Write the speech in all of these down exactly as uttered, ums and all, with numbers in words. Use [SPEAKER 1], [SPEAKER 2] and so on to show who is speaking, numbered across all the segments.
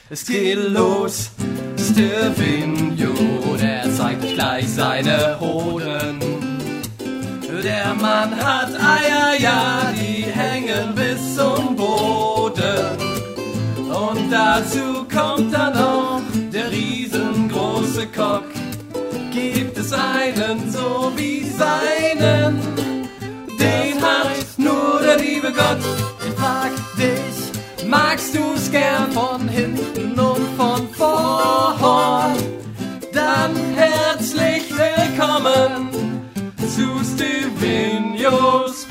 [SPEAKER 1] Es geht los, Stevino, der zeigt euch gleich seine Hoden. Der Mann hat Eier, ja, die hängen bis zum Boden. Und dazu kommt dann auch der riesengroße Cock. Gibt es einen so wie seinen? Den hat nur der liebe Gott. Ich frag dich, magst du's gern von hinten und von vorn? Dann herzlich willkommen zu Stevenios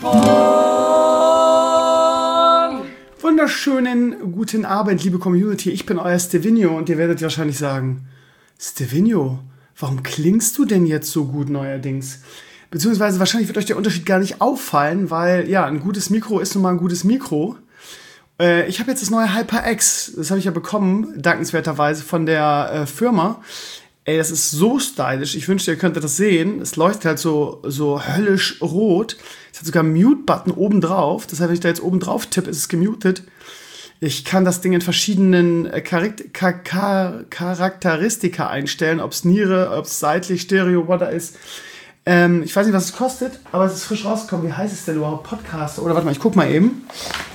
[SPEAKER 1] Porn.
[SPEAKER 2] Wunderschönen guten Abend, liebe Community. Ich bin euer Stevenio und ihr werdet wahrscheinlich sagen, Stevenio, warum klingst du denn jetzt so gut neuerdings? Beziehungsweise wahrscheinlich wird euch der Unterschied gar nicht auffallen, weil ja, ein gutes Mikro ist nun mal ein gutes Mikro. Äh, ich habe jetzt das neue HyperX, das habe ich ja bekommen, dankenswerterweise von der äh, Firma. Ey, das ist so stylisch. Ich wünschte, ihr könntet das sehen. Es leuchtet halt so, so höllisch rot. Es hat sogar einen Mute-Button oben drauf. Das heißt, wenn ich da jetzt oben drauf tippe, ist es gemutet. Ich kann das Ding in verschiedenen Charik- Char- Charakteristika einstellen. Ob es Niere, ob es seitlich, Stereo, what da ist. Ähm, ich weiß nicht, was es kostet, aber es ist frisch rausgekommen. Wie heißt es denn überhaupt? Podcast? Oder warte mal, ich guck mal eben.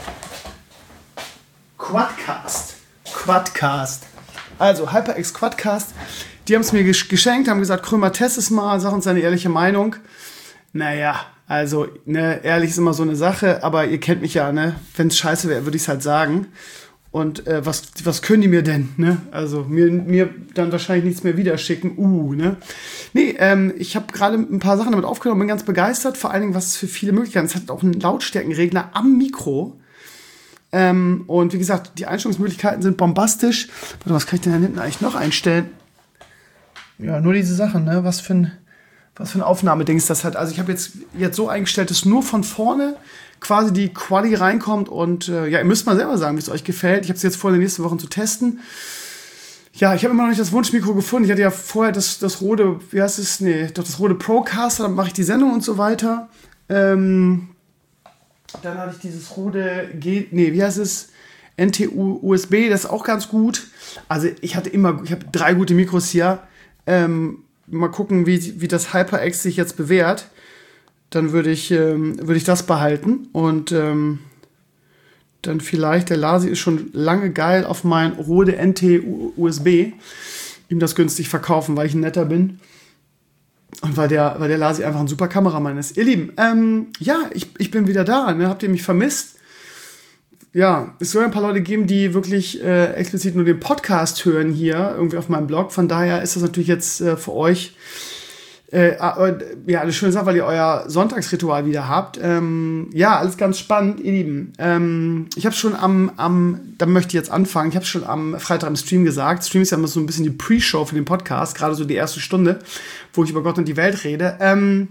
[SPEAKER 2] Quadcast. Quadcast. Also, HyperX Quadcast. Die haben es mir geschenkt, haben gesagt, Krömer, test es mal, sag uns deine ehrliche Meinung. Naja, also, ne, ehrlich ist immer so eine Sache, aber ihr kennt mich ja, ne? Wenn es scheiße wäre, würde ich es halt sagen. Und äh, was, was können die mir denn, ne? Also, mir, mir dann wahrscheinlich nichts mehr wieder schicken. Uh, ne? Nee, ähm, ich habe gerade ein paar Sachen damit aufgenommen, bin ganz begeistert. Vor allen Dingen, was es für viele Möglichkeiten. Es hat auch einen Lautstärkenregler am Mikro. Ähm, und wie gesagt, die Einstellungsmöglichkeiten sind bombastisch. Warte, was kann ich denn da hinten eigentlich noch einstellen? Ja, nur diese Sachen, ne? Was für ein, was für ein Aufnahmedings das hat. Also ich habe jetzt, jetzt so eingestellt, dass nur von vorne quasi die Quali reinkommt. Und äh, ja, ihr müsst mal selber sagen, wie es euch gefällt. Ich habe es jetzt vor, in den nächsten Wochen zu testen. Ja, ich habe immer noch nicht das Wunschmikro gefunden. Ich hatte ja vorher das, das Rode, wie heißt es? Nee, doch das Rode Procaster, dann mache ich die Sendung und so weiter. Ähm, dann hatte ich dieses Rode G, nee, wie heißt es? N T U U S B, das ist auch ganz gut. Also ich hatte immer, ich habe drei gute Mikros hier. Ähm, mal gucken, wie, wie das HyperX sich jetzt bewährt. Dann würde ich, ähm, würde ich das behalten. Und ähm, dann vielleicht, der Lasi ist schon lange geil auf mein Rode N T U S B. Ihm das günstig verkaufen, weil ich ein netter bin. Und weil der, weil der Lasi einfach ein super Kameramann ist. Ihr Lieben, ähm, ja, ich, ich bin wieder da. Ne? Habt ihr mich vermisst? Ja, es soll ein paar Leute geben, die wirklich äh, explizit nur den Podcast hören hier, irgendwie auf meinem Blog. Von daher ist das natürlich jetzt äh, für euch äh, äh, ja, eine schöne Sache, weil ihr euer Sonntagsritual wieder habt. Ähm, ja, alles ganz spannend, ihr Lieben. Ähm, ich habe schon am, am, da möchte ich jetzt anfangen, ich habe schon am Freitag im Stream gesagt, Stream ist ja immer so ein bisschen die Pre-Show für den Podcast, gerade so die erste Stunde, wo ich über Gott und die Welt rede. Ähm,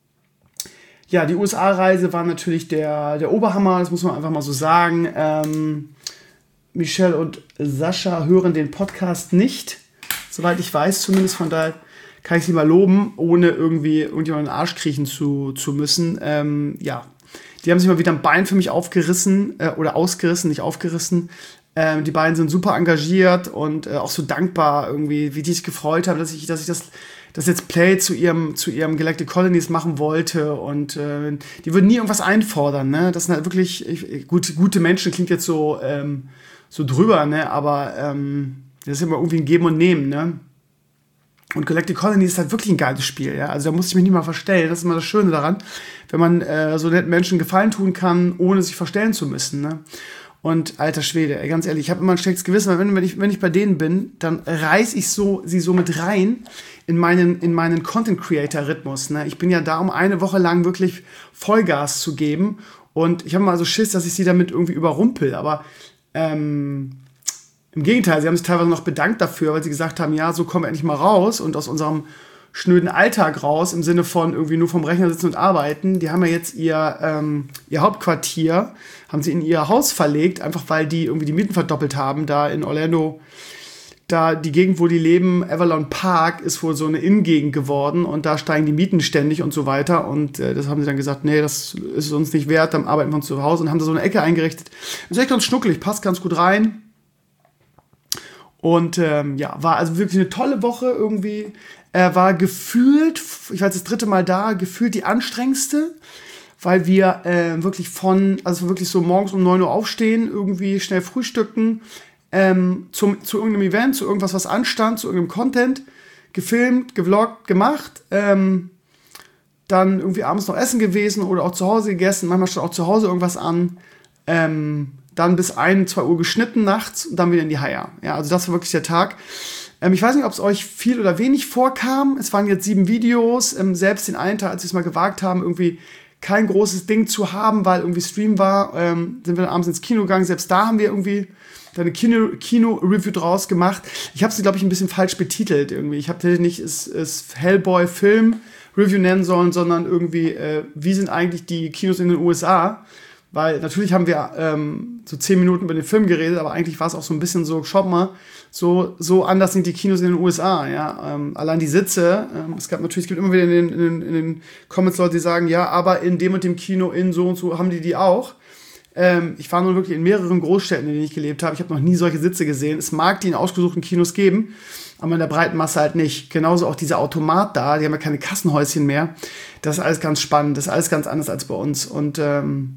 [SPEAKER 2] Ja, die U S A-Reise war natürlich der, der Oberhammer, das muss man einfach mal so sagen. Ähm, Michelle und Sascha hören den Podcast nicht, soweit ich weiß zumindest. Von daher kann ich sie mal loben, ohne irgendwie irgendjemanden in den Arsch kriechen zu, zu müssen. Ähm, ja, die haben sich mal wieder ein Bein für mich aufgerissen äh, oder ausgerissen, nicht aufgerissen. Ähm, die beiden sind super engagiert und äh, auch so dankbar irgendwie, wie die sich gefreut haben, dass ich, dass ich das... das Let's Play zu ihrem, zu ihrem Galactic Colonies machen wollte und äh, die würden nie irgendwas einfordern, ne? Das sind halt wirklich, ich, gut, gute Menschen klingt jetzt so, ähm, so drüber, ne? Aber ähm, das ist immer irgendwie ein Geben und Nehmen, ne? Und Galactic Colonies ist halt wirklich ein geiles Spiel, ja? Also da muss ich mich nicht mal verstellen, das ist immer das Schöne daran, wenn man äh, so netten Menschen Gefallen tun kann, ohne sich verstellen zu müssen, ne? Und alter Schwede, ey, ganz ehrlich, ich habe immer ein schlechtes Gewissen, weil wenn, wenn, ich, wenn ich bei denen bin, dann reiß ich so, sie so mit rein in meinen, in meinen Content-Creator-Rhythmus. Ne? Ich bin ja da, um eine Woche lang wirklich Vollgas zu geben. Und ich habe mal so Schiss, dass ich sie damit irgendwie überrumpel. Aber ähm, im Gegenteil, sie haben sich teilweise noch bedankt dafür, weil sie gesagt haben, ja, so kommen wir endlich mal raus und aus unserem schnöden Alltag raus, im Sinne von irgendwie nur vom Rechner sitzen und arbeiten. Die haben ja jetzt ihr, ähm, ihr Hauptquartier, haben sie in ihr Haus verlegt, einfach weil die irgendwie die Mieten verdoppelt haben, da in Orlando. Da die Gegend, wo die leben, Avalon Park, ist wohl so eine Innengegend geworden und da steigen die Mieten ständig und so weiter. Und äh, das haben sie dann gesagt, nee, das ist uns nicht wert, dann arbeiten wir uns zu Hause und haben da so eine Ecke eingerichtet. Ist echt ganz schnuckelig, passt ganz gut rein. Und ähm, ja, war also wirklich eine tolle Woche irgendwie. Er war gefühlt, ich war jetzt das dritte Mal da, gefühlt die anstrengendste, weil wir äh, wirklich von, also wirklich so morgens um neun Uhr aufstehen, irgendwie schnell frühstücken, ähm, zum, zu irgendeinem Event, zu irgendwas, was anstand, zu irgendeinem Content, gefilmt, gevloggt, gemacht, ähm, dann irgendwie abends noch essen gewesen oder auch zu Hause gegessen, manchmal stand auch zu Hause irgendwas an, ähm, dann bis ein, zwei Uhr geschnitten nachts und dann wieder in die Haia. Ja, also das war wirklich der Tag. Ähm, ich weiß nicht, ob es euch viel oder wenig vorkam. Es waren jetzt sieben Videos. Ähm, selbst den einen Tag, als wir es mal gewagt haben, irgendwie kein großes Ding zu haben, weil irgendwie Stream war, ähm, sind wir dann abends ins Kino gegangen. Selbst da haben wir irgendwie eine Kino, Kino-Review draus gemacht. Ich habe sie, glaube ich, ein bisschen falsch betitelt irgendwie. Ich habe nicht es, es Hellboy-Film-Review nennen sollen, sondern irgendwie, äh, wie sind eigentlich die Kinos in den U S A? Weil natürlich haben wir ähm, so zehn Minuten über den Film geredet, aber eigentlich war es auch so ein bisschen so, schaut mal, so, so anders sind die Kinos in den U S A. Ja? Ähm, allein die Sitze, ähm, es gab natürlich, es gibt immer wieder in den, in, den, in den Comments Leute, die sagen, ja, aber in dem und dem Kino, in so und so, haben die die auch. Ähm, ich war nun wirklich in mehreren Großstädten, in denen ich gelebt habe. Ich habe noch nie solche Sitze gesehen. Es mag die in ausgesuchten Kinos geben, aber in der breiten Masse halt nicht. Genauso auch dieser Automat da, die haben ja keine Kassenhäuschen mehr. Das ist alles ganz spannend, das ist alles ganz anders als bei uns. Und ähm,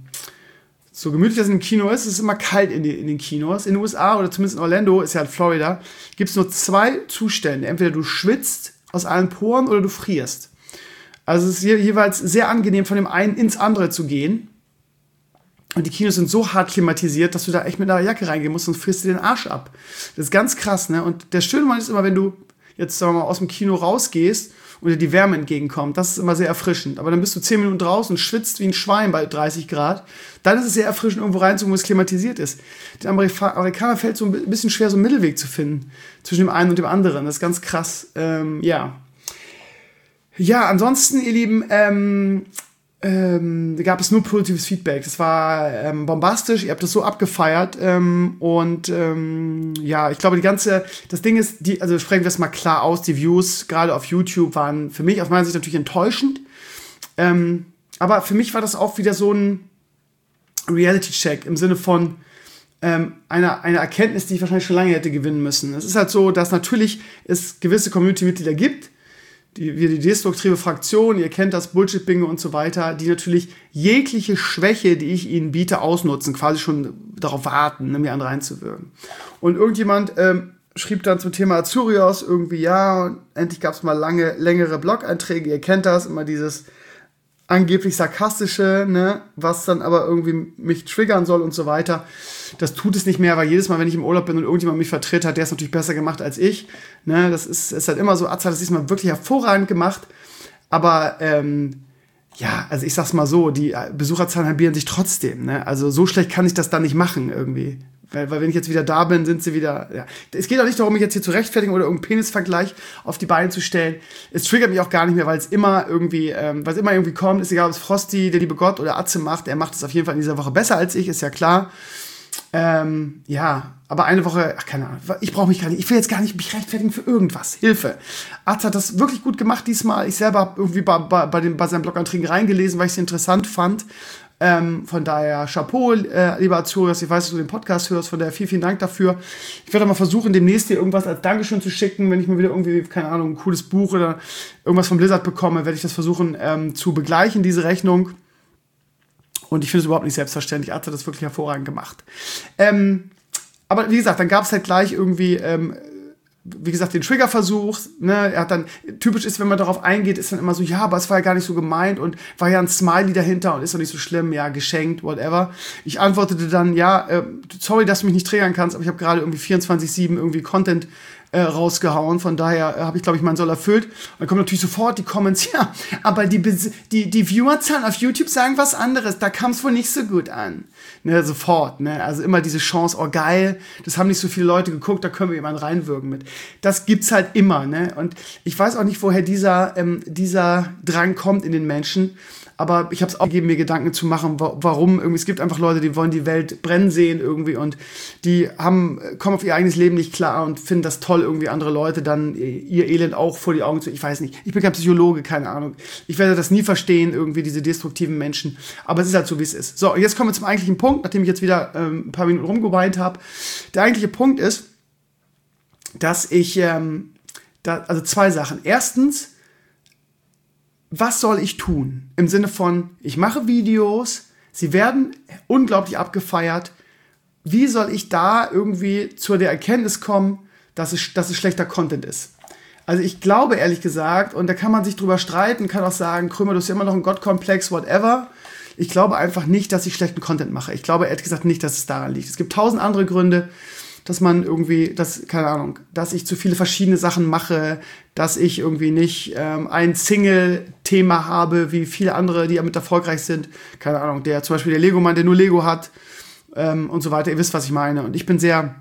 [SPEAKER 2] so gemütlich das im Kino ist, es ist immer kalt in, die, in den Kinos. In den U S A oder zumindest in Orlando, ist ja in Florida, gibt es nur zwei Zustände. Entweder du schwitzt aus allen Poren oder du frierst. Also es ist je, jeweils sehr angenehm, von dem einen ins andere zu gehen. Und die Kinos sind so hart klimatisiert, dass du da echt mit einer Jacke reingehen musst, sonst frierst du den Arsch ab. Das ist ganz krass, ne? Und der schöne Moment ist immer, wenn du jetzt, sagen wir mal, aus dem Kino rausgehst und dir die Wärme entgegenkommt. Das ist immer sehr erfrischend. Aber dann bist du zehn Minuten draußen und schwitzt wie ein Schwein bei dreißig Grad. Dann ist es sehr erfrischend, irgendwo reinzugehen, wo es klimatisiert ist. Den Amerikanern fällt so ein bisschen schwer, so einen Mittelweg zu finden zwischen dem einen und dem anderen. Das ist ganz krass. Ähm, ja. Ja, ansonsten, ihr Lieben, ähm, ähm, gab es nur positives Feedback. Das war ähm, bombastisch. Ihr habt das so abgefeiert. Ähm, und ähm, ja, ich glaube, die ganze, das Ding ist, die, also sprechen wir es mal klar aus, die Views, gerade auf YouTube, waren für mich aus meiner Sicht natürlich enttäuschend. Ähm, aber für mich war das auch wieder so ein Reality-Check im Sinne von ähm, einer, einer Erkenntnis, die ich wahrscheinlich schon lange hätte gewinnen müssen. Es ist halt so, dass natürlich es gewisse Community-Mitglieder gibt, die, wie die destruktive Fraktion, ihr kennt das, Bullshit-Bingo und so weiter, die natürlich jegliche Schwäche, die ich ihnen biete, ausnutzen, quasi schon darauf warten, ne, mir an reinzuwirken. Und irgendjemand ähm, schrieb dann zum Thema Azurios irgendwie, ja, endlich gab es mal lange, längere Blog-Einträge, ihr kennt das, immer dieses angeblich sarkastische, ne, was dann aber irgendwie mich triggern soll und so weiter. Das tut es nicht mehr, weil jedes Mal, wenn ich im Urlaub bin und irgendjemand mich vertritt, hat der es natürlich besser gemacht als ich. Ne, das ist, ist halt immer so, Atze hat das diesmal wirklich hervorragend gemacht. Aber ähm, ja, also ich sag's mal so, die Besucherzahlen halbieren sich trotzdem. Ne? Also so schlecht kann ich das dann nicht machen irgendwie. Weil, weil wenn ich jetzt wieder da bin, sind sie wieder, ja. Es geht auch nicht darum, mich jetzt hier zu rechtfertigen oder irgendeinen Penisvergleich auf die Beine zu stellen. Es triggert mich auch gar nicht mehr, weil es immer irgendwie, ähm, weil es immer irgendwie kommt, ist egal, ob es Frosty, der liebe Gott oder Atze macht, er macht es auf jeden Fall in dieser Woche besser als ich, ist ja klar. Ähm, ja, aber eine Woche, ach, keine Ahnung, ich brauche mich gar nicht, ich will jetzt gar nicht mich rechtfertigen für irgendwas. Hilfe. Atze hat das wirklich gut gemacht diesmal. Ich selber habe irgendwie bei, bei, bei, den, bei seinen Blog-Einträgen reingelesen, weil ich es interessant fand. Ähm, von daher, Chapeau, äh, lieber Azurios, ich weiß, dass du den Podcast hörst, von daher vielen, vielen Dank dafür. Ich werde mal versuchen, demnächst dir irgendwas als Dankeschön zu schicken, wenn ich mal wieder irgendwie, keine Ahnung, ein cooles Buch oder irgendwas von Blizzard bekomme, werde ich das versuchen ähm, zu begleichen, diese Rechnung. Und ich finde es überhaupt nicht selbstverständlich. Atze hat das wirklich hervorragend gemacht. Ähm, aber wie gesagt, dann gab es halt gleich irgendwie, ähm, wie gesagt, den Triggerversuch. Ne? Er hat dann, typisch ist, wenn man darauf eingeht, ist dann immer so, ja, aber es war ja gar nicht so gemeint und war ja ein Smiley dahinter und ist doch nicht so schlimm, ja, geschenkt, whatever. Ich antwortete dann, ja, äh, sorry, dass du mich nicht triggern kannst, aber ich habe gerade irgendwie vierundzwanzig sieben irgendwie Content Äh, rausgehauen, von daher äh, habe ich, glaube ich, meinen Soll erfüllt. Und dann kommen natürlich sofort die Comments, ja, aber die, die, die Viewerzahlen auf YouTube sagen was anderes, da kam es wohl nicht so gut an. Ne, sofort, ne, also immer diese Chance, oh geil, das haben nicht so viele Leute geguckt, da können wir jemanden reinwirken mit. Das gibt's halt immer, ne, und ich weiß auch nicht, woher dieser, ähm, dieser Drang kommt in den Menschen, aber ich habe es auch gegeben, mir Gedanken zu machen, warum irgendwie, es gibt einfach Leute, die wollen die Welt brennen sehen irgendwie und die haben, kommen auf ihr eigenes Leben nicht klar und finden das toll, irgendwie andere Leute dann ihr Elend auch vor die Augen zu, ich weiß nicht, ich bin kein Psychologe, keine Ahnung, ich werde das nie verstehen, irgendwie diese destruktiven Menschen, aber es ist halt so, wie es ist. So, jetzt kommen wir zum eigentlichen Punkt, nachdem ich jetzt wieder ähm, ein paar Minuten rumgeweint habe. Der eigentliche Punkt ist, dass ich, ähm, da, also zwei Sachen. Erstens, was soll ich tun? Im Sinne von, ich mache Videos, sie werden unglaublich abgefeiert. Wie soll ich da irgendwie zu der Erkenntnis kommen, dass es, dass es schlechter Content ist? Also ich glaube ehrlich gesagt, und da kann man sich drüber streiten, kann auch sagen, Krömer, du hast ja immer noch einen Gottkomplex, whatever. Ich glaube einfach nicht, dass ich schlechten Content mache. Ich glaube ehrlich gesagt nicht, dass es daran liegt. Es gibt tausend andere Gründe, dass man irgendwie, dass, keine Ahnung, dass ich zu viele verschiedene Sachen mache, dass ich irgendwie nicht ähm, ein Single-Thema habe, wie viele andere, die damit erfolgreich sind. Keine Ahnung, der zum Beispiel der Lego-Mann, der nur Lego hat ähm, und so weiter. Ihr wisst, was ich meine. Und ich bin sehr,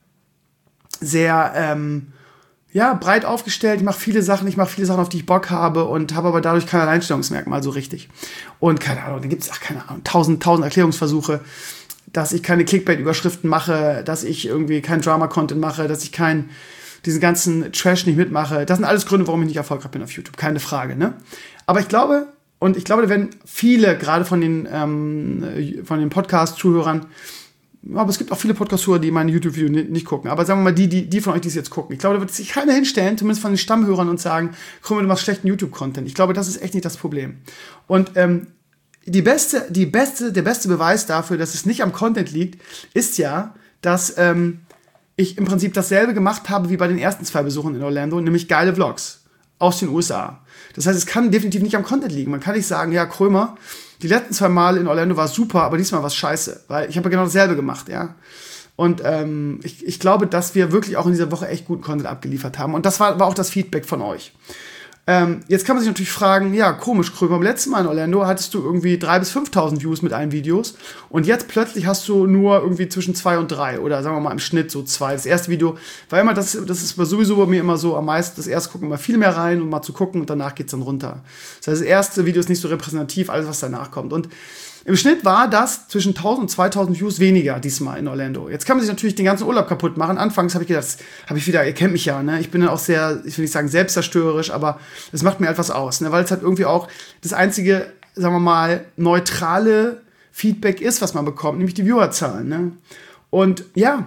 [SPEAKER 2] sehr, ähm, ja, breit aufgestellt. Ich mache viele Sachen, ich mache viele Sachen, auf die ich Bock habe und habe aber dadurch kein Alleinstellungsmerkmal so richtig. Und keine Ahnung, da gibt es, ach, keine Ahnung, tausend, tausend Erklärungsversuche, dass ich keine Clickbait-Überschriften mache, dass ich irgendwie kein Drama-Content mache, dass ich kein, diesen ganzen Trash nicht mitmache. Das sind alles Gründe, warum ich nicht erfolgreich bin auf YouTube, keine Frage, ne? Aber ich glaube, und ich glaube, da werden viele, gerade von den, ähm, von den Podcast-Zuhörern, aber es gibt auch viele Podcast-Hörer, die meine YouTube-Videos nicht, nicht gucken. Aber sagen wir mal, die, die, die von euch, die es jetzt gucken. Ich glaube, da wird sich keiner hinstellen, zumindest von den Stammhörern, und sagen, guck mal, du machst schlechten YouTube-Content. Ich glaube, das ist echt nicht das Problem. Und ähm, die beste, die beste, der beste Beweis dafür, dass es nicht am Content liegt, ist ja, dass ähm, ich im Prinzip dasselbe gemacht habe wie bei den ersten zwei Besuchen in Orlando, nämlich geile Vlogs aus den U S A. Das heißt, es kann definitiv nicht am Content liegen. Man kann nicht sagen, ja, Krömer, die letzten zwei Mal in Orlando war es super, aber diesmal war es scheiße. Weil ich habe ja genau dasselbe gemacht, ja. Und ähm, ich, ich glaube, dass wir wirklich auch in dieser Woche echt guten Content abgeliefert haben. Und das war, war auch das Feedback von euch. Ähm, jetzt kann man sich natürlich fragen, ja, komisch, Krömer, beim letzten Mal in Orlando hattest du irgendwie dreitausend bis fünftausend Views mit allen Videos und jetzt plötzlich hast du nur irgendwie zwischen zwei und drei oder sagen wir mal im Schnitt so zwei. Das erste Video war immer, das, das ist sowieso bei mir immer so, am meisten, das erste gucken immer viel mehr rein, um mal zu gucken und danach geht's dann runter. Das heißt, das erste Video ist nicht so repräsentativ, alles was danach kommt. Und im Schnitt war das zwischen tausend und zweitausend Views weniger diesmal in Orlando. Jetzt kann man sich natürlich den ganzen Urlaub kaputt machen. Anfangs habe ich gedacht, habe ich wieder, ihr kennt mich ja, ne? Ich bin dann auch sehr, ich will nicht sagen selbstzerstörerisch, aber es macht mir etwas aus, ne? Weil es halt irgendwie auch das einzige, sagen wir mal, neutrale Feedback ist, was man bekommt, nämlich die Viewerzahlen, ne? Und ja,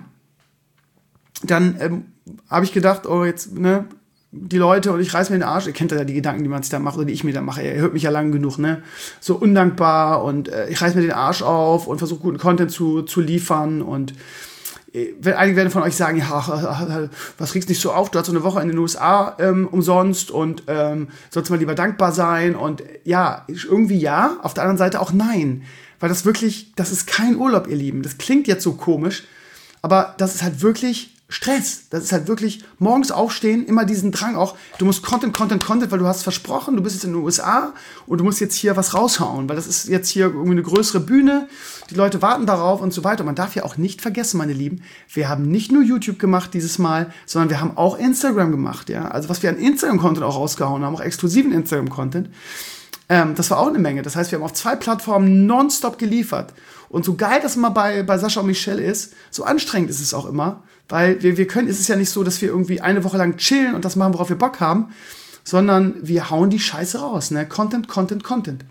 [SPEAKER 2] dann ähm, habe ich gedacht, oh jetzt, ne? Die Leute und ich reiß mir den Arsch, ihr kennt ja die Gedanken, die man sich da macht oder die ich mir da mache, ihr hört mich ja lang genug, ne, so undankbar und äh, ich reiß mir den Arsch auf und versuche guten Content zu, zu liefern und äh, einige werden von euch sagen, ja, was regst nicht so auf, du hast so eine Woche in den U S A ähm, umsonst und ähm, sollst mal lieber dankbar sein und ja, irgendwie ja, auf der anderen Seite auch nein, weil das wirklich, das ist kein Urlaub, ihr Lieben, das klingt jetzt so komisch, aber das ist halt wirklich Stress. Das ist halt wirklich morgens aufstehen, immer diesen Drang auch, du musst Content, Content, Content, weil du hast versprochen, du bist jetzt in den U S A und du musst jetzt hier was raushauen, weil das ist jetzt hier irgendwie eine größere Bühne, die Leute warten darauf und so weiter. Und man darf ja auch nicht vergessen, meine Lieben, wir haben nicht nur YouTube gemacht dieses Mal, sondern wir haben auch Instagram gemacht, ja. Also was wir an Instagram-Content auch rausgehauen haben, auch exklusiven Instagram-Content, ähm, das war auch eine Menge. Das heißt, wir haben auf zwei Plattformen nonstop geliefert. Und so geil das immer bei, bei Sascha und Michelle ist, so anstrengend ist es auch immer, weil wir, wir können, es ist ja nicht so, dass wir irgendwie eine Woche lang chillen und das machen, worauf wir Bock haben, sondern wir hauen die Scheiße raus, ne? Content, Content, Content.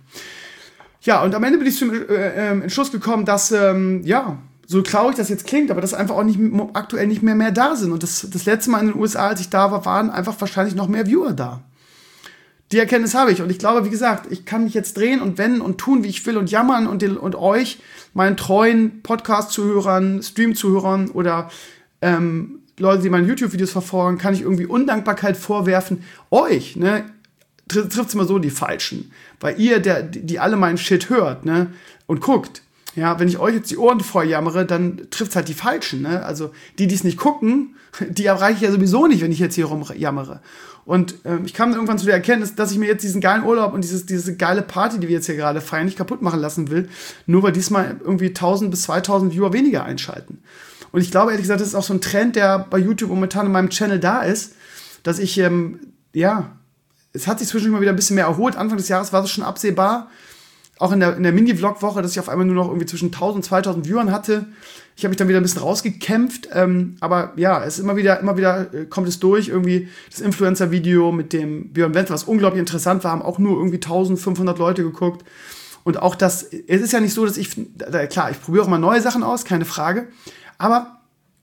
[SPEAKER 2] Ja, und am Ende bin ich zum äh, äh, Entschluss gekommen, dass, ähm, ja, so traurig das jetzt klingt, aber dass einfach auch nicht, aktuell nicht mehr mehr da sind. Und das, das letzte Mal in den U S A, als ich da war, waren einfach wahrscheinlich noch mehr Viewer da. Die Erkenntnis habe ich. Und ich glaube, wie gesagt, ich kann mich jetzt drehen und wenden und tun, wie ich will und jammern und, den, und euch, meinen treuen Podcast-Zuhörern, Stream-Zuhörern oder ähm, Leute, die meine YouTube-Videos verfolgen, kann ich irgendwie Undankbarkeit vorwerfen. Euch, ne, trifft es immer so die Falschen. Weil ihr, der, die alle meinen Shit hört, ne, und guckt. Ja, wenn ich euch jetzt die Ohren voll jammere, dann trifft es halt die Falschen, ne. Also, die, die es nicht gucken, die erreiche ich ja sowieso nicht, wenn ich jetzt hier rumjammere. Und ähm, ich kam dann irgendwann zu der Erkenntnis, dass ich mir jetzt diesen geilen Urlaub und dieses, diese geile Party, die wir jetzt hier gerade feiern, nicht kaputt machen lassen will, nur weil diesmal irgendwie tausend bis zweitausend Viewer weniger einschalten. Und ich glaube, ehrlich gesagt, das ist auch so ein Trend, der bei YouTube momentan in meinem Channel da ist, dass ich, ähm, ja, es hat sich zwischendurch mal wieder ein bisschen mehr erholt. Anfang des Jahres war es schon absehbar, auch in der, in der Mini-Vlog-Woche, dass ich auf einmal nur noch irgendwie zwischen tausend und zweitausend Viewern hatte. Ich habe mich dann wieder ein bisschen rausgekämpft, ähm, aber ja, es ist immer wieder, immer wieder äh, kommt es durch, irgendwie das Influencer-Video mit dem Björn Wenzel, was unglaublich interessant war, haben auch nur irgendwie eintausendfünfhundert Leute geguckt. Und auch das, es ist ja nicht so, dass ich, klar, ich probiere auch mal neue Sachen aus, keine Frage, aber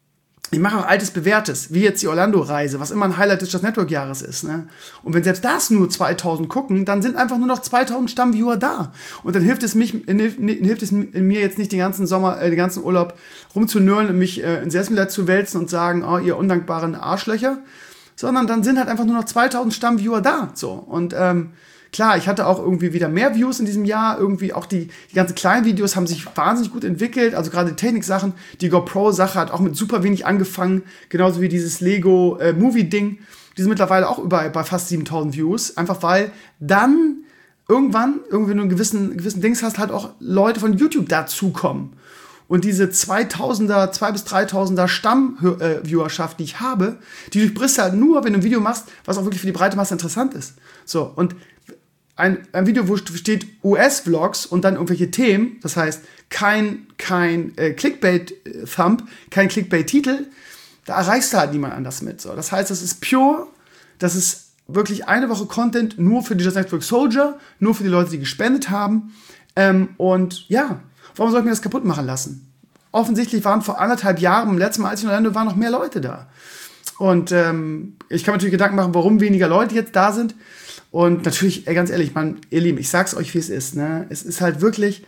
[SPEAKER 2] ich mache auch altes Bewährtes, wie jetzt die Orlando-Reise, was immer ein Highlight des Just Network-Jahres ist. Ne? Und wenn selbst das nur zweitausend gucken, dann sind einfach nur noch zweitausend Stammviewer da. Und dann hilft es, mich, hilft es mir jetzt nicht den ganzen Sommer, äh, den ganzen Urlaub rumzunörlen und mich äh, in Selbstmitleid zu wälzen und sagen, oh, ihr undankbaren Arschlöcher, sondern dann sind halt einfach nur noch zweitausend Stammviewer da. So. Und ähm, klar, ich hatte auch irgendwie wieder mehr Views in diesem Jahr. Irgendwie auch die, die ganzen kleinen Videos haben sich wahnsinnig gut entwickelt. Also gerade die Technik-Sachen. Die GoPro-Sache hat auch mit super wenig angefangen. Genauso wie dieses Lego-Movie-Ding. Die sind mittlerweile auch überall bei fast siebentausend Views. Einfach weil dann irgendwann, irgendwie wenn du einen gewissen, gewissen Dings hast, halt auch Leute von YouTube dazukommen. Und diese zweitausender, zweitausend bis dreitausender Stamm-Viewerschaft, die ich habe, die durchbrichst halt nur, wenn du ein Video machst, was auch wirklich für die breite Masse interessant ist. So, und ein, ein Video, wo steht U S-Vlogs und dann irgendwelche Themen, das heißt kein, kein äh, Clickbait-Thumb, kein Clickbait-Titel, da erreichst du halt niemand anders mit. So, das heißt, das ist pure, das ist wirklich eine Woche Content nur für die Just Network Soldier, nur für die Leute, die gespendet haben. Ähm, und ja, warum soll ich mir das kaputt machen lassen? Offensichtlich waren vor anderthalb Jahren, im letzten Mal, als ich in Orlando war, noch mehr Leute da. Und ähm, ich kann mir natürlich Gedanken machen, warum weniger Leute jetzt da sind. Und natürlich, ey, ganz ehrlich, man, ihr Lieben, ich sag's euch, wie es ist. Ne? Es ist halt wirklich,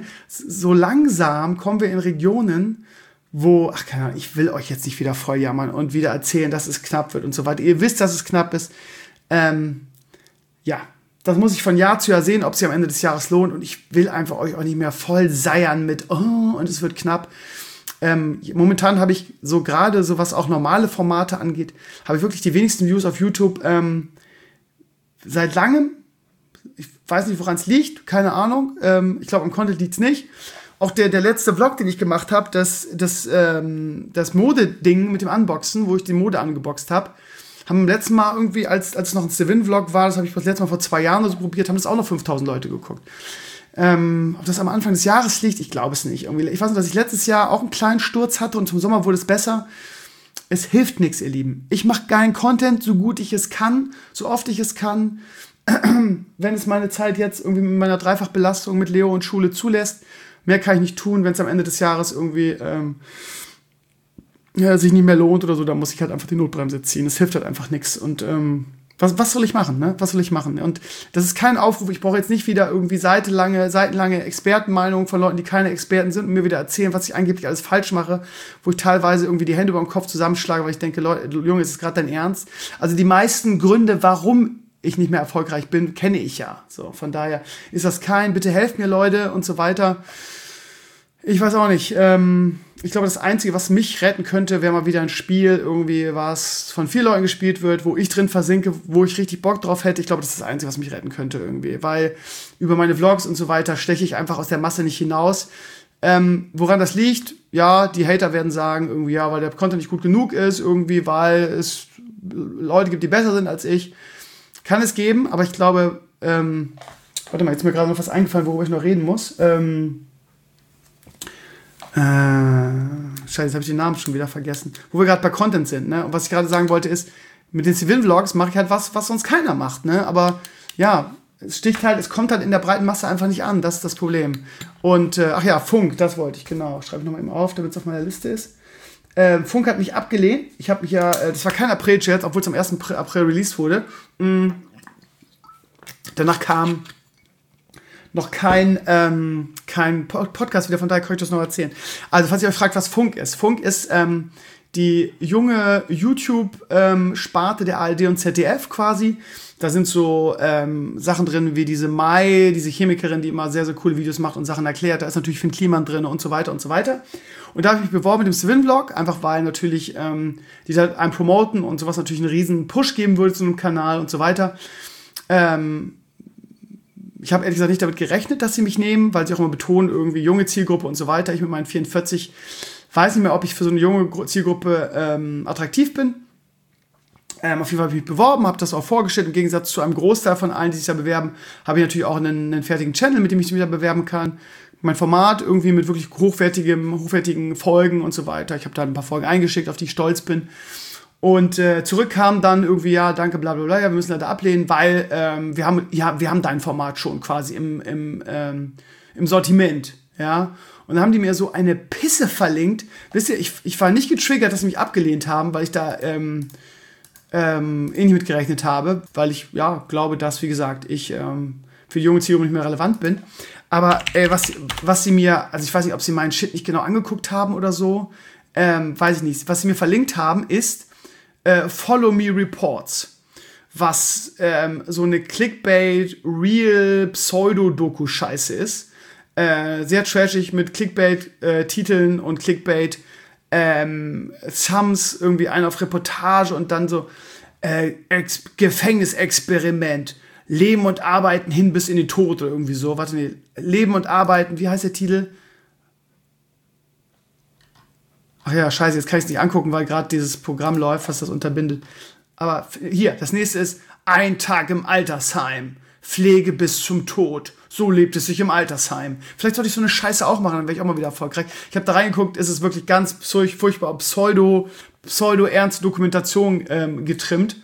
[SPEAKER 2] so langsam kommen wir in Regionen, wo, ach keine Ahnung, ich will euch jetzt nicht wieder voll jammern und wieder erzählen, dass es knapp wird und so weiter. Ihr wisst, dass es knapp ist. Ähm, ja, das muss ich von Jahr zu Jahr sehen, ob es sich am Ende des Jahres lohnt. Und ich will einfach euch auch nicht mehr voll seiern mit, oh, und es wird knapp. Ähm, momentan habe ich so gerade, so was auch normale Formate angeht, habe ich wirklich die wenigsten Views auf YouTube ähm, seit langem. Ich weiß nicht, woran es liegt, keine Ahnung. Ähm, ich glaube, am Content liegt es nicht. Auch der, der letzte Vlog, den ich gemacht habe, das, das, ähm, das Mode-Ding mit dem Unboxen, wo ich die Mode angeboxt habe, haben beim letzten Mal irgendwie, als, als es noch ein Sevin-Vlog war, das habe ich das letzte Mal vor zwei Jahren oder so probiert, haben das auch noch fünftausend Leute geguckt. Ähm, ob das am Anfang des Jahres liegt, ich glaube es nicht. Irgendwie, ich weiß nur, dass ich letztes Jahr auch einen kleinen Sturz hatte und zum Sommer wurde es besser. Es hilft nichts, ihr Lieben. Ich mache geilen Content, so gut ich es kann, so oft ich es kann. Wenn es meine Zeit jetzt irgendwie mit meiner Dreifachbelastung mit Leo und Schule zulässt, mehr kann ich nicht tun. Wenn es am Ende des Jahres irgendwie ähm, ja, sich nicht mehr lohnt oder so, dann muss ich halt einfach die Notbremse ziehen. Es hilft halt einfach nichts. Und ähm, was, was soll ich machen, ne? Was soll ich machen? Und das ist kein Aufruf. Ich brauche jetzt nicht wieder irgendwie seitenlange, seitenlange Expertenmeinungen von Leuten, die keine Experten sind und mir wieder erzählen, was ich angeblich alles falsch mache, wo ich teilweise irgendwie die Hände über den Kopf zusammenschlage, weil ich denke, Leute, Junge, ist das gerade dein Ernst? Also die meisten Gründe, warum ich nicht mehr erfolgreich bin, kenne ich ja. So, von daher ist das kein, bitte helft mir, Leute, und so weiter. Ich weiß auch nicht. Ähm, ich glaube, das Einzige, was mich retten könnte, wäre mal wieder ein Spiel, irgendwie, was von vier Leuten gespielt wird, wo ich drin versinke, wo ich richtig Bock drauf hätte. Ich glaube, das ist das Einzige, was mich retten könnte irgendwie. Weil über meine Vlogs und so weiter steche ich einfach aus der Masse nicht hinaus. Ähm, woran das liegt? Ja, die Hater werden sagen, irgendwie, ja, weil der Content nicht gut genug ist, irgendwie, weil es Leute gibt, die besser sind als ich. Kann es geben, aber ich glaube, ähm, warte mal, jetzt ist mir gerade noch was eingefallen, worüber ich noch reden muss. Ähm, Äh, Scheiße, jetzt habe ich den Namen schon wieder vergessen. Wo wir gerade bei Content sind, ne? Und was ich gerade sagen wollte ist, mit den Civil-Vlogs mache ich halt was, was sonst keiner macht, ne? Aber ja, es sticht halt, es kommt halt in der breiten Masse einfach nicht an. Das ist das Problem. Und, äh, ach ja, Funk, das wollte ich, genau. Schreibe ich nochmal eben auf, damit es auf meiner Liste ist. Äh, Funk hat mich abgelehnt. Ich habe mich ja, äh, das war kein April-Chat, obwohl es am ersten April released wurde. Mhm. Danach kam noch kein, ähm, kein Podcast wieder, von daher kann ich das noch erzählen. Also, falls ihr euch fragt, was Funk ist. Funk ist ähm, die junge YouTube-Sparte ähm, der A R D und Z D F quasi. Da sind so ähm, Sachen drin wie diese Mai, diese Chemikerin, die immer sehr, sehr coole Videos macht und Sachen erklärt. Da ist natürlich Finn Kliman drin und so weiter und so weiter. Und da habe ich mich beworben mit dem Swin-Vlog, einfach weil natürlich ähm, die da einen promoten und sowas natürlich einen riesen Push geben würde zu einem Kanal und so weiter. Ähm, Ich habe ehrlich gesagt nicht damit gerechnet, dass sie mich nehmen, weil sie auch immer betonen, irgendwie junge Zielgruppe und so weiter. Ich mit meinen vierundvierzig weiß nicht mehr, ob ich für so eine junge Zielgruppe ähm, attraktiv bin. Ähm, auf jeden Fall habe ich mich beworben, habe das auch vorgestellt. Im Gegensatz zu einem Großteil von allen, die sich da bewerben, habe ich natürlich auch einen, einen fertigen Channel, mit dem ich mich wieder bewerben kann. Mein Format irgendwie mit wirklich hochwertigem, hochwertigen Folgen und so weiter. Ich habe da ein paar Folgen eingeschickt, auf die ich stolz bin. Und äh, zurück kam dann irgendwie, ja, danke, bla bla bla, ja, wir müssen leider ablehnen, weil ähm, wir haben ja, wir haben dein Format schon quasi im, im, ähm, im Sortiment, ja. Und dann haben die mir so eine Pisse verlinkt. Wisst ihr, ich, ich war nicht getriggert, dass sie mich abgelehnt haben, weil ich da ähm, ähm, eh nicht mitgerechnet habe, weil ich, ja, glaube, dass, wie gesagt, ich ähm, für die junge Zielgruppe nicht mehr relevant bin. Aber ey, was, was sie mir, also ich weiß nicht, ob sie meinen Shit nicht genau angeguckt haben oder so, ähm, weiß ich nicht. Was sie mir verlinkt haben, ist äh, Follow Me Reports, was ähm, so eine Clickbait, Real, Pseudo-Doku-Scheiße ist. Äh, sehr trashig mit Clickbait-Titeln äh, und Clickbait ähm, Thumbs, irgendwie einer auf Reportage und dann so äh, Ex- Gefängnisexperiment, Leben und Arbeiten hin bis in den Tod oder irgendwie so. Warte, nee, Leben und Arbeiten, wie heißt der Titel? Ach ja, scheiße, jetzt kann ich es nicht angucken, weil gerade dieses Programm läuft, was das unterbindet. Aber hier, das nächste ist Ein Tag im Altersheim. Pflege bis zum Tod. So lebt es sich im Altersheim. Vielleicht sollte ich so eine Scheiße auch machen, dann wäre ich auch mal wieder erfolgreich. Ich habe da reingeguckt, ist es wirklich ganz furchtbar pseudo, pseudo-ernste Dokumentation ähm, getrimmt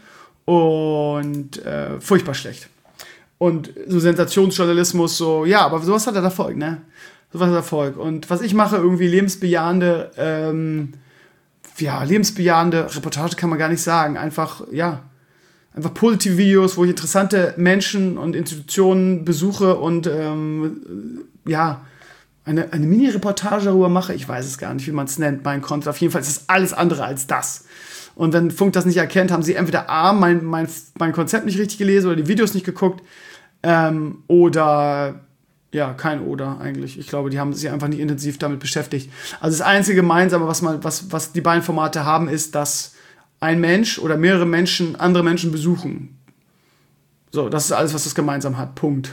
[SPEAKER 2] und äh, furchtbar schlecht. Und so Sensationsjournalismus, so, ja, aber sowas hat er Erfolg, ne? Sowas hat Erfolg. Und was ich mache, irgendwie lebensbejahende, ähm, ja, lebensbejahende Reportage kann man gar nicht sagen. Einfach, ja, einfach positive Videos, wo ich interessante Menschen und Institutionen besuche und, ähm, ja, eine, eine Mini-Reportage darüber mache. Ich weiß es gar nicht, wie man es nennt, mein Content. Auf jeden Fall ist es alles andere als das. Und wenn Funk das nicht erkennt, haben sie entweder A, mein, mein, mein Konzept nicht richtig gelesen oder die Videos nicht geguckt, ähm, oder, ja, kein Oder eigentlich. Ich glaube, die haben sich einfach nicht intensiv damit beschäftigt. Also das einzige Gemeinsame, was, man, was, was die beiden Formate haben, ist, dass ein Mensch oder mehrere Menschen andere Menschen besuchen. So, das ist alles, was das gemeinsam hat. Punkt.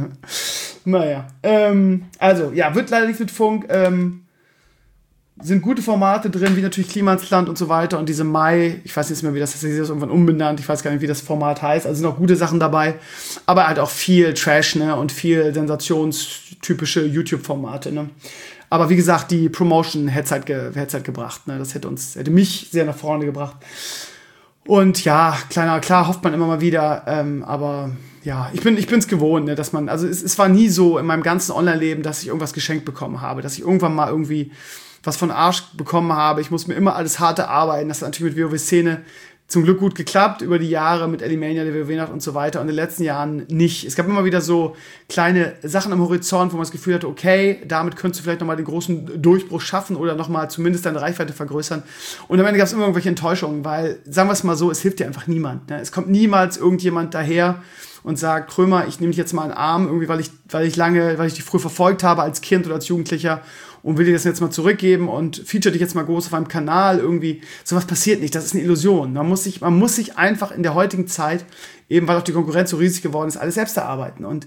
[SPEAKER 2] Naja. Ähm, also, ja, wird leider nicht mit Funk. Ähm, sind gute Formate drin, wie natürlich Klimansland und so weiter. Und diese Mai, ich weiß nicht mehr, wie das ist, das ist irgendwann umbenannt. Ich weiß gar nicht, wie das Format heißt. Also sind auch gute Sachen dabei. Aber halt auch viel Trash, ne? Und viel sensationstypische YouTube-Formate, ne? Aber wie gesagt, die Promotion hätte es halt, ge- hätte halt gebracht. Ne? Das hätte uns, hätte mich sehr nach vorne gebracht. Und ja, kleiner, klar hofft man immer mal wieder, ähm, aber ja, ich bin ich bin's gewohnt, ne, dass man, also es, es war nie so in meinem ganzen Online-Leben, dass ich irgendwas geschenkt bekommen habe, dass ich irgendwann mal irgendwie was von Arsch bekommen habe. Ich muss mir immer alles hart erarbeiten. Das hat natürlich mit WoW-Szene zum Glück gut geklappt über die Jahre mit Elimania, der WoW-Nacht und so weiter und in den letzten Jahren nicht. Es gab immer wieder so kleine Sachen am Horizont, wo man das Gefühl hatte, okay, damit könntest du vielleicht nochmal den großen Durchbruch schaffen oder nochmal zumindest deine Reichweite vergrößern. Und am Ende gab es immer irgendwelche Enttäuschungen, weil, sagen wir es mal so, es hilft dir einfach niemand. Ne? Es kommt niemals irgendjemand daher und sagt, Krömer, ich nehme dich jetzt mal in den Arm, irgendwie, weil ich, weil ich lange, weil ich dich früh verfolgt habe als Kind oder als Jugendlicher und will dir das jetzt mal zurückgeben und feature dich jetzt mal groß auf einem Kanal irgendwie. Sowas passiert nicht, das ist eine Illusion. Man muss sich, man muss sich einfach in der heutigen Zeit, eben weil auch die Konkurrenz so riesig geworden ist, alles selbst erarbeiten. Und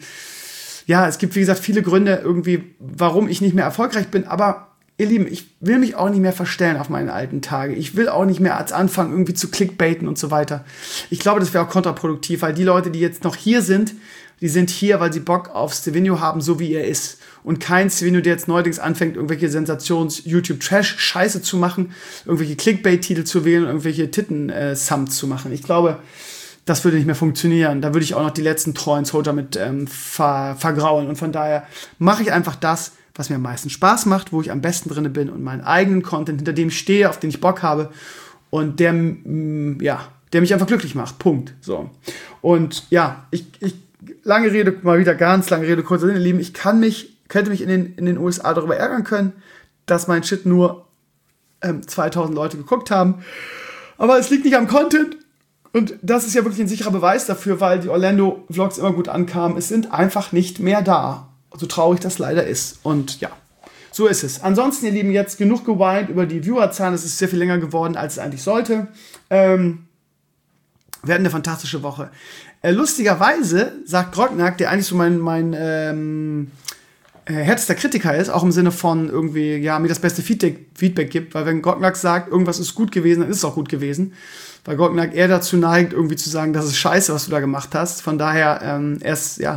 [SPEAKER 2] ja, es gibt, wie gesagt, viele Gründe irgendwie, warum ich nicht mehr erfolgreich bin, aber ihr Lieben, ich will mich auch nicht mehr verstellen auf meine alten Tage. Ich will auch nicht mehr als anfangen, irgendwie zu clickbaiten und so weiter. Ich glaube, das wäre auch kontraproduktiv, weil die Leute, die jetzt noch hier sind, die sind hier, weil sie Bock auf Stevenio haben, so wie er ist. Und kein Stevenio, der jetzt neuerdings anfängt, irgendwelche Sensations-YouTube-Trash-Scheiße zu machen, irgendwelche Clickbait-Titel zu wählen, irgendwelche Titten-Sums zu machen. Ich glaube, das würde nicht mehr funktionieren. Da würde ich auch noch die letzten treuen Soldier mit ähm, ver- vergraulen. Und von daher mache ich einfach das, was mir am meisten Spaß macht, wo ich am besten drin bin und meinen eigenen Content, hinter dem ich stehe, auf den ich Bock habe und der, mh, ja, der mich einfach glücklich macht. Punkt. So. Und ja, ich, ich lange Rede, mal wieder ganz lange Rede, kurzer Sinn, ihr Lieben, ich kann mich, könnte mich in den, in den U S A darüber ärgern können, dass mein Shit nur ähm, zweitausend Leute geguckt haben. Aber es liegt nicht am Content. Und das ist ja wirklich ein sicherer Beweis dafür, weil die Orlando-Vlogs immer gut ankamen. Es sind einfach nicht mehr da. So traurig das leider ist. Und ja, so ist es. Ansonsten, ihr Lieben, jetzt genug geweint über die Viewerzahlen. Es ist sehr viel länger geworden, als es eigentlich sollte. Ähm, wir hatten eine fantastische Woche. Äh, lustigerweise sagt Grognak, der eigentlich so mein, mein ähm, äh, härtester Kritiker ist, auch im Sinne von irgendwie, ja, mir das beste Feedback, Feedback gibt, weil wenn Grognak sagt, irgendwas ist gut gewesen, dann ist es auch gut gewesen. Weil Grognak eher dazu neigt, irgendwie zu sagen, das ist scheiße, was du da gemacht hast. Von daher, ähm, er ist, ja,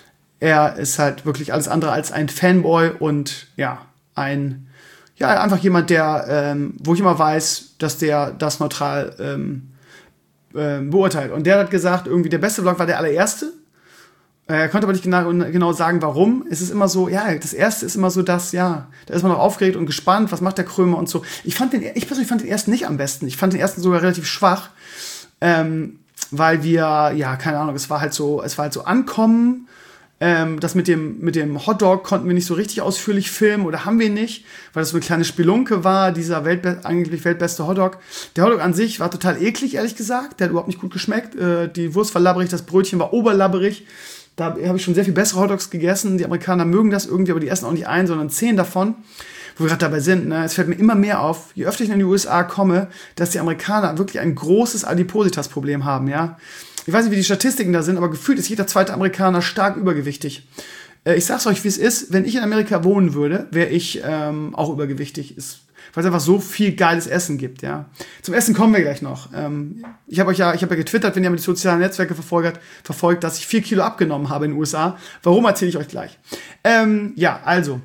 [SPEAKER 2] er ist halt wirklich alles andere als ein Fanboy und ja, ein, ja, einfach jemand, der, ähm, wo ich immer weiß, dass der das neutral ähm, ähm, beurteilt. Und der hat gesagt, irgendwie der beste Vlog war der allererste. Er konnte aber nicht genau, genau sagen, warum. Es ist immer so, ja, das erste ist immer so, dass, ja, da ist man noch aufgeregt und gespannt, was macht der Krömer und so. Ich fand den, ich persönlich fand den ersten nicht am besten. Ich fand den ersten sogar relativ schwach, ähm, weil wir, ja, keine Ahnung, es war halt so, es war halt so Ankommen. Ähm, das mit dem, mit dem Hotdog konnten wir nicht so richtig ausführlich filmen oder haben wir nicht, weil das so eine kleine Spelunke war, dieser Weltbe- angeblich weltbeste Hotdog. Der Hotdog an sich war total eklig, ehrlich gesagt. Der hat überhaupt nicht gut geschmeckt. Äh, die Wurst war labberig, das Brötchen war oberlabberig. Da habe ich schon sehr viel bessere Hotdogs gegessen. Die Amerikaner mögen das irgendwie, aber die essen auch nicht einen, sondern zehn davon. Wo wir gerade dabei sind, ne? Es fällt mir immer mehr auf, je öfter ich in die U S A komme, dass die Amerikaner wirklich ein großes Adipositas-Problem haben, ja. Ich weiß nicht, wie die Statistiken da sind, aber gefühlt ist jeder zweite Amerikaner stark übergewichtig. Äh, ich sag's euch, wie es ist, wenn ich in Amerika wohnen würde, wäre ich ähm, auch übergewichtig. Ist, weil es einfach so viel geiles Essen gibt, ja. Zum Essen kommen wir gleich noch. Ähm, ich habe euch ja, ich habe ja getwittert, wenn ihr mir die sozialen Netzwerke verfolgt, verfolgt, dass ich vier Kilo abgenommen habe in den U S A. Warum, erzähle ich euch gleich. Ähm, ja, also.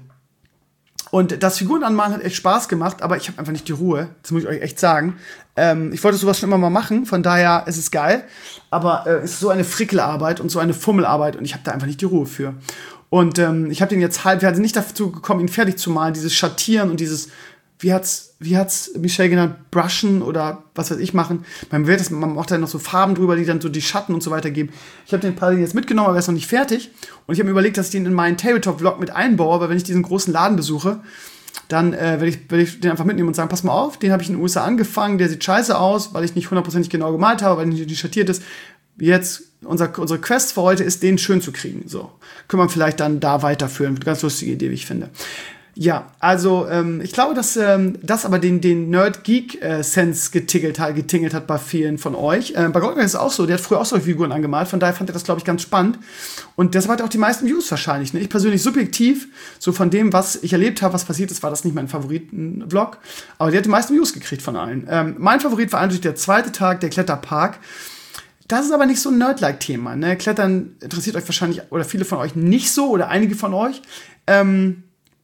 [SPEAKER 2] Und das Figurenanmalen hat echt Spaß gemacht, aber ich habe einfach nicht die Ruhe. Das muss ich euch echt sagen. Ähm, ich wollte sowas schon immer mal machen, von daher ist es geil. Aber äh, es ist so eine Frickelarbeit und so eine Fummelarbeit und ich habe da einfach nicht die Ruhe für. Und ähm, ich habe den jetzt halb, wir sind nicht dazu gekommen, ihn fertig zu malen. Dieses Schattieren und dieses, wie hat's, wie hat's Michelle genannt, brushen oder was weiß ich machen. Man wird das, man macht da noch so Farben drüber, die dann so die Schatten und so weiter geben. Ich habe den Paladin jetzt mitgenommen, aber er ist noch nicht fertig. Und ich habe mir überlegt, dass ich den in meinen Tabletop-Vlog mit einbaue, weil wenn ich diesen großen Laden besuche, dann äh, werde ich, werd ich den einfach mitnehmen und sagen, pass mal auf, den habe ich in den U S A angefangen, der sieht scheiße aus, weil ich nicht hundertprozentig genau gemalt habe, weil nicht, nicht schattiert ist. Jetzt, unser, unsere Quest für heute ist, den schön zu kriegen. So, können wir vielleicht dann da weiterführen. Ganz lustige Idee, wie ich finde. Ja, also ähm, ich glaube, dass ähm, das aber den, den Nerd-Geek-Sense getingelt hat, getingelt hat bei vielen von euch. Ähm, bei Goldberg ist es auch so, der hat früher auch solche Figuren angemalt, von daher fand er das, glaube ich, ganz spannend. Und deshalb hat er auch die meisten Views wahrscheinlich. Ne? Ich persönlich subjektiv, so von dem, was ich erlebt habe, was passiert ist, war das nicht mein Favoriten-Vlog. Aber der hat die meisten Views gekriegt von allen. Ähm, mein Favorit war eigentlich der zweite Tag, der Kletterpark. Das ist aber nicht so ein Nerd-like-Thema. Ne? Klettern interessiert euch wahrscheinlich, oder viele von euch nicht so, oder einige von euch. Ähm,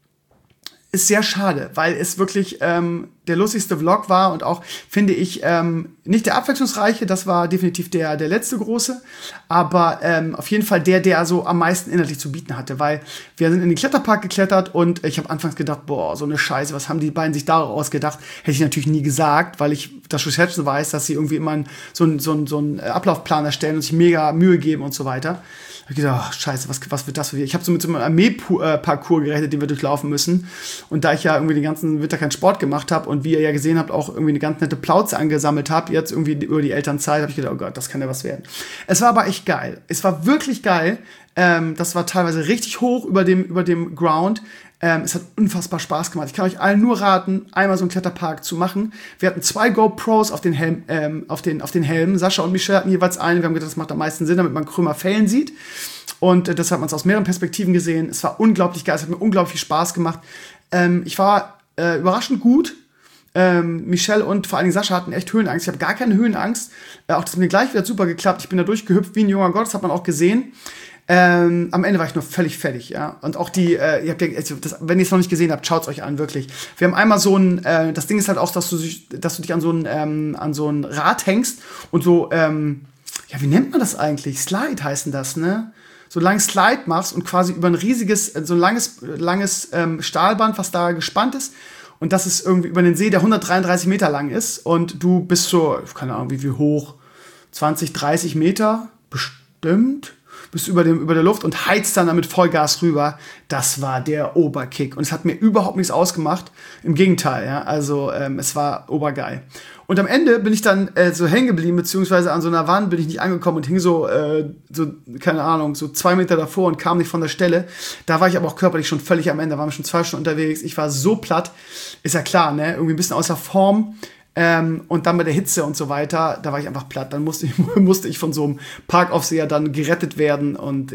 [SPEAKER 2] ist sehr schade, weil es wirklich ähm, der lustigste Vlog war und auch, finde ich, ähm, nicht der abwechslungsreiche, das war definitiv der, der letzte große, aber ähm, auf jeden Fall der, der so am meisten inhaltlich zu bieten hatte, weil wir sind in den Kletterpark geklettert und ich habe anfangs gedacht, boah, so eine Scheiße, was haben die beiden sich daraus gedacht? Hätte ich natürlich nie gesagt, weil ich das schon schätzen weiß, dass sie irgendwie immer so einen so so einen Ablaufplan erstellen und sich mega Mühe geben und so weiter. Ich hab gedacht, ach, scheiße, was, was wird das für dich? Ich habe so mit so einem Armee-Parcours gerechnet, den wir durchlaufen müssen. Und da ich ja irgendwie den ganzen Winter keinen Sport gemacht habe und wie ihr ja gesehen habt, auch irgendwie eine ganz nette Plauze angesammelt habe, jetzt irgendwie über die Elternzeit, habe ich gedacht, oh Gott, das kann ja was werden. Es war aber echt geil. Es war wirklich geil. Ähm, das war teilweise richtig hoch über dem, über dem Ground. Ähm, es hat unfassbar Spaß gemacht. Ich kann euch allen nur raten, einmal so einen Kletterpark zu machen. Wir hatten zwei GoPros auf den Helm, ähm, auf den, auf den Helmen. Sascha und Michelle hatten jeweils eine. Wir haben gedacht, das macht am meisten Sinn, damit man Krömer Fällen sieht. Und äh, das hat man aus mehreren Perspektiven gesehen. Es war unglaublich geil. Es hat mir unglaublich viel Spaß gemacht. Ähm, ich war äh, überraschend gut. Ähm, Michelle und vor allen Dingen Sascha hatten echt Höhenangst. Ich habe gar keine Höhenangst. Äh, auch das hat mir gleich wieder super geklappt. Ich bin da durchgehüpft wie ein junger Gott. Das hat man auch gesehen. Ähm, am Ende war ich nur völlig fertig, ja. Und auch die, äh, ihr habt ja, also das, wenn ihr es noch nicht gesehen habt, schaut's euch an, wirklich. Wir haben einmal so ein, äh, das Ding ist halt auch, dass du, dass du dich an so ein, ähm, an so ein Rad hängst und so, ähm, ja, wie nennt man das eigentlich? Slide heißen das, ne? So ein langes Slide machst und quasi über ein riesiges, so ein langes, langes ähm, Stahlband, was da gespannt ist. Und das ist irgendwie über den See, der hundertdreiunddreißig Meter lang ist. Und du bist so, keine Ahnung, wie viel hoch, zwanzig, dreißig Meter, bestimmt. Bist über, dem, über der Luft und heizt dann damit Vollgas rüber. Das war der Oberkick. Und es hat mir überhaupt nichts ausgemacht. Im Gegenteil, ja. Also, ähm, es war obergeil. Und am Ende bin ich dann äh, so hängen geblieben, beziehungsweise an so einer Wand bin ich nicht angekommen und hing so, äh, so, keine Ahnung, so zwei Meter davor und kam nicht von der Stelle. Da war ich aber auch körperlich schon völlig am Ende. Da waren wir schon zwei Stunden unterwegs. Ich war so platt. Ist ja klar, ne? Irgendwie ein bisschen außer Form. Ähm, und dann bei der Hitze und so weiter, da war ich einfach platt. Dann musste ich, musste ich von so einem Parkaufseher dann gerettet werden. Und ja,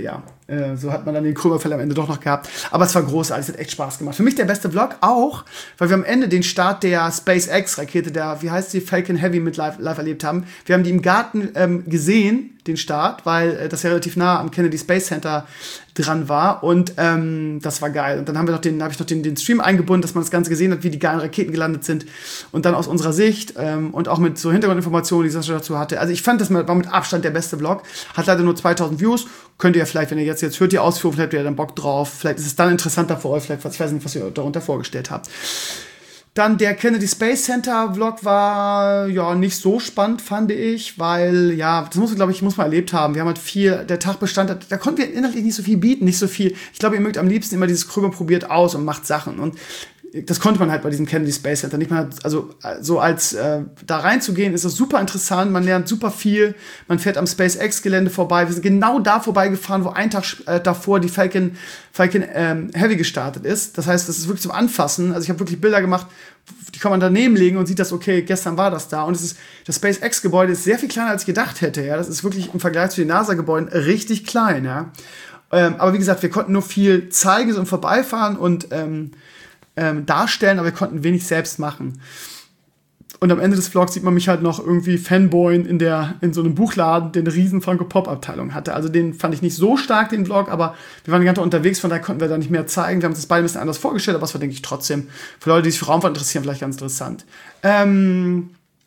[SPEAKER 2] Äh, so hat man dann den Krömer-Fall am Ende doch noch gehabt. Aber es war großartig, es hat echt Spaß gemacht. Für mich der beste Vlog auch, weil wir am Ende den Start der SpaceX-Rakete, der, wie heißt die, Falcon Heavy mit live, live erlebt haben. Wir haben die im Garten ähm, gesehen, den Start, weil äh, das ja relativ nah am Kennedy Space Center dran war und ähm, das war geil. Und dann haben wir noch den, habe ich noch den, den Stream eingebunden, dass man das Ganze gesehen hat, wie die geilen Raketen gelandet sind und dann aus unserer Sicht ähm, und auch mit so Hintergrundinformationen, die Sascha dazu hatte. Also ich fand, das war mit Abstand der beste Vlog. Hat leider nur zweitausend Views. Könnt ihr ja vielleicht, wenn ihr jetzt, jetzt hört, die Ausführung, vielleicht habt ihr dann Bock drauf. Vielleicht ist es dann interessanter für euch. Vielleicht, ich weiß nicht, was ihr darunter vorgestellt habt. Dann der Kennedy Space Center Vlog war ja nicht so spannend, fand ich, weil, ja, das muss, glaube ich, muss man erlebt haben. Wir haben halt viel, der Tag bestand, da konnten wir inhaltlich nicht so viel bieten, nicht so viel. Ich glaube, ihr mögt am liebsten immer dieses Krömer probiert aus und macht Sachen. Und das konnte man halt bei diesem Kennedy Space Center nicht. Man hat, also so als äh, da reinzugehen, ist das super interessant. Man lernt super viel. Man fährt am SpaceX-Gelände vorbei. Wir sind genau da vorbeigefahren, wo ein Tag äh, davor die Falcon, Falcon ähm, Heavy gestartet ist. Das heißt, das ist wirklich zum Anfassen. Also ich habe wirklich Bilder gemacht, die kann man daneben legen und sieht das, okay, gestern war das da. Und es ist, das SpaceX-Gebäude ist sehr viel kleiner, als ich gedacht hätte. Ja, das ist wirklich im Vergleich zu den NASA-Gebäuden richtig klein. Ja, ähm, aber wie gesagt, wir konnten nur viel zeigen und vorbeifahren und ähm, Ähm, darstellen, aber wir konnten wenig selbst machen. Und am Ende des Vlogs sieht man mich halt noch irgendwie Fanboyen in der in so einem Buchladen, der eine riesen Funko-Pop-Abteilung hatte. Also den fand ich nicht so stark, den Vlog, aber wir waren die ganze Zeit unterwegs, von daher konnten wir da nicht mehr zeigen. Wir haben uns das beide ein bisschen anders vorgestellt, aber es war, denke ich, trotzdem für Leute, die sich für Raumfahrt interessieren, vielleicht ganz interessant. Ähm,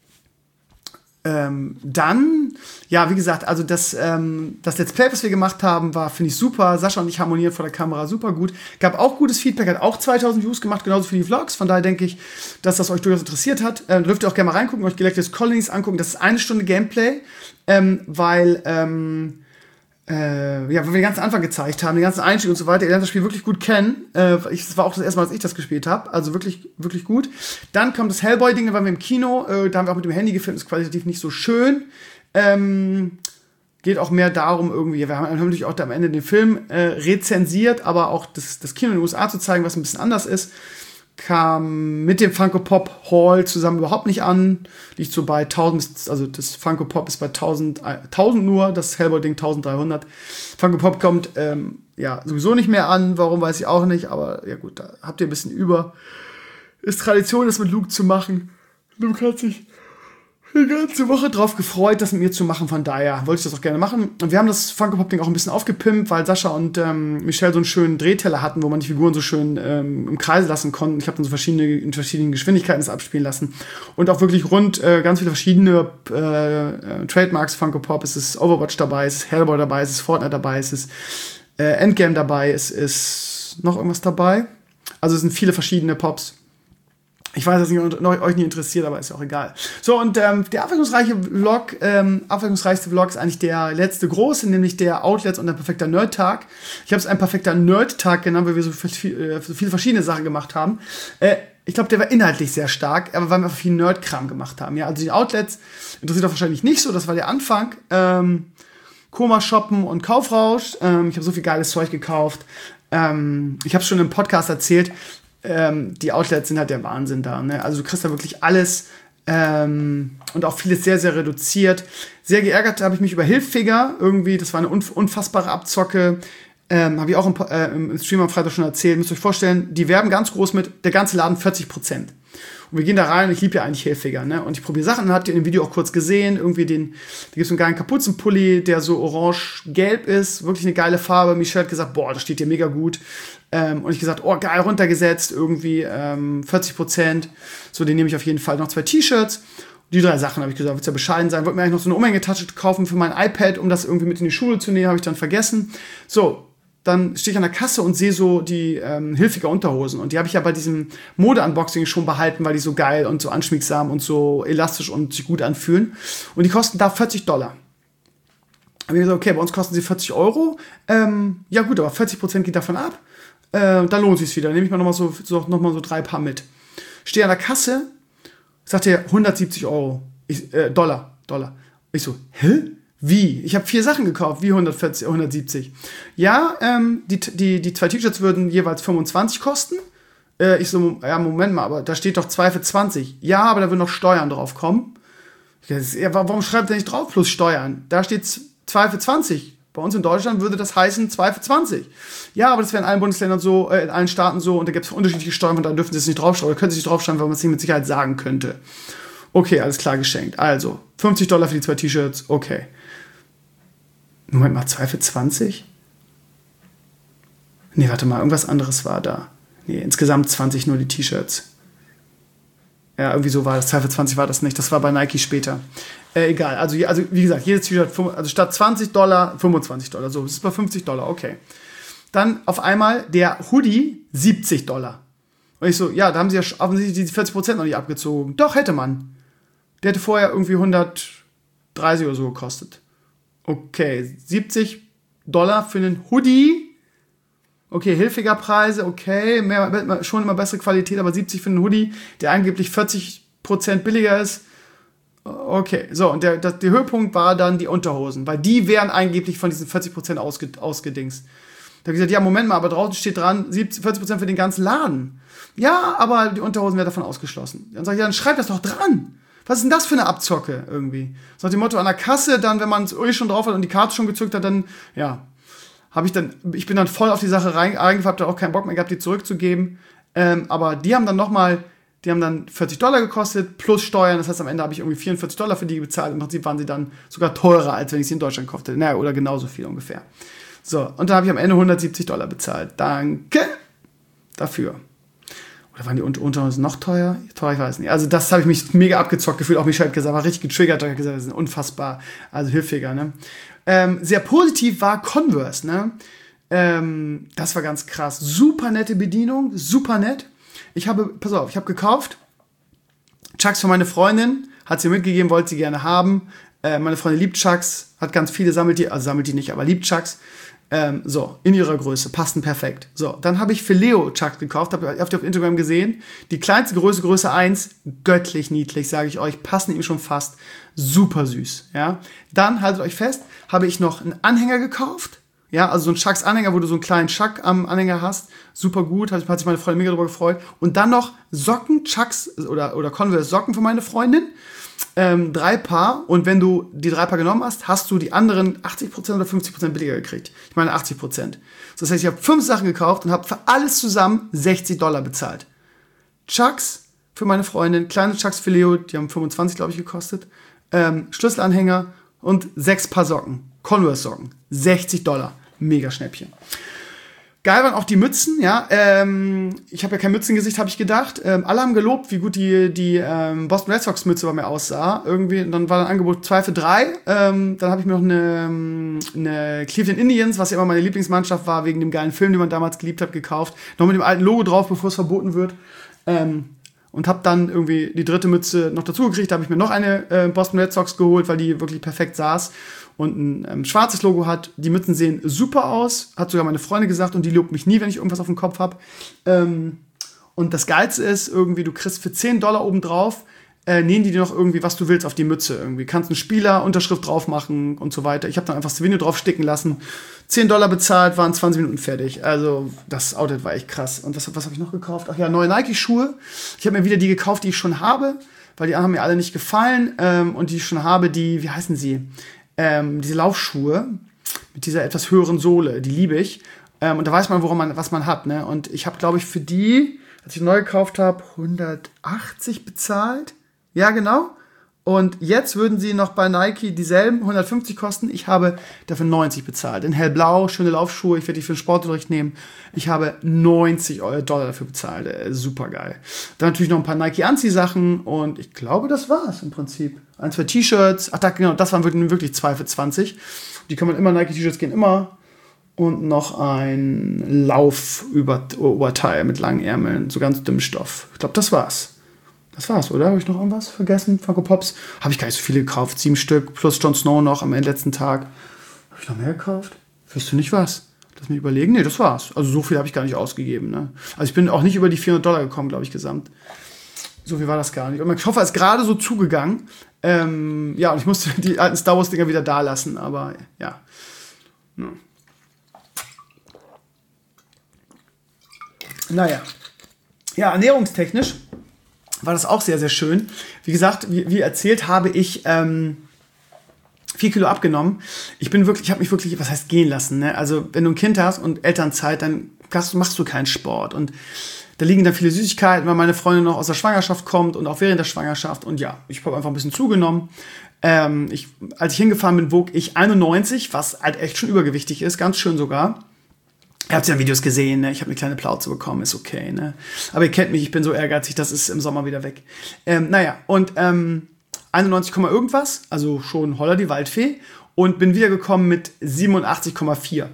[SPEAKER 2] Ähm, dann, ja, wie gesagt, also das, ähm, das Let's Play, was wir gemacht haben, war, finde ich, super. Sascha und ich harmonieren vor der Kamera super gut. Gab auch gutes Feedback, hat auch zweitausend Views gemacht, genauso für die Vlogs. Von daher denke ich, dass das euch durchaus interessiert hat. Ähm, dürft ihr auch gerne mal reingucken, euch Galactic Colonies angucken. Das ist eine Stunde Gameplay, ähm, weil, ähm, Äh, ja, weil wir den ganzen Anfang gezeigt haben, den ganzen Einstieg und so weiter. Ihr lernt das Spiel wirklich gut kennen. Äh, ich, das war auch das erste Mal, dass ich das gespielt habe. Also wirklich, wirklich gut. Dann kommt das Hellboy-Ding, da waren wir im Kino. Äh, da haben wir auch mit dem Handy gefilmt. Ist qualitativ nicht so schön. Ähm, geht auch mehr darum irgendwie, wir haben, haben natürlich auch am Ende den Film äh, rezensiert, aber auch das, das Kino in den U S A zu zeigen, was ein bisschen anders ist. Kam mit dem Funko Pop Hall zusammen überhaupt nicht an. Liegt so bei tausend, also das Funko Pop ist bei tausend, tausend nur, das Hellboy-Ding dreizehnhundert. Funko Pop kommt ähm, ja sowieso nicht mehr an, warum weiß ich auch nicht, aber ja gut, da habt ihr ein bisschen über. Ist Tradition, das mit Luke zu machen. Luke hat sich die ganze Woche drauf gefreut, das mit mir zu machen, von daher wollte ich das auch gerne machen. Und wir haben das Funko Pop Ding auch ein bisschen aufgepimpt, weil Sascha und ähm, Michelle so einen schönen Drehteller hatten, wo man die Figuren so schön ähm, im Kreis lassen konnten. Ich habe dann so verschiedene, in verschiedenen Geschwindigkeiten das abspielen lassen. Und auch wirklich rund äh, ganz viele verschiedene äh, äh, Trademarks Funko Pop. Es ist Overwatch dabei, es ist Hellboy dabei, es ist Fortnite dabei, es ist äh, Endgame dabei, es ist noch irgendwas dabei. Also es sind viele verschiedene Pops. Ich weiß, dass es euch nicht interessiert, aber ist ja auch egal. So, und ähm, der abwechslungsreiche Vlog, ähm, abwechslungsreichste Vlog ist eigentlich der letzte große, nämlich der Outlets und der perfekter Nerd-Tag. Ich habe es einen perfekter Nerd-Tag genannt, weil wir so viel, äh, so viele verschiedene Sachen gemacht haben. Äh, ich glaube, der war inhaltlich sehr stark, aber weil wir einfach viel Nerd-Kram gemacht haben. Ja, also die Outlets interessiert auch wahrscheinlich nicht so, das war der Anfang. Ähm, Koma shoppen und Kaufrausch. Ähm, ich habe so viel geiles Zeug gekauft. Ähm, ich habe es schon im Podcast erzählt. Ähm, die Outlets sind halt der Wahnsinn da. Ne? Also du kriegst da wirklich alles ähm, und auch vieles sehr, sehr reduziert. Sehr geärgert habe ich mich über Hilfiger irgendwie. Das war eine unf- unfassbare Abzocke. Ähm, habe ich auch im, äh, im Stream am Freitag schon erzählt. Müsst ihr euch vorstellen, die werben ganz groß mit, der ganze Laden vierzig Prozent. Und wir gehen da rein und ich liebe ja eigentlich Hilfiger. Ne? Und ich probiere Sachen, habt ihr in dem Video auch kurz gesehen. Irgendwie den, da gibt es so einen geilen Kapuzenpulli, der so orange-gelb ist. Wirklich eine geile Farbe. Michelle hat gesagt, boah, das steht dir mega gut. Ähm, und ich gesagt, oh, geil, runtergesetzt, irgendwie ähm, vierzig Prozent. So, den nehme ich auf jeden Fall. Noch zwei T-Shirts. Die drei Sachen habe ich gesagt, wird ja bescheiden sein. Wollte mir eigentlich noch so eine Umhängetasche kaufen für mein iPad, um das irgendwie mit in die Schule zu nehmen, habe ich dann vergessen. So, dann stehe ich an der Kasse und sehe so die ähm, Hilfiger Unterhosen. Und die habe ich ja bei diesem Mode-Unboxing schon behalten, weil die so geil und so anschmiegsam und so elastisch und sich gut anfühlen. Und die kosten da vierzig Dollar. Habe ich gesagt, okay, bei uns kosten sie vierzig Euro. Ähm, ja gut, aber vierzig Prozent geht davon ab. Äh, dann lohnt sich's wieder. Nehme ich mal nochmal so, so, noch mal so drei Paar mit. Stehe an der Kasse, sagt er hundertsiebzig Euro. Ich, äh, Dollar. Dollar. Ich so, hä? Wie? Ich habe vier Sachen gekauft. Wie hundertvierzig, hundertsiebzig? Ja, ähm, die, die, die zwei T-Shirts würden jeweils fünfundzwanzig kosten. Äh, ich so, ja, Moment mal, aber da steht doch zwei für zwanzig. Ja, aber da würden noch Steuern drauf kommen. Ja, warum schreibt er nicht drauf plus Steuern? Da steht zwei für zwanzig. Bei uns in Deutschland würde das heißen zwei für zwanzig. Ja, aber das wäre in allen Bundesländern so, äh, in allen Staaten so und da gibt es unterschiedliche Steuern, von daher dürfen sie es nicht draufschreiben oder können sie es nicht draufschreiben, weil man es nicht mit Sicherheit sagen könnte. Okay, alles klar, geschenkt. Also, fünfzig Dollar für die zwei T-Shirts, okay. Moment mal, zwei für zwanzig? Nee, warte mal, irgendwas anderes war da. Nee, insgesamt zwanzig nur die T-Shirts. Ja, irgendwie so war das. zwei für zwanzig war das nicht. Das war bei Nike später. Äh, egal. Also, also, wie gesagt, jedes T-Shirt, also statt zwanzig Dollar, fünfundzwanzig Dollar. So, das ist bei fünfzig Dollar, okay. Dann auf einmal der Hoodie, siebzig Dollar. Und ich so, ja, da haben sie ja offensichtlich die vierzig Prozent noch nicht abgezogen. Doch, hätte man. Der hätte vorher irgendwie hundertdreißig oder so gekostet. Okay, siebzig Dollar für einen Hoodie. Okay, hilfiger Preise, okay, mehr, schon immer bessere Qualität, aber siebzig für einen Hoodie, der angeblich vierzig Prozent billiger ist. Okay, so, und der, der, der Höhepunkt war dann die Unterhosen, weil die wären angeblich von diesen vierzig Prozent ausge, ausgedingst. Da habe ich gesagt, ja, Moment mal, aber draußen steht dran, vierzig Prozent für den ganzen Laden. Ja, aber die Unterhosen werden davon ausgeschlossen. Dann sage ich, ja, dann schreib das doch dran. Was ist denn das für eine Abzocke irgendwie? So nach dem Motto, an der Kasse, dann, wenn man es eh schon drauf hat und die Karte schon gezückt hat, dann, ja, habe ich dann, ich bin dann voll auf die Sache reingefallen, habe da auch keinen Bock mehr gehabt, die zurückzugeben. Ähm, aber die haben dann nochmal, die haben dann vierzig Dollar gekostet, plus Steuern. Das heißt, am Ende habe ich irgendwie vierundvierzig Dollar für die bezahlt. Im Prinzip waren sie dann sogar teurer, als wenn ich sie in Deutschland kaufte. Naja, oder genauso viel ungefähr. So, und dann habe ich am Ende hundertsiebzig Dollar bezahlt. Danke dafür. Oder waren die Unterhosen noch teuer? Teuer, ich weiß nicht. Also das habe ich mich mega abgezockt gefühlt. Auch Michel hat gesagt, war richtig getriggert. Er hat gesagt, das ist unfassbar. Also hilfiger, ne? Ähm, sehr positiv war Converse, ne? Ähm, das war ganz krass. Super nette Bedienung, super nett. Ich habe, pass auf, ich habe gekauft. Chucks für meine Freundin, hat sie mitgegeben, wollte sie gerne haben. Äh, meine Freundin liebt Chucks, hat ganz viele, sammelt die, also sammelt die nicht, aber liebt Chucks. Ähm, so, in ihrer Größe, passen perfekt. So, dann habe ich für Leo Chucks gekauft, habt ihr auf Instagram gesehen. Die kleinste Größe, Größe eins, göttlich niedlich, sage ich euch, passen ihm schon fast. Super süß, ja. Dann, haltet euch fest, habe ich noch einen Anhänger gekauft. Ja, also so ein Chucks-Anhänger, wo du so einen kleinen Chuck am Anhänger hast. Super gut, hat, hat sich meine Freundin mega darüber gefreut. Und dann noch Socken, Chucks oder, oder Converse Socken für meine Freundin. Ähm, drei Paar. Und wenn du die drei Paar genommen hast, hast du die anderen achtzig Prozent oder fünfzig Prozent billiger gekriegt. Ich meine achtzig Prozent. Das heißt, ich habe fünf Sachen gekauft und habe für alles zusammen sechzig Dollar bezahlt. Chucks für meine Freundin, kleine Chucks für Leo, die haben fünfundzwanzig, glaube ich, gekostet. Ähm, Schlüsselanhänger und sechs Paar Socken. Converse Socken. sechzig Dollar. Mega Schnäppchen. Geil waren auch die Mützen, ja. Ähm, ich habe ja kein Mützengesicht, habe ich gedacht. Ähm, alle haben gelobt, wie gut die, die ähm, Boston Red Sox Mütze bei mir aussah. Irgendwie, und dann war ein Angebot zwei für drei. Ähm, dann habe ich mir noch eine, eine Cleveland Indians, was ja immer meine Lieblingsmannschaft war, wegen dem geilen Film, den man damals geliebt hat, gekauft. Noch mit dem alten Logo drauf, bevor es verboten wird. Ähm, und habe dann irgendwie die dritte Mütze noch dazu gekriegt. Da habe ich mir noch eine äh, Boston Red Sox geholt, weil die wirklich perfekt saß. Und ein ähm, schwarzes Logo hat. Die Mützen sehen super aus. Hat sogar meine Freundin gesagt. Und die lobt mich nie, wenn ich irgendwas auf dem Kopf habe. Ähm, und das Geilste ist irgendwie, du kriegst für zehn Dollar obendrauf, äh, nähen die dir noch irgendwie, was du willst, auf die Mütze. Irgendwie kannst einen Spieler, Unterschrift drauf machen und so weiter. Ich habe dann einfach Souvenir drauf sticken lassen. zehn Dollar bezahlt, waren zwanzig Minuten fertig. Also das Outlet war echt krass. Und was, was habe ich noch gekauft? Ach ja, neue Nike-Schuhe. Ich habe mir wieder die gekauft, die ich schon habe. Weil die anderen haben mir alle nicht gefallen. Ähm, und die ich schon habe, die, wie heißen sie? Ähm, diese Laufschuhe mit dieser etwas höheren Sohle, die liebe ich. Ähm, und da weiß man, woran man, was man hat, ne? Und ich habe, glaube ich, für die, als ich neu gekauft habe, hundertachtzig bezahlt. Ja, genau. Und jetzt würden sie noch bei Nike dieselben hundertfünfzig kosten. Ich habe dafür neunzig bezahlt. In hellblau, schöne Laufschuhe. Ich werde die für den Sportunterricht nehmen. Ich habe neunzig Dollar dafür bezahlt. Äh, super geil. Dann natürlich noch ein paar Nike-Anziehsachen. Und ich glaube, das war's im Prinzip. Ein, zwei T-Shirts. Ach, da, genau, das waren wirklich zwei für zwanzig. Die kann man immer, Nike-T-Shirts gehen immer. Und noch ein Laufoberteil mit langen Ärmeln. So ganz dünnem Stoff. Ich glaube, das war's. Das war's, oder? Habe ich noch irgendwas vergessen? Funko Pops? Habe ich gar nicht so viele gekauft. Sieben Stück plus Jon Snow noch am letzten Tag. Habe ich noch mehr gekauft? Weißt du nicht was? Lass mich überlegen. Nee, das war's. Also so viel habe ich gar nicht ausgegeben. Ne? Also ich bin auch nicht über die vierhundert Dollar gekommen, glaube ich, gesamt. So viel war das gar nicht. Und mein Koffer ist gerade so zugegangen. Ähm, ja, und ich musste die alten Star Wars Dinger wieder da lassen. Aber ja. ja. Naja. Ja, ernährungstechnisch war das auch sehr, sehr schön. Wie gesagt, wie, wie erzählt, habe ich ähm, vier Kilo abgenommen. Ich bin wirklich, ich habe mich wirklich, was heißt gehen lassen, ne? Also wenn du ein Kind hast und Elternzeit, dann machst du keinen Sport. Und da liegen dann viele Süßigkeiten, weil meine Freundin noch aus der Schwangerschaft kommt und auch während der Schwangerschaft. Und ja, ich habe einfach ein bisschen zugenommen. Ähm, ich, als ich hingefahren bin, wog ich einundneunzig, was halt echt schon übergewichtig ist, ganz schön sogar. Ihr habt ja Videos gesehen, ne? Ich habe eine kleine Plauze bekommen, ist okay, ne? Aber ihr kennt mich, ich bin so ehrgeizig, das ist im Sommer wieder weg. Ähm, naja, und ähm, einundneunzig, irgendwas, also schon Holla die Waldfee, und bin wiedergekommen mit siebenundachtzig Komma vier.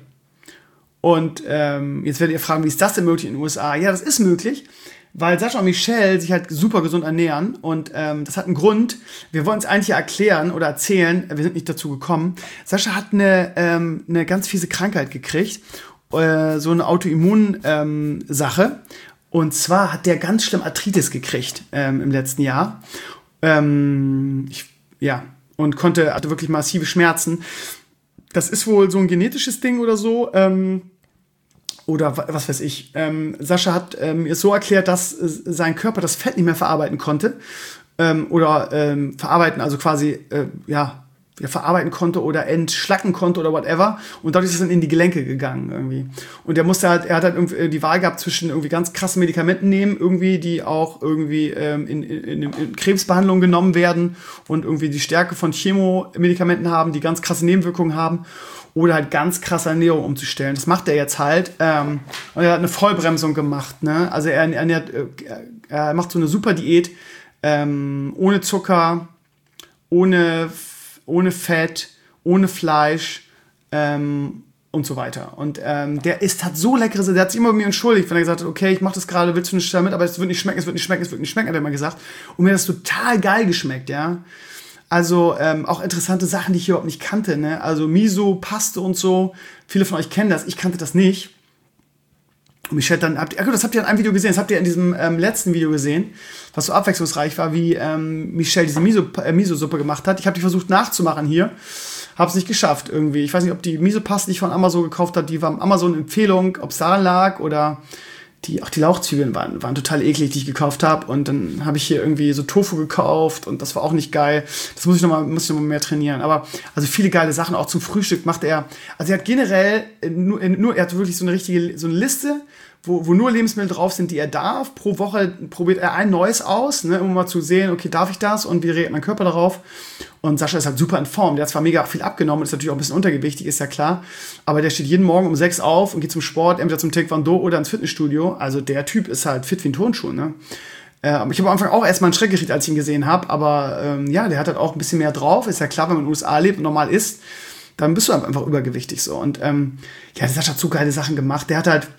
[SPEAKER 2] Und ähm, jetzt werdet ihr fragen, wie ist das denn möglich in den U S A? Ja, das ist möglich, weil Sascha und Michelle sich halt super gesund ernähren. Und ähm, das hat einen Grund. Wir wollen es eigentlich erklären oder erzählen. Wir sind nicht dazu gekommen. Sascha hat eine, ähm, eine ganz fiese Krankheit gekriegt. Äh, so eine Autoimmun-Sache. Ähm, und zwar hat der ganz schlimm Arthritis gekriegt ähm, im letzten Jahr. Ähm, ich, ja, und konnte, hatte wirklich massive Schmerzen. Das ist wohl so ein genetisches Ding oder so. Ähm, oder was weiß ich. Ähm, Sascha hat ähm, mir so erklärt, dass äh, sein Körper das Fett nicht mehr verarbeiten konnte. Ähm, oder ähm, verarbeiten, also quasi, äh, ja, ja, verarbeiten konnte oder entschlacken konnte oder whatever. Und dadurch ist es dann in die Gelenke gegangen irgendwie. Und er musste halt, er hat halt irgendwie die Wahl gehabt zwischen irgendwie ganz krassen Medikamenten nehmen, irgendwie, die auch irgendwie ähm, in, in, in, in Krebsbehandlung genommen werden und irgendwie die Stärke von Chemomedikamenten haben, die ganz krasse Nebenwirkungen haben. Oder halt ganz krasse Ernährung umzustellen. Das macht er jetzt halt. Ähm, und er hat eine Vollbremsung gemacht. Ne? Also er ernährt, äh, er macht so eine super Diät, ähm, ohne Zucker, ohne ohne Fett, ohne Fleisch ähm, und so weiter. Und ähm, der isst hat so leckere Sachen. Der hat sich immer bei mir entschuldigt, wenn er gesagt hat, okay, ich mach das gerade, willst du nicht damit, aber es wird nicht schmecken, es wird nicht schmecken, es wird nicht schmecken, hat er immer gesagt. Und mir hat das total geil geschmeckt, ja. Also ähm, auch interessante Sachen, die ich überhaupt nicht kannte, ne? Also Miso, Paste und so. Viele von euch kennen das, ich kannte das nicht. Und Michelle dann, habt, das habt ihr in einem Video gesehen, das habt ihr in diesem ähm, letzten Video gesehen, was so abwechslungsreich war, wie ähm, Michelle diese Miso, äh, Miso-Suppe gemacht hat. Ich habe die versucht nachzumachen hier, habe es nicht geschafft irgendwie. Ich weiß nicht, ob die Miso-Paste, die ich von Amazon gekauft habe, die war Amazon-Empfehlung, ob es daran lag oder die, auch die Lauchzwiebeln waren, waren total eklig, die ich gekauft habe. Und dann habe ich hier irgendwie so Tofu gekauft und das war auch nicht geil. Das muss ich noch mal, muss ich noch mal mehr trainieren. Aber also viele geile Sachen, auch zum Frühstück macht er. Also er hat generell nur, nur er hat wirklich so eine richtige, so eine Liste, Wo, wo nur Lebensmittel drauf sind, die er darf. Pro Woche probiert er ein neues aus, ne, um mal zu sehen, okay, darf ich das und wie reagiert mein Körper darauf? Und Sascha ist halt super in Form. Der hat zwar mega viel abgenommen, ist natürlich auch ein bisschen untergewichtig, ist ja klar. Aber der steht jeden Morgen um sechs auf und geht zum Sport, entweder zum Taekwondo oder ins Fitnessstudio. Also der Typ ist halt fit wie ein Turnschuh, ne? Äh, aber ich habe am Anfang auch erstmal einen Schreck gekriegt, als ich ihn gesehen habe. Aber ähm, ja, der hat halt auch ein bisschen mehr drauf. Ist ja klar, wenn man in den U S A lebt und normal isst, dann bist du einfach übergewichtig so. Und ähm, ja, der Sascha hat so geile Sachen gemacht. Der hat halt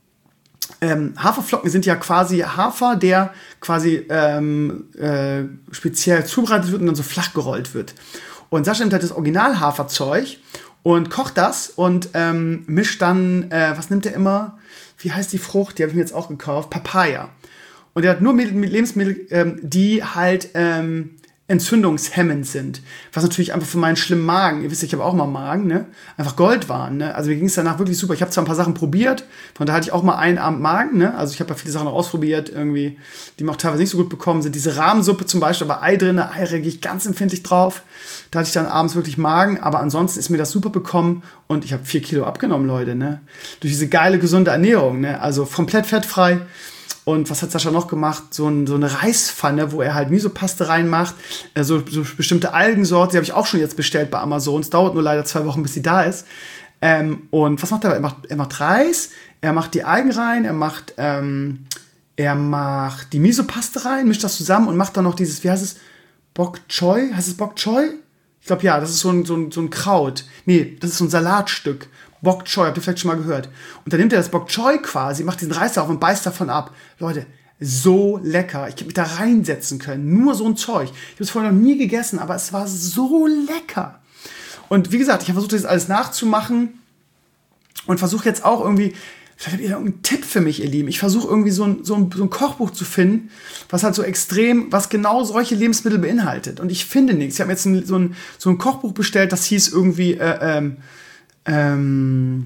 [SPEAKER 2] Ähm, Haferflocken sind ja quasi Hafer, der quasi ähm, äh, speziell zubereitet wird und dann so flach gerollt wird. Und Sascha nimmt halt das Original-Haferzeug und kocht das und ähm, mischt dann, äh, was nimmt er immer? Wie heißt die Frucht? Die habe ich mir jetzt auch gekauft. Papaya. Und er hat nur mit, mit Lebensmittel, ähm, die halt ähm, entzündungshemmend sind. Was natürlich einfach für meinen schlimmen Magen, ihr wisst ja, ich habe auch mal Magen, ne? Einfach Gold waren, ne? Also mir ging es danach wirklich super. Ich habe zwar ein paar Sachen probiert, von da hatte ich auch mal einen Abend Magen, ne? Also ich habe ja viele Sachen auch ausprobiert, irgendwie, die mir auch teilweise nicht so gut bekommen sind. Diese Rahmensuppe zum Beispiel, aber Ei drin, Ei reagiere ich ganz empfindlich drauf. Da hatte ich dann abends wirklich Magen, aber ansonsten ist mir das super bekommen und ich habe vier Kilo abgenommen, Leute, ne? Durch diese geile, gesunde Ernährung, ne? Also komplett fettfrei. Und was hat Sascha noch gemacht? So, ein, so eine Reispfanne, wo er halt Misopaste reinmacht. Äh, so, so bestimmte Algensorten, die habe ich auch schon jetzt bestellt bei Amazon. Es dauert nur leider zwei Wochen, bis sie da ist. Ähm, und was macht er? Er macht, er macht Reis, er macht die Algen rein, er macht, ähm, er macht die Misopaste rein, mischt das zusammen und macht dann noch dieses, wie heißt es? Bok Choy? Heißt es Bok Choy? Ich glaube, ja, das ist so ein, so, ein, so ein Kraut. Nee, das ist so ein Salatstück. Bok Choy, habt ihr vielleicht schon mal gehört. Und dann nimmt er das Bok Choy quasi, macht diesen Reis auf und beißt davon ab. Leute, so lecker. Ich hätte mich da reinsetzen können. Nur so ein Zeug. Ich habe es vorher noch nie gegessen, aber es war so lecker. Und wie gesagt, ich habe versucht, das alles nachzumachen und versuche jetzt auch irgendwie, vielleicht habt ihr irgendeinen Tipp für mich, ihr Lieben. Ich versuche irgendwie so ein, so, ein, so ein Kochbuch zu finden, was halt so extrem, was genau solche Lebensmittel beinhaltet. Und ich finde nichts. Ich habe jetzt ein, so, ein, so ein Kochbuch bestellt, das hieß irgendwie, äh, ähm, ähm,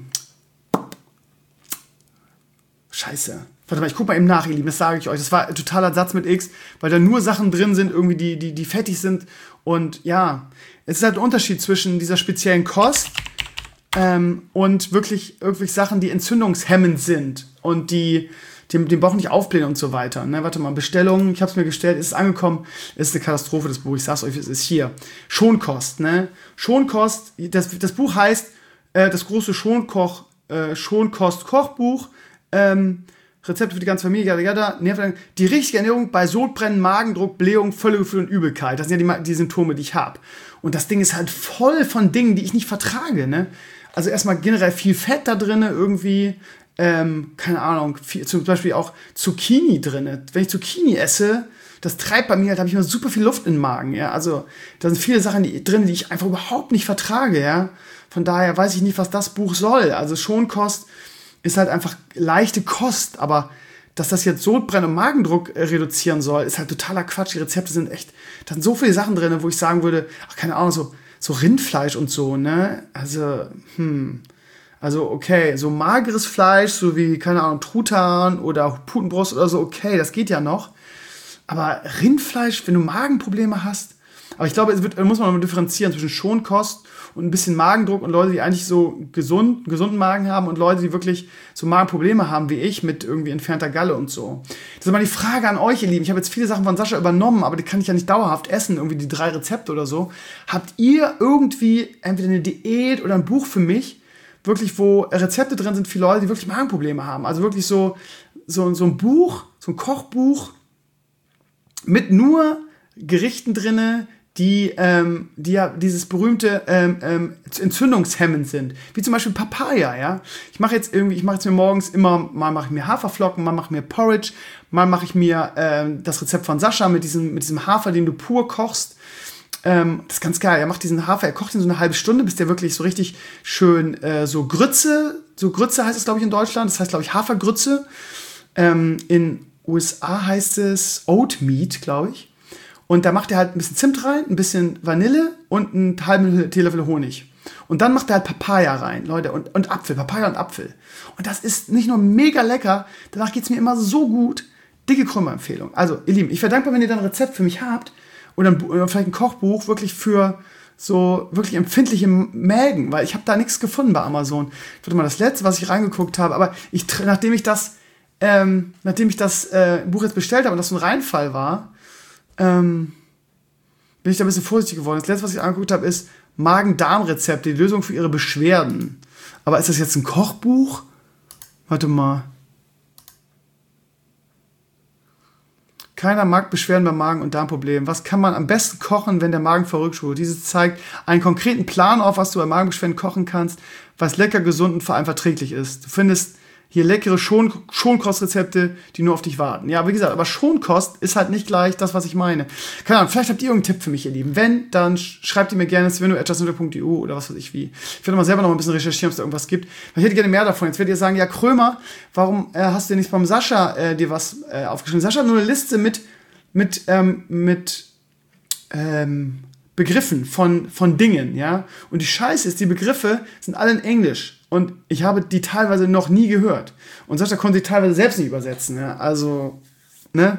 [SPEAKER 2] Scheiße. Warte mal, ich guck mal eben nach, ihr Lieben, das sage ich euch. Das war ein totaler Satz mit X, weil da nur Sachen drin sind, irgendwie, die, die, die fettig sind Und ja, es ist halt ein Unterschied zwischen dieser speziellen Kost ähm, und wirklich irgendwie Sachen, die entzündungshemmend sind und die den, den Bauch nicht aufblähen und so weiter. Ne, warte mal, Bestellung, ich habe es mir gestellt, ist es angekommen, ist eine Katastrophe, das Buch, ich sag's euch, es ist hier. Schonkost, ne? Schonkost, das, das Buch heißt, äh, das große Schonkoch, äh, Schonkost-Kochbuch, ähm, Rezepte für die ganze Familie, yada, yada, Nerven, die richtige Ernährung bei Sodbrennen, Magendruck, Blähung, Völlegefühl und Übelkeit. Das sind ja die, die Symptome, die ich habe. Und das Ding ist halt voll von Dingen, die ich nicht vertrage, ne? Also erstmal generell viel Fett da drin, irgendwie, ähm, keine Ahnung, viel, zum Beispiel auch Zucchini drin. Wenn ich Zucchini esse, das treibt bei mir halt, habe ich immer super viel Luft im Magen, ja. Also da sind viele Sachen die, drin, die ich einfach überhaupt nicht vertrage, ja. Von daher weiß ich nicht, was das Buch soll. Also Schonkost ist halt einfach leichte Kost, aber dass das jetzt Sodbrennen und Magendruck äh, reduzieren soll, ist halt totaler Quatsch. Die Rezepte sind echt, da sind so viele Sachen drin, wo ich sagen würde, ach, keine Ahnung, so, so Rindfleisch und so, ne? Also, hm, also okay, so mageres Fleisch, so wie, keine Ahnung, Truthahn oder Putenbrust oder so, okay, das geht ja noch. Aber Rindfleisch, wenn du Magenprobleme hast, aber ich glaube, es wird, muss man mal differenzieren zwischen Schonkost und ein bisschen Magendruck und Leute, die eigentlich so gesund, gesunden Magen haben und Leute, die wirklich so Magenprobleme haben wie ich mit irgendwie entfernter Galle und so. Das ist mal die Frage an euch, ihr Lieben. Ich habe jetzt viele Sachen von Sascha übernommen, aber die kann ich ja nicht dauerhaft essen, irgendwie die drei Rezepte oder so. Habt ihr irgendwie entweder eine Diät oder ein Buch für mich, wirklich, wo Rezepte drin sind für Leute, die wirklich Magenprobleme haben? Also wirklich so, so, so ein Buch, so ein Kochbuch mit nur Gerichten drinne, die, ähm, die ja dieses berühmte ähm, ähm, entzündungshemmend sind. Wie zum Beispiel Papaya, ja. Ich mache jetzt irgendwie, ich mache jetzt mir morgens immer, mal mache ich mir Haferflocken, mal mache ich mir Porridge, mal mache ich mir ähm, das Rezept von Sascha mit diesem, mit diesem Hafer, den du pur kochst. Ähm, das ist ganz geil. Er macht diesen Hafer, er kocht ihn so eine halbe Stunde, bis der wirklich so richtig schön äh, so Grütze, so Grütze heißt es, glaube ich, in Deutschland. Das heißt, glaube ich, Hafergrütze. Ähm, in U S A heißt es Oat Meat, glaube ich. Und da macht er halt ein bisschen Zimt rein, ein bisschen Vanille und einen halben Teelöffel Honig. Und dann macht er halt Papaya rein, Leute, und, und Apfel, Papaya und Apfel. Und das ist nicht nur mega lecker, danach geht's mir immer so gut. Dicke Krümmer-Empfehlung. Also, ihr Lieben, ich wäre dankbar, wenn ihr dann ein Rezept für mich habt oder, ein, oder vielleicht ein Kochbuch wirklich für so wirklich empfindliche Mägen, weil ich habe da nichts gefunden bei Amazon. Warte mal, das letzte, was ich reingeguckt habe, aber ich, nachdem ich das, ähm, nachdem ich das äh, Buch jetzt bestellt habe und das so ein Reinfall war, Ähm, bin ich da ein bisschen vorsichtig geworden. Das letzte, was ich angeguckt habe, ist Magen-Darm-Rezepte, die Lösung für ihre Beschwerden. Aber ist das jetzt ein Kochbuch? Warte mal. Keiner mag Beschwerden beim Magen- und Darmproblemen. Was kann man am besten kochen, wenn der Magen verrückt wurde? Dieses zeigt einen konkreten Plan auf, was du bei Magenbeschwerden kochen kannst, was lecker, gesund und vor allem verträglich ist. Du findest hier leckere Schon- Schonkostrezepte, die nur auf dich warten. Ja, wie gesagt, aber Schonkost ist halt nicht gleich das, was ich meine. Keine Ahnung, vielleicht habt ihr irgendeinen Tipp für mich, ihr Lieben. Wenn, dann schreibt ihr mir gerne svenno at justnutter punkt e u oder was weiß ich wie. Ich werde mal selber noch ein bisschen recherchieren, ob es da irgendwas gibt. Ich hätte gerne mehr davon. Jetzt werdet ihr sagen, ja, Krömer, warum äh, hast du denn nicht beim Sascha äh, dir was äh, aufgeschrieben? Sascha hat nur eine Liste mit, mit, ähm, mit, ähm, Begriffen von, von Dingen, ja. Und die Scheiße ist, die Begriffe sind alle in Englisch. Und ich habe die teilweise noch nie gehört. Und Sascha konnte sie teilweise selbst nicht übersetzen, ja. Also, ne.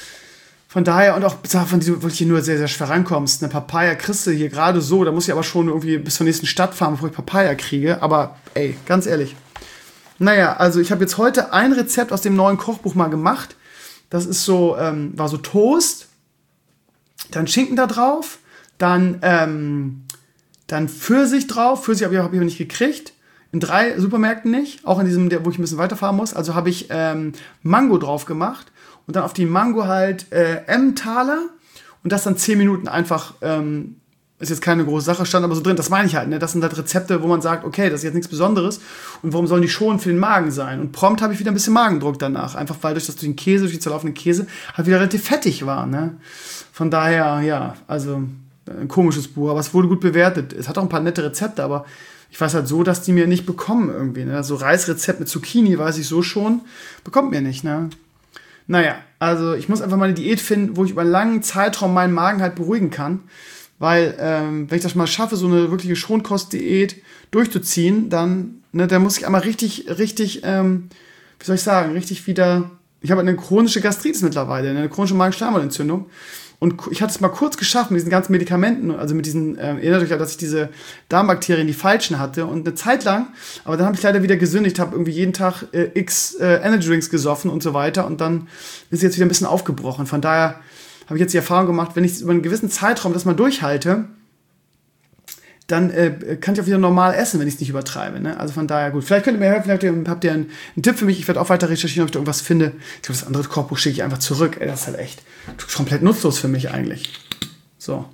[SPEAKER 2] Von daher, und auch von die du wirklich nur sehr, sehr schwer rankommst. Eine Papaya kriegst du hier gerade so, da muss ich aber schon irgendwie bis zur nächsten Stadt fahren, bevor ich Papaya kriege. Aber, ey, ganz ehrlich. Naja, also ich habe jetzt heute ein Rezept aus dem neuen Kochbuch mal gemacht. Das ist so, ähm, war so Toast, dann Schinken da drauf, dann, ähm, dann Pfirsich drauf. Pfirsich habe ich, hab ich aber nicht gekriegt. In drei Supermärkten nicht. Auch in diesem, der, wo ich ein bisschen weiterfahren muss. Also habe ich ähm, Mango drauf gemacht. Und dann auf die Mango halt äh, Emmentaler. Und das dann zehn Minuten einfach, ähm, ist jetzt keine große Sache, stand aber so drin. Das meine ich halt, ne? Das sind halt Rezepte, wo man sagt, okay, das ist jetzt nichts Besonderes. Und warum sollen die schon für den Magen sein? Und prompt habe ich wieder ein bisschen Magendruck danach. Einfach weil durch das durch den Käse, durch die zerlaufenden Käse, halt wieder relativ fettig war, ne? Von daher, ja, also ein komisches Buch, aber es wurde gut bewertet. Es hat auch ein paar nette Rezepte, aber ich weiß halt so, dass die mir nicht bekommen irgendwie. Ne? So Reisrezept mit Zucchini weiß ich so schon, bekommt mir nicht. Ne? Naja, also ich muss einfach mal eine Diät finden, wo ich über einen langen Zeitraum meinen Magen halt beruhigen kann. Weil, ähm, wenn ich das mal schaffe, so eine wirkliche Schonkost-Diät durchzuziehen, dann, ne, dann muss ich einmal richtig, richtig, ähm, wie soll ich sagen, richtig wieder. Ich habe eine chronische Gastritis mittlerweile, eine chronische Magen-Schleimhautentzündung. Und ich hatte es mal kurz geschafft mit diesen ganzen Medikamenten, also mit diesen, äh, erinnert euch ja, dass ich diese Darmbakterien, die falschen hatte. Und eine Zeit lang, aber dann habe ich leider wieder gesündigt, habe irgendwie jeden Tag äh, x äh, Energy Drinks gesoffen und so weiter. Und dann ist es jetzt wieder ein bisschen aufgebrochen. Von daher habe ich jetzt die Erfahrung gemacht, wenn ich über einen gewissen Zeitraum das mal durchhalte, dann äh, kann ich auch wieder normal essen, wenn ich es nicht übertreibe. Ne? Also von daher gut. Vielleicht könnt ihr mir helfen, vielleicht habt ihr, habt ihr einen, einen Tipp für mich. Ich werde auch weiter recherchieren, ob ich da irgendwas finde. Ich glaube, das andere Kochbuch schicke ich einfach zurück. Ey, das ist halt echt komplett nutzlos für mich eigentlich. So.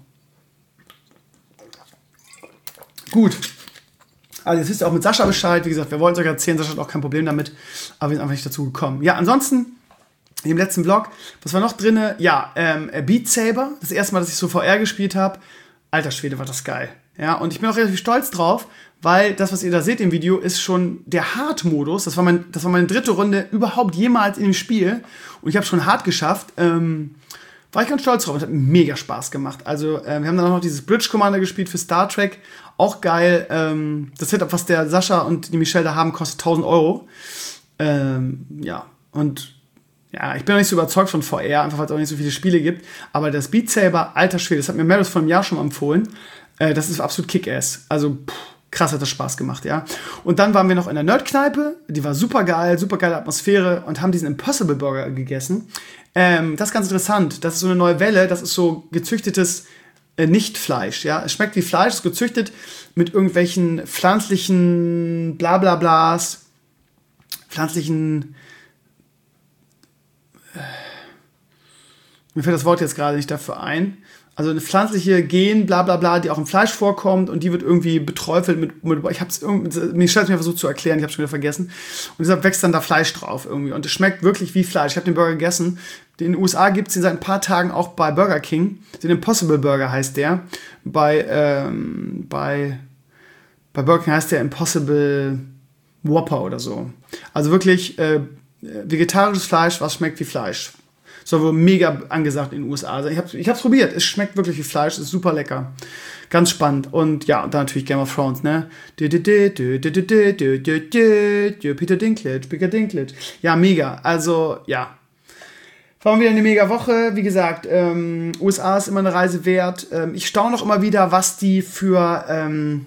[SPEAKER 2] Gut. Also jetzt wisst ihr auch mit Sascha Bescheid. Wie gesagt, wir wollten es euch erzählen. Sascha hat auch kein Problem damit. Aber wir sind einfach nicht dazu gekommen. Ja, ansonsten, im letzten Vlog, was war noch drin? Ja, ähm, Beat Saber. Das erste Mal, dass ich so V R gespielt habe. Alter Schwede, war das geil. Ja, und ich bin auch relativ stolz drauf, weil das, was ihr da seht im Video, ist schon der Hard-Modus. Das war mein, das war meine dritte Runde überhaupt jemals in dem Spiel. Und ich habe schon hart geschafft. Ähm, war ich ganz stolz drauf und hat mega Spaß gemacht. Also, äh, wir haben dann auch noch dieses Bridge Commander gespielt für Star Trek. Auch geil. Ähm, das Setup, was der Sascha und die Michelle da haben, kostet tausend Euro. Ähm, ja, und ja, ich bin noch nicht so überzeugt von V R, einfach weil es auch nicht so viele Spiele gibt. Aber das Beat Saber, alter Schwede, das hat mir Meredith vor einem Jahr schon mal empfohlen. Äh, das ist absolut Kick-Ass. Also, pff, krass hat das Spaß gemacht, ja. Und dann waren wir noch in der Nerd-Kneipe. Die war super geil, super geile Atmosphäre und haben diesen Impossible Burger gegessen. Ähm, das ist ganz interessant. Das ist so eine neue Welle. Das ist so gezüchtetes äh, Nicht-Fleisch, ja. Es schmeckt wie Fleisch, ist gezüchtet mit irgendwelchen pflanzlichen Blablablas, pflanzlichen mir fällt das Wort jetzt gerade nicht dafür ein. Also eine pflanzliche Gen, bla bla bla, die auch im Fleisch vorkommt und die wird irgendwie beträufelt mit, mit ich hab's irgendwie, mir stellt mir versucht zu erklären, ich hab's schon wieder vergessen. Und deshalb wächst dann da Fleisch drauf irgendwie und es schmeckt wirklich wie Fleisch. Ich habe den Burger gegessen. In den U S A gibt's den seit ein paar Tagen auch bei Burger King. Den Impossible Burger heißt der. Bei, ähm, bei, bei Burger King heißt der Impossible Whopper oder so. Also wirklich äh, vegetarisches Fleisch, was schmeckt wie Fleisch. Soll wohl mega angesagt in den U S A. Also ich habe ich hab's probiert. Es schmeckt wirklich wie Fleisch. Es ist super lecker. Ganz spannend. Und ja, und dann natürlich Game of Thrones, ne? Peter Dinklage, Peter Dinklage. Ja, mega. Also, ja. War wieder eine mega Woche. Wie gesagt, ähm, U S A ist immer eine Reise wert. Ähm, ich staune auch immer wieder, was die für, ähm,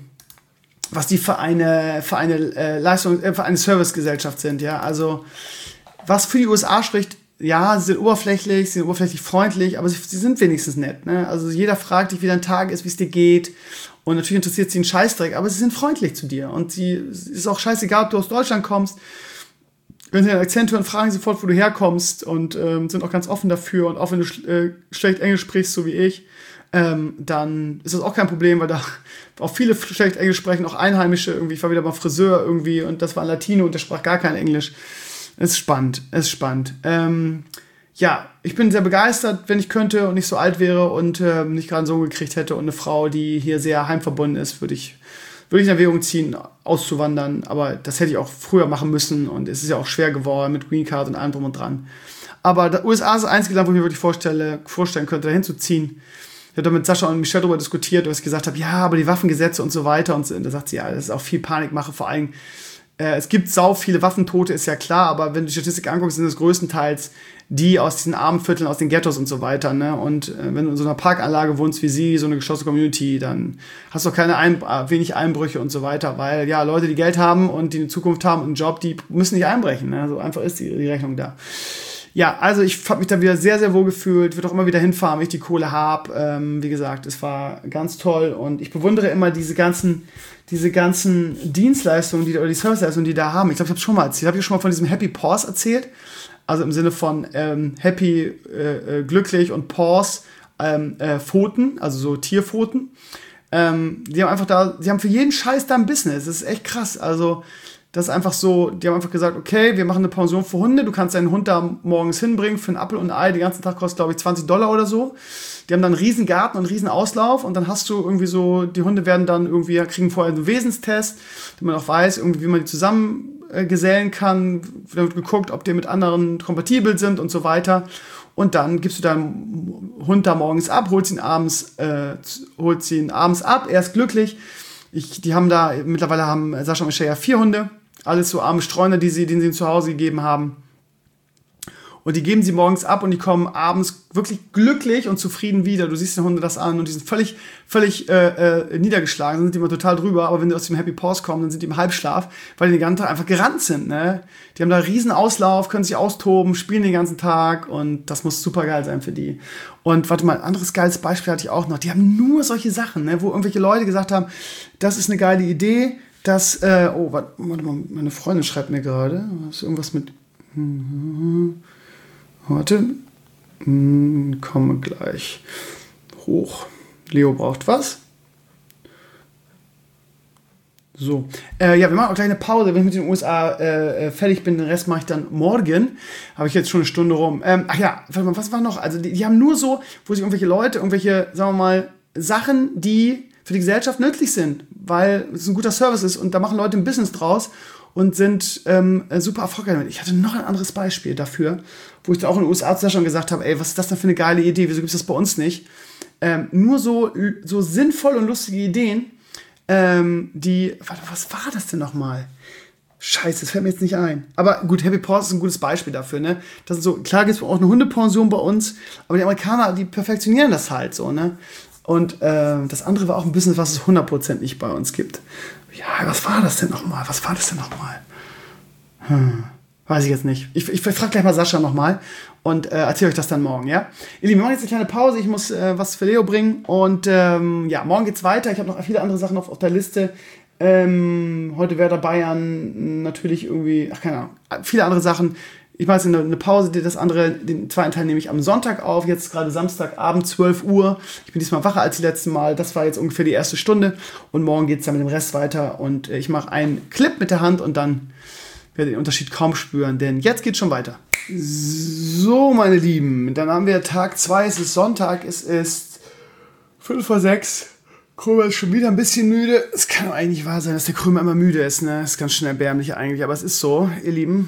[SPEAKER 2] was die für eine, für eine äh, Leistung, äh, für eine Servicegesellschaft sind, ja. Also, was für die U S A spricht, ja, sie sind oberflächlich, sie sind oberflächlich freundlich, aber sie, sie sind wenigstens nett, ne? Also jeder fragt dich, wie dein Tag ist, wie es dir geht. Und natürlich interessiert sie einen Scheißdreck, aber sie sind freundlich zu dir. Und sie es ist auch scheißegal, ob du aus Deutschland kommst. Wenn sie einen Akzent hören, fragen sie sofort, wo du herkommst und ähm, sind auch ganz offen dafür. Und auch wenn du sch- äh, schlecht Englisch sprichst, so wie ich, ähm, dann ist das auch kein Problem, weil da auch viele schlecht Englisch sprechen, auch Einheimische irgendwie. Ich war wieder beim Friseur irgendwie und das war ein Latino und der sprach gar kein Englisch. Es ist spannend, es ist spannend. Ähm, ja, ich bin sehr begeistert, wenn ich könnte und nicht so alt wäre und äh, nicht gerade einen Sohn gekriegt hätte und eine Frau, die hier sehr heimverbunden ist, würde ich, würde ich in Erwägung ziehen, auszuwandern. Aber das hätte ich auch früher machen müssen und es ist ja auch schwer geworden mit Green Card und allem drum und dran. Aber der U S A ist das einzige Land, wo ich mir wirklich vorstelle, vorstellen könnte, dahin zu ziehen. Ich habe da mit Sascha und Michelle darüber diskutiert, wo ich gesagt habe, ja, aber die Waffengesetze und so weiter. Und da sagt sie, ja, das ist auch viel Panikmache, vor allem. Äh, es gibt sau viele Waffentote, ist ja klar, aber wenn du die Statistik anguckst, sind es größtenteils die aus diesen armen Vierteln, aus den Ghettos und so weiter, ne? Und äh, wenn du in so einer Parkanlage wohnst wie sie, so eine geschlossene Community, dann hast du auch keine Ein- äh, wenig Einbrüche und so weiter, weil ja, Leute, die Geld haben und die eine Zukunft haben und einen Job, die müssen nicht einbrechen, ne? So einfach ist die, die Rechnung da. Ja, also ich habe mich da wieder sehr, sehr wohl gefühlt, würde auch immer wieder hinfahren, wenn ich die Kohle habe. Ähm, wie gesagt, es war ganz toll und ich bewundere immer diese ganzen, diese ganzen Dienstleistungen, die, oder die Serviceleistungen, die da haben. Ich glaube, ich habe schon mal erzählt, habe ich schon mal von diesem Happy Pause erzählt. Also im Sinne von ähm, Happy, äh, äh, glücklich und Pause, ähm, äh, Pfoten, also so Tierpfoten. Ähm, die haben einfach da, die haben für jeden Scheiß da ein Business. Das ist echt krass. Also das ist einfach so, die haben einfach gesagt, okay, wir machen eine Pension für Hunde, du kannst deinen Hund da morgens hinbringen für einen Apfel und ein Ei, den ganzen Tag kostet, glaube ich, zwanzig Dollar oder so. Die haben dann einen riesen Garten und einen riesen Auslauf und dann hast du irgendwie so, die Hunde werden dann irgendwie, kriegen vorher einen Wesenstest, damit man auch weiß, irgendwie, wie man die zusammen äh, gesellen kann, da wird geguckt, ob die mit anderen kompatibel sind und so weiter. Und dann gibst du deinen Hund da morgens ab, holst ihn abends, äh, holst ihn abends ab, er ist glücklich. Ich, die haben da, mittlerweile haben Sascha und Michelle ja vier Hunde. Alles so arme Streuner, die sie, denen sie zu Hause gegeben haben. Und die geben sie morgens ab und die kommen abends wirklich glücklich und zufrieden wieder. Du siehst den Hunde das an und die sind völlig, völlig äh, äh, niedergeschlagen, sind immer total drüber. Aber wenn die aus dem Happy Paws kommen, dann sind die im Halbschlaf, weil die den ganzen Tag einfach gerannt sind. Ne? Die haben da einen riesen Auslauf, können sich austoben, spielen den ganzen Tag und das muss super geil sein für die. Und warte mal, ein anderes geiles Beispiel hatte ich auch noch. Die haben nur solche Sachen, ne? Wo irgendwelche Leute gesagt haben, das ist eine geile Idee, dass, äh, oh, warte, warte mal, meine Freundin schreibt mir gerade, ist irgendwas mit, warte, hm, komme gleich hoch. Leo braucht was. So, äh, ja, wir machen auch gleich eine Pause, wenn ich mit den U S A äh, fertig bin, den Rest mache ich dann morgen. Habe ich jetzt schon eine Stunde rum. Ähm, ach ja, warte mal, was war noch? Also die, die haben nur so, wo sich irgendwelche Leute, irgendwelche, sagen wir mal, Sachen, die für die Gesellschaft nützlich sind, weil es ein guter Service ist und da machen Leute ein Business draus und sind ähm, super erfolgreich damit. Ich hatte noch ein anderes Beispiel dafür, wo ich dann auch in den U S A zu schon gesagt habe, ey, was ist das denn für eine geile Idee, wieso gibt es das bei uns nicht? Ähm, nur so, so sinnvolle und lustige Ideen, ähm, die, warte, was war das denn nochmal? Scheiße, das fällt mir jetzt nicht ein. Aber gut, Happy Paws ist ein gutes Beispiel dafür, ne? Das ist so, klar gibt es auch eine Hundepension bei uns, aber die Amerikaner, die perfektionieren das halt so, ne? Und äh, das andere war auch ein Business, was es hundert Prozent nicht bei uns gibt. Ja, was war das denn nochmal? Was war das denn nochmal? Hm, weiß ich jetzt nicht. Ich, ich frage gleich mal Sascha nochmal und äh, erzähle euch das dann morgen, ja? Ihr Lieben, wir machen jetzt eine kleine Pause. Ich muss äh, was für Leo bringen. Und ähm, ja, morgen geht's weiter. Ich habe noch viele andere Sachen auf, auf der Liste. Ähm, heute Werder Bayern natürlich irgendwie, ach keine Ahnung, viele andere Sachen. Ich mache jetzt eine, eine Pause, das andere, den zweiten Teil nehme ich am Sonntag auf, jetzt gerade Samstagabend, zwölf Uhr. Ich bin diesmal wacher als die letzten Mal. Das war jetzt ungefähr die erste Stunde und morgen geht es dann mit dem Rest weiter und ich mache einen Clip mit der Hand und dann werde ich den Unterschied kaum spüren, denn jetzt geht es schon weiter. So, meine Lieben, dann haben wir Tag zwei, es ist Sonntag, es ist fünf vor sechs. Krömer ist schon wieder ein bisschen müde. Es kann doch eigentlich wahr sein, dass der Krömer immer müde ist, ne? Das ist ganz schön erbärmlich eigentlich, aber es ist so, ihr Lieben.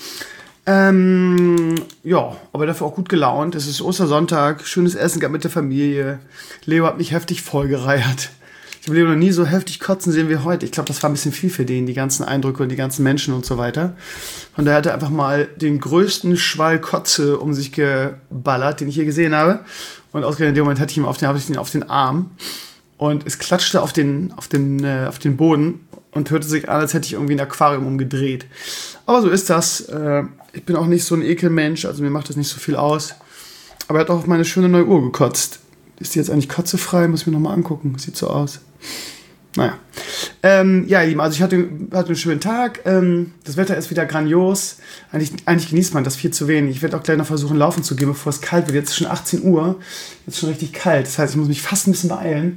[SPEAKER 2] Ähm, ja, aber dafür auch gut gelaunt. Es ist Ostersonntag, schönes Essen gab mit der Familie. Leo hat mich heftig vollgereiert. Ich habe Leo noch nie so heftig kotzen sehen wie heute. Ich glaube, das war ein bisschen viel für den, die ganzen Eindrücke und die ganzen Menschen und so weiter. Und da hat er einfach mal den größten Schwall Kotze um sich geballert, den ich je gesehen habe. Und ausgerechnet in dem Moment hatte ich ihn auf den, hatte ich ihn auf den Arm. Und es klatschte auf den, auf den, äh, auf den Boden und hörte sich an, als hätte ich irgendwie ein Aquarium umgedreht. Aber so ist das. Äh, ich bin auch nicht so ein Ekelmensch, also mir macht das nicht so viel aus. Aber er hat auch auf meine schöne neue Uhr gekotzt. Ist die jetzt eigentlich kotzefrei? Muss ich mir nochmal angucken. Sieht so aus. Naja. Ähm, ja, ihr Lieben, also ich hatte, hatte einen schönen Tag. Ähm, das Wetter ist wieder grandios. Eigentlich, eigentlich genießt man das viel zu wenig. Ich werde auch gleich noch versuchen, laufen zu gehen, bevor es kalt wird. Jetzt ist schon achtzehn Uhr. Jetzt ist schon richtig kalt. Das heißt, ich muss mich fast ein bisschen beeilen,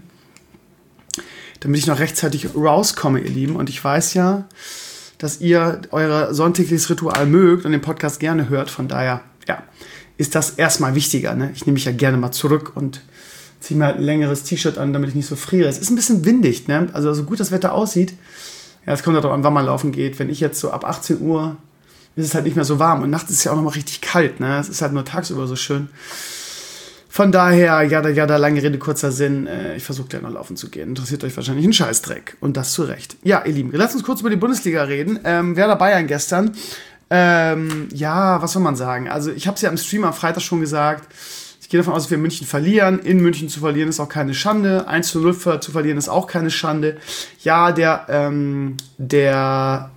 [SPEAKER 2] damit ich noch rechtzeitig rauskomme, ihr Lieben. Und ich weiß ja, dass ihr euer sonntägliches Ritual mögt und den Podcast gerne hört. Von daher, ja, ist das erstmal wichtiger. Ne? Ich nehme mich ja gerne mal zurück und ziehe mir halt ein längeres T-Shirt an, damit ich nicht so friere. Es ist ein bisschen windig, ne? Also so gut das Wetter aussieht. Ja, es kommt halt auch an, wann man laufen geht. Wenn ich jetzt so ab achtzehn Uhr, ist es halt nicht mehr so warm. Und nachts ist es ja auch noch mal richtig kalt. Ne? Es ist halt nur tagsüber so schön. Von daher, ja, da, ja, da lange Rede, kurzer Sinn. Äh, ich versuche gleich noch laufen zu gehen. Interessiert euch wahrscheinlich ein Scheißdreck. Und das zu Recht. Ja, ihr Lieben, lasst uns kurz über die Bundesliga reden. Ähm, Werder Bayern gestern. Ähm, ja, was soll man sagen? Also ich habe es ja im Stream am Freitag schon gesagt. Ich gehe davon aus, dass wir in München verlieren. In München zu verlieren ist auch keine Schande. eins zu null zu verlieren ist auch keine Schande. Ja, der, ähm, der,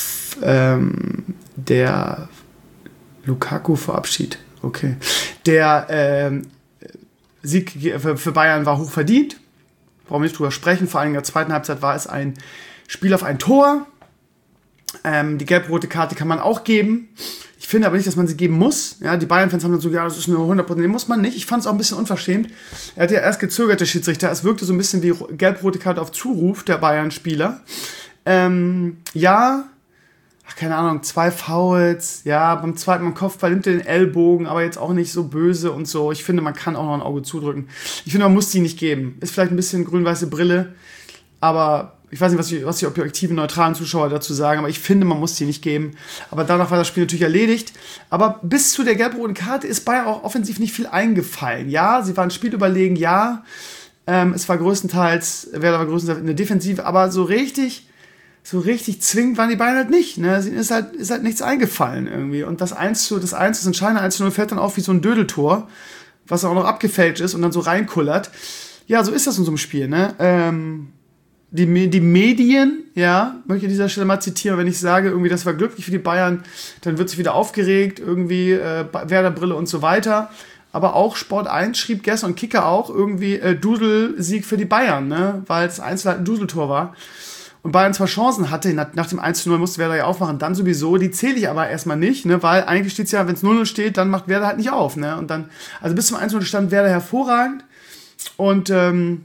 [SPEAKER 2] ähm, der Lukaku verabschiedet. Okay. Der, ähm, Sieg für Bayern war hoch verdient. Brauchen wir nicht drüber sprechen. Vor allem in der zweiten Halbzeit war es ein Spiel auf ein Tor. Ähm, die gelb-rote Karte kann man auch geben. Ich finde aber nicht, dass man sie geben muss. Ja, die Bayern-Fans haben dann so, ja, das ist nur hundert Prozent. Den muss man nicht. Ich fand es auch ein bisschen unverschämt. Er hat ja erst gezögert, der Schiedsrichter. Es wirkte so ein bisschen wie gelb-rote Karte auf Zuruf der Bayern-Spieler. Ähm, ja, ach, keine Ahnung, zwei Fouls. Ja, beim zweiten Mal Kopfball nimmt er den Ellbogen, aber jetzt auch nicht so böse und so. Ich finde, man kann auch noch ein Auge zudrücken. Ich finde, man muss die nicht geben. Ist vielleicht ein bisschen grün-weiße Brille, aber ich weiß nicht, was die, was die objektiven, neutralen Zuschauer dazu sagen, aber ich finde, man muss die nicht geben. Aber danach war das Spiel natürlich erledigt. Aber bis zu der gelb-roten Karte ist Bayern auch offensiv nicht viel eingefallen. Ja, sie waren spielüberlegen, ja. Ähm, es war größtenteils, Werder war größtenteils in der Defensive, aber so richtig so richtig zwingend waren die Bayern halt nicht. Ne? Ihnen ist halt, ist halt nichts eingefallen irgendwie. Und das eins zu, das eins, das entscheidende eins zu null fällt dann auf wie so ein Dödeltor, was auch noch abgefälscht ist und dann so reinkullert. Ja, so ist das in so einem Spiel, ne? Ähm, die, die Medien, ja, möchte ich an dieser Stelle mal zitieren, wenn ich sage, irgendwie, das war glücklich für die Bayern, dann wird sich wieder aufgeregt, irgendwie, äh, Werder-Brille und so weiter. Aber auch Sport eins schrieb gestern und Kicker auch irgendwie äh, Dudel-Sieg für die Bayern, ne? Weil es eins halt ein Dudeltor war. Und Bayern zwar Chancen hatte, nach, nach dem eins zu null musste Werder ja aufmachen, dann sowieso, die zähle ich aber erstmal nicht, ne, weil eigentlich steht es ja, wenn es null null steht, dann macht Werder halt nicht auf, ne, und dann, also bis zum eins null stand Werder hervorragend und, ähm,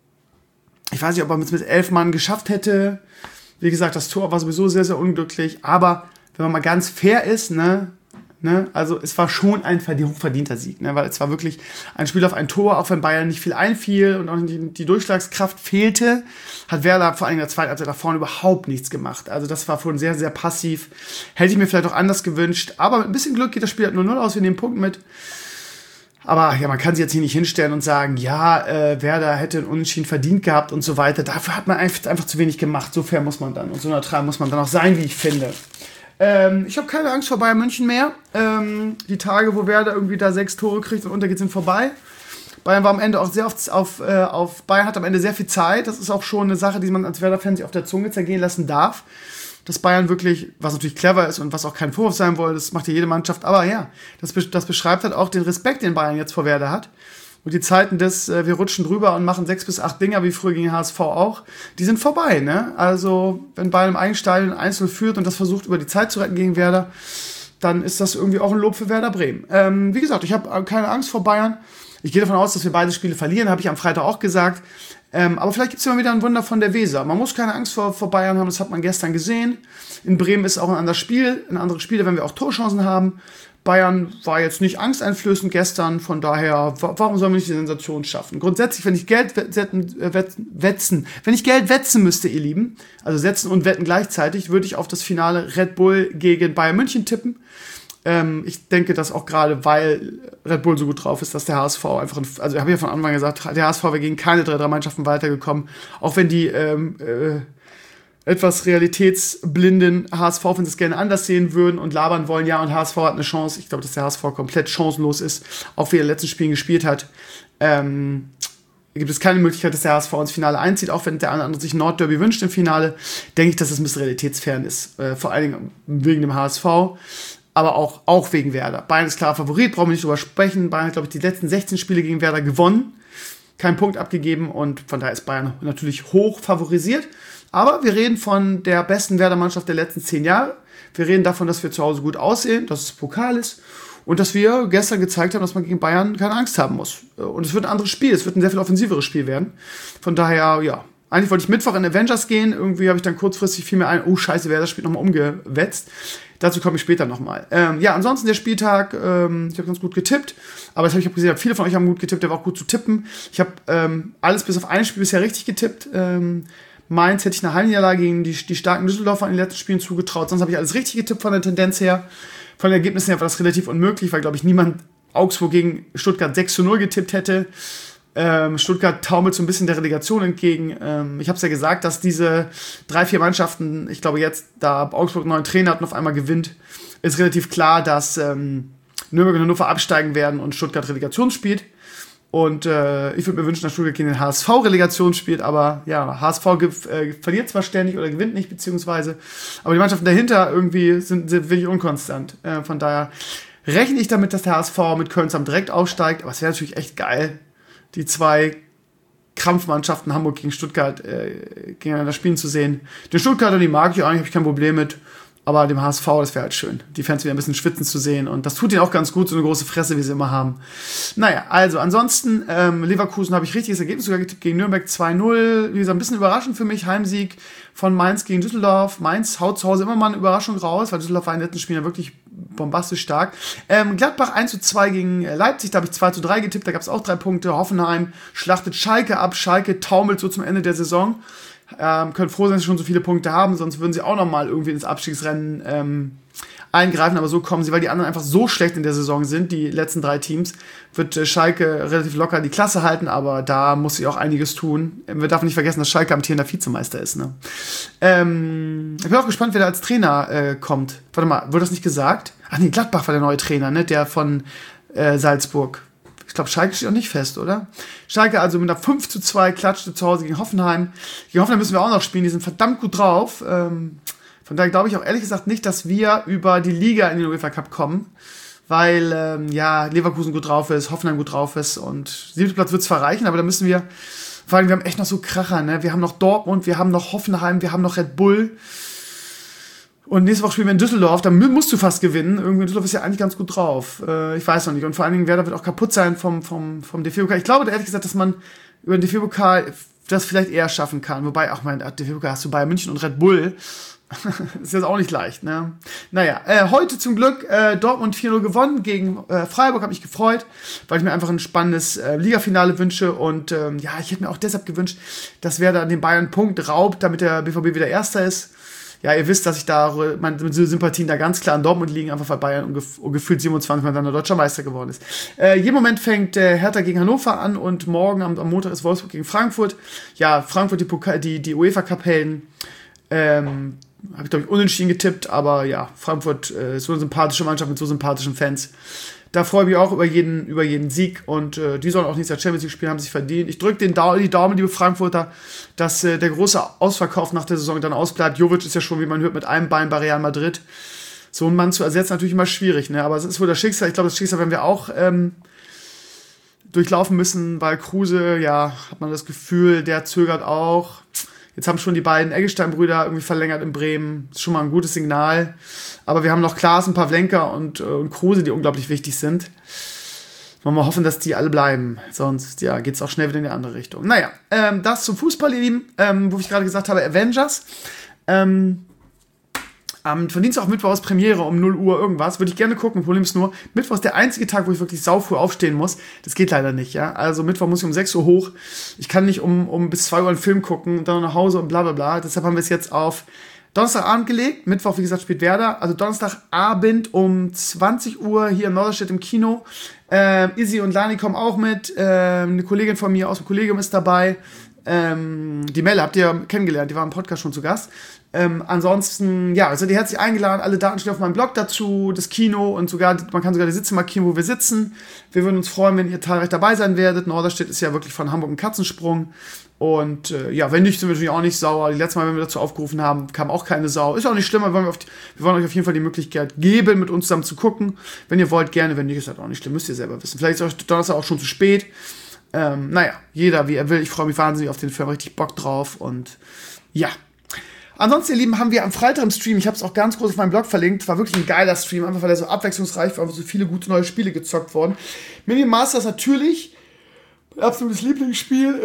[SPEAKER 2] ich weiß nicht, ob er es mit elf Mann geschafft hätte, wie gesagt, das Tor war sowieso sehr, sehr unglücklich, aber wenn man mal ganz fair ist, ne, Ne? Also es war schon ein hochverdienter Sieg, ne? Weil es war wirklich ein Spiel auf ein Tor, auch wenn Bayern nicht viel einfiel und auch die, die Durchschlagskraft fehlte, hat Werder vor allem in der zweiten Halbzeit da vorne überhaupt nichts gemacht. Also das war schon sehr, sehr passiv. Hätte ich mir vielleicht auch anders gewünscht, aber mit ein bisschen Glück geht das Spiel halt null null aus, wir nehmen Punkt mit. Aber ja, man kann sich jetzt hier nicht hinstellen und sagen, ja, äh, Werder hätte einen Unentschieden verdient gehabt und so weiter. Dafür hat man einfach, einfach zu wenig gemacht. So fair muss man dann und so neutral muss man dann auch sein, wie ich finde. Ähm, ich habe keine Angst vor Bayern München mehr. Ähm, die Tage, wo Werder irgendwie da sechs Tore kriegt und untergeht, sind vorbei. Bayern war am Ende auch sehr oft auf, äh, auf Bayern hat am Ende sehr viel Zeit. Das ist auch schon eine Sache, die man als Werder-Fan sich auf der Zunge zergehen lassen darf. Dass Bayern wirklich, was natürlich clever ist und was auch kein Vorwurf sein soll, das macht ja jede Mannschaft. Aber ja, das, das beschreibt halt auch den Respekt, den Bayern jetzt vor Werder hat. Und die Zeiten des, äh, wir rutschen drüber und machen sechs bis acht Dinger, wie früher gegen H S V auch, die sind vorbei, ne? Also, wenn Bayern im eigenen Stadion eins null führt und das versucht, über die Zeit zu retten gegen Werder, dann ist das irgendwie auch ein Lob für Werder Bremen. Ähm, wie gesagt, ich habe keine Angst vor Bayern. Ich gehe davon aus, dass wir beide Spiele verlieren, habe ich am Freitag auch gesagt. Ähm, aber vielleicht gibt es ja mal wieder ein Wunder von der Weser. Man muss keine Angst vor, vor Bayern haben, das hat man gestern gesehen. In Bremen ist auch ein anderes Spiel, ein anderes Spiel, wenn wir auch Torchancen haben. Bayern war jetzt nicht angsteinflößend gestern, von daher, warum sollen wir nicht die Sensation schaffen? Grundsätzlich, wenn ich Geld wetten, wetzen, wenn ich Geld wetzen müsste, ihr Lieben, also setzen und wetten gleichzeitig, würde ich auf das Finale Red Bull gegen Bayern München tippen. Ähm, ich denke, dass auch gerade, weil Red Bull so gut drauf ist, dass der H S V einfach, also ich habe ja von Anfang gesagt, der H S V wäre gegen keine drei drei Mannschaften weitergekommen, auch wenn die ähm, äh, etwas realitätsblinden H S V-Fans es gerne anders sehen würden und labern wollen, ja, und H S V hat eine Chance. Ich glaube, dass der H S V komplett chancenlos ist, auch wie er in den letzten Spielen gespielt hat. Ähm, gibt es keine Möglichkeit, dass der H S V ins Finale einzieht, auch wenn der andere sich ein Nordderby wünscht im Finale. Denke ich, dass es ein bisschen realitätsfern ist, äh, vor allen Dingen wegen dem H S V, aber auch, auch wegen Werder. Bayern ist klar Favorit, brauchen wir nicht drüber sprechen. Bayern hat, glaube ich, die letzten sechzehn Spiele gegen Werder gewonnen, keinen Punkt abgegeben und von daher ist Bayern natürlich hoch favorisiert. Aber wir reden von der besten Werder-Mannschaft der letzten zehn Jahre. Wir reden davon, dass wir zu Hause gut aussehen, dass es Pokal ist und dass wir gestern gezeigt haben, dass man gegen Bayern keine Angst haben muss. Und es wird ein anderes Spiel, es wird ein sehr viel offensiveres Spiel werden. Von daher, ja, eigentlich wollte ich Mittwoch in Avengers gehen. Irgendwie habe ich dann kurzfristig viel mehr ein, oh scheiße, Werder spielt nochmal umgewetzt. Dazu komme ich später nochmal. Ähm, ja, ansonsten der Spieltag, ähm, ich habe ganz gut getippt, aber das habe ich hab gesehen, viele von euch haben gut getippt, der war auch gut zu tippen. Ich habe ähm, alles bis auf ein Spiel bisher richtig getippt. Ähm, Mainz hätte ich eine Heimniederlage gegen die, die starken Düsseldorfer in den letzten Spielen zugetraut. Sonst habe ich alles richtig getippt von der Tendenz her. Von den Ergebnissen her war das relativ unmöglich, weil, glaube ich, niemand Augsburg gegen Stuttgart sechs zu null getippt hätte. Ähm, Stuttgart taumelt so ein bisschen der Relegation entgegen. Ähm, ich habe es ja gesagt, dass diese drei, vier Mannschaften, ich glaube jetzt, da Augsburg einen neuen Trainer hat und auf einmal gewinnt, ist relativ klar, dass ähm, Nürnberg und Hannover absteigen werden und Stuttgart Relegation spielt. Und äh, ich würde mir wünschen, dass Stuttgart gegen den H S V Relegation spielt, aber ja, H S V ge- äh, verliert zwar ständig oder gewinnt nicht, beziehungsweise, aber die Mannschaften dahinter irgendwie sind, sind wirklich unkonstant. Äh, von daher rechne ich damit, dass der H S V mit Köln zusammen direkt aufsteigt, aber es wäre natürlich echt geil, die zwei Krampfmannschaften Hamburg gegen Stuttgart äh, gegeneinander spielen zu sehen. Den Stuttgarter, die mag ich eigentlich, habe ich kein Problem mit. Aber dem H S V, das wäre halt schön, die Fans wieder ein bisschen schwitzen zu sehen. Und das tut ihnen auch ganz gut, so eine große Fresse, wie sie immer haben. Naja, also ansonsten, ähm, Leverkusen habe ich richtiges Ergebnis sogar getippt gegen Nürnberg zwei null. Wie gesagt, ein bisschen überraschend für mich, Heimsieg von Mainz gegen Düsseldorf. Mainz haut zu Hause immer mal eine Überraschung raus, weil Düsseldorf war in den letzten Spielen ja wirklich bombastisch stark. Ähm, Gladbach eins zu zwei gegen Leipzig, da habe ich zwei zu drei getippt, da gab es auch drei Punkte. Hoffenheim schlachtet Schalke ab, Schalke taumelt so zum Ende der Saison. Ähm, können froh sein, dass sie schon so viele Punkte haben, sonst würden sie auch nochmal irgendwie ins Abstiegsrennen ähm, eingreifen, aber so kommen sie, weil die anderen einfach so schlecht in der Saison sind, die letzten drei Teams, wird äh, Schalke relativ locker die Klasse halten, aber da muss sie auch einiges tun. Wir dürfen nicht vergessen, dass Schalke amtierender Vizemeister ist. Ne? Ähm, ich bin auch gespannt, wer da als Trainer äh, kommt. Warte mal, wurde das nicht gesagt? Ach nee, Gladbach war der neue Trainer, ne? Der von äh, Salzburg. Ich glaube, Schalke steht auch nicht fest, oder? Schalke also mit einer fünf zu zwei klatschte zu Hause gegen Hoffenheim. Gegen Hoffenheim müssen wir auch noch spielen, die sind verdammt gut drauf. Ähm, von daher glaube ich auch ehrlich gesagt nicht, dass wir über die Liga in den UEFA Cup kommen, weil ähm, ja Leverkusen gut drauf ist, Hoffenheim gut drauf ist und siebter Platz wird es zwar reichen, aber da müssen wir, vor allem wir haben echt noch so Kracher, ne? Wir haben noch Dortmund, wir haben noch Hoffenheim, wir haben noch Red Bull. Und nächste Woche spielen wir in Düsseldorf, da musst du fast gewinnen. Irgendwie Düsseldorf ist ja eigentlich ganz gut drauf. Äh, ich weiß noch nicht. Und vor allen Dingen, Werder wird auch kaputt sein vom, vom, vom D F B-Pokal. Ich glaube ehrlich gesagt, dass man über den D F B-Pokal das vielleicht eher schaffen kann. Wobei, auch mein D F B-Pokal hast du Bayern München und Red Bull. Ist jetzt auch nicht leicht, ne? Naja, äh, heute zum Glück äh, Dortmund vier null gewonnen gegen äh, Freiburg, habe mich gefreut, weil ich mir einfach ein spannendes äh, Ligafinale wünsche und ähm, ja, ich hätte mir auch deshalb gewünscht, dass Werder den Bayern einen Punkt raubt, damit der B V B wieder Erster ist. Ja, ihr wisst, dass ich da, meine Sympathien da ganz klar an Dortmund liegen, einfach weil Bayern ungef- gefühlt siebenundzwanzig Mal dann deutscher Meister geworden ist. Äh, jeden Moment fängt äh, Hertha gegen Hannover an und morgen am, am Montag ist Wolfsburg gegen Frankfurt. Ja, Frankfurt, die, Poka- die, die UEFA-Cup-Helden, ähm, habe ich, glaube ich, unentschieden getippt, aber ja, Frankfurt äh, ist so eine sympathische Mannschaft mit so sympathischen Fans. Da freue ich mich auch über jeden, über jeden Sieg und äh, die sollen auch nächstes Jahr Champions League spielen, haben sich verdient. Ich drücke den da- die Daumen, liebe Frankfurter, dass äh, der große Ausverkauf nach der Saison dann ausbleibt. Jovic ist ja schon, wie man hört, mit einem Bein bei Real Madrid. So einen Mann zu ersetzen, natürlich immer schwierig, ne? Aber es ist wohl das Schicksal. Ich glaube, das Schicksal werden wir auch ähm, durchlaufen müssen, weil Kruse, ja, hat man das Gefühl, der zögert auch. Jetzt haben schon die beiden Eggestein-Brüder irgendwie verlängert in Bremen. Das ist schon mal ein gutes Signal. Aber wir haben noch Klaassen, Pavlenka und, äh, und Kruse, die unglaublich wichtig sind. Wollen wir hoffen, dass die alle bleiben. Sonst ja, geht es auch schnell wieder in die andere Richtung. Naja, ähm, das zum Fußball, ihr Lieben. Ähm, wo ich gerade gesagt habe, Avengers. Ähm, Am von Dienstag auf Mittwoch ist Premiere um null Uhr irgendwas. Würde ich gerne gucken. Problem ist nur, Mittwoch ist der einzige Tag, wo ich wirklich saufrüh aufstehen muss. Das geht leider nicht, ja. Also Mittwoch muss ich um sechs Uhr hoch. Ich kann nicht um, um bis zwei Uhr einen Film gucken und dann nach Hause und bla bla bla. Deshalb haben wir es jetzt auf Donnerstagabend gelegt. Mittwoch, wie gesagt, spielt Werder. Also Donnerstagabend um zwanzig Uhr hier in Norderstedt im Kino. Ähm, Izzy und Lani kommen auch mit. Ähm, eine Kollegin von mir aus dem Kollegium ist dabei. Ähm, die Melle habt ihr kennengelernt. Die war im Podcast schon zu Gast. Ähm, ansonsten, ja, also die herzlich eingeladen, alle Daten stehen auf meinem Blog dazu, das Kino und sogar, man kann sogar die Sitze markieren, wo wir sitzen. Wir würden uns freuen, wenn ihr zahlreich dabei sein werdet. Norderstedt ist ja wirklich von Hamburg ein Katzensprung. Und äh, ja, wenn nicht, sind wir natürlich auch nicht sauer. Die letzte Mal, wenn wir dazu aufgerufen haben, kam auch keine Sau. Ist auch nicht schlimm, aber wir wollen, auf die, wir wollen euch auf jeden Fall die Möglichkeit geben, mit uns zusammen zu gucken. Wenn ihr wollt, gerne. Wenn nicht, ist das auch nicht schlimm, müsst ihr selber wissen. Vielleicht ist euch Donnerstag auch schon zu spät. Ähm, naja, jeder wie er will. Ich freue mich wahnsinnig auf den Film, richtig Bock drauf. Und ja. Ansonsten, ihr Lieben, haben wir am Freitag im Stream, ich habe es auch ganz groß auf meinem Blog verlinkt, war wirklich ein geiler Stream, einfach weil er so abwechslungsreich war, einfach so viele gute neue Spiele gezockt worden. Minion Masters natürlich, mein absolutes Lieblingsspiel,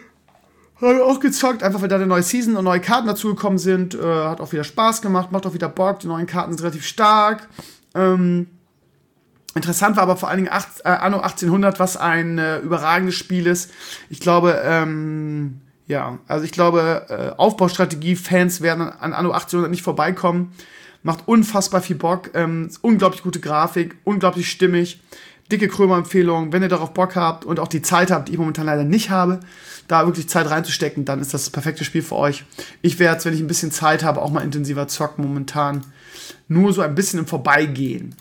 [SPEAKER 2] äh, habe ich auch gezockt, einfach weil da eine neue Season und neue Karten dazugekommen sind, äh, hat auch wieder Spaß gemacht, macht auch wieder Bock, die neuen Karten sind relativ stark. Ähm, interessant war aber vor allen Dingen acht, äh, Anno achtzehnhundert, was ein äh, überragendes Spiel ist. Ich glaube, ähm, Ja, also ich glaube, äh, Aufbaustrategie-Fans werden an Anno achtzehnhundert nicht vorbeikommen. Macht unfassbar viel Bock. Ähm, unglaublich gute Grafik, unglaublich stimmig. Dicke Krömer-Empfehlung. Wenn ihr darauf Bock habt und auch die Zeit habt, die ich momentan leider nicht habe, da wirklich Zeit reinzustecken, dann ist das das perfekte Spiel für euch. Ich werde es, wenn ich ein bisschen Zeit habe, auch mal intensiver zocken momentan. Nur so ein bisschen im Vorbeigehen.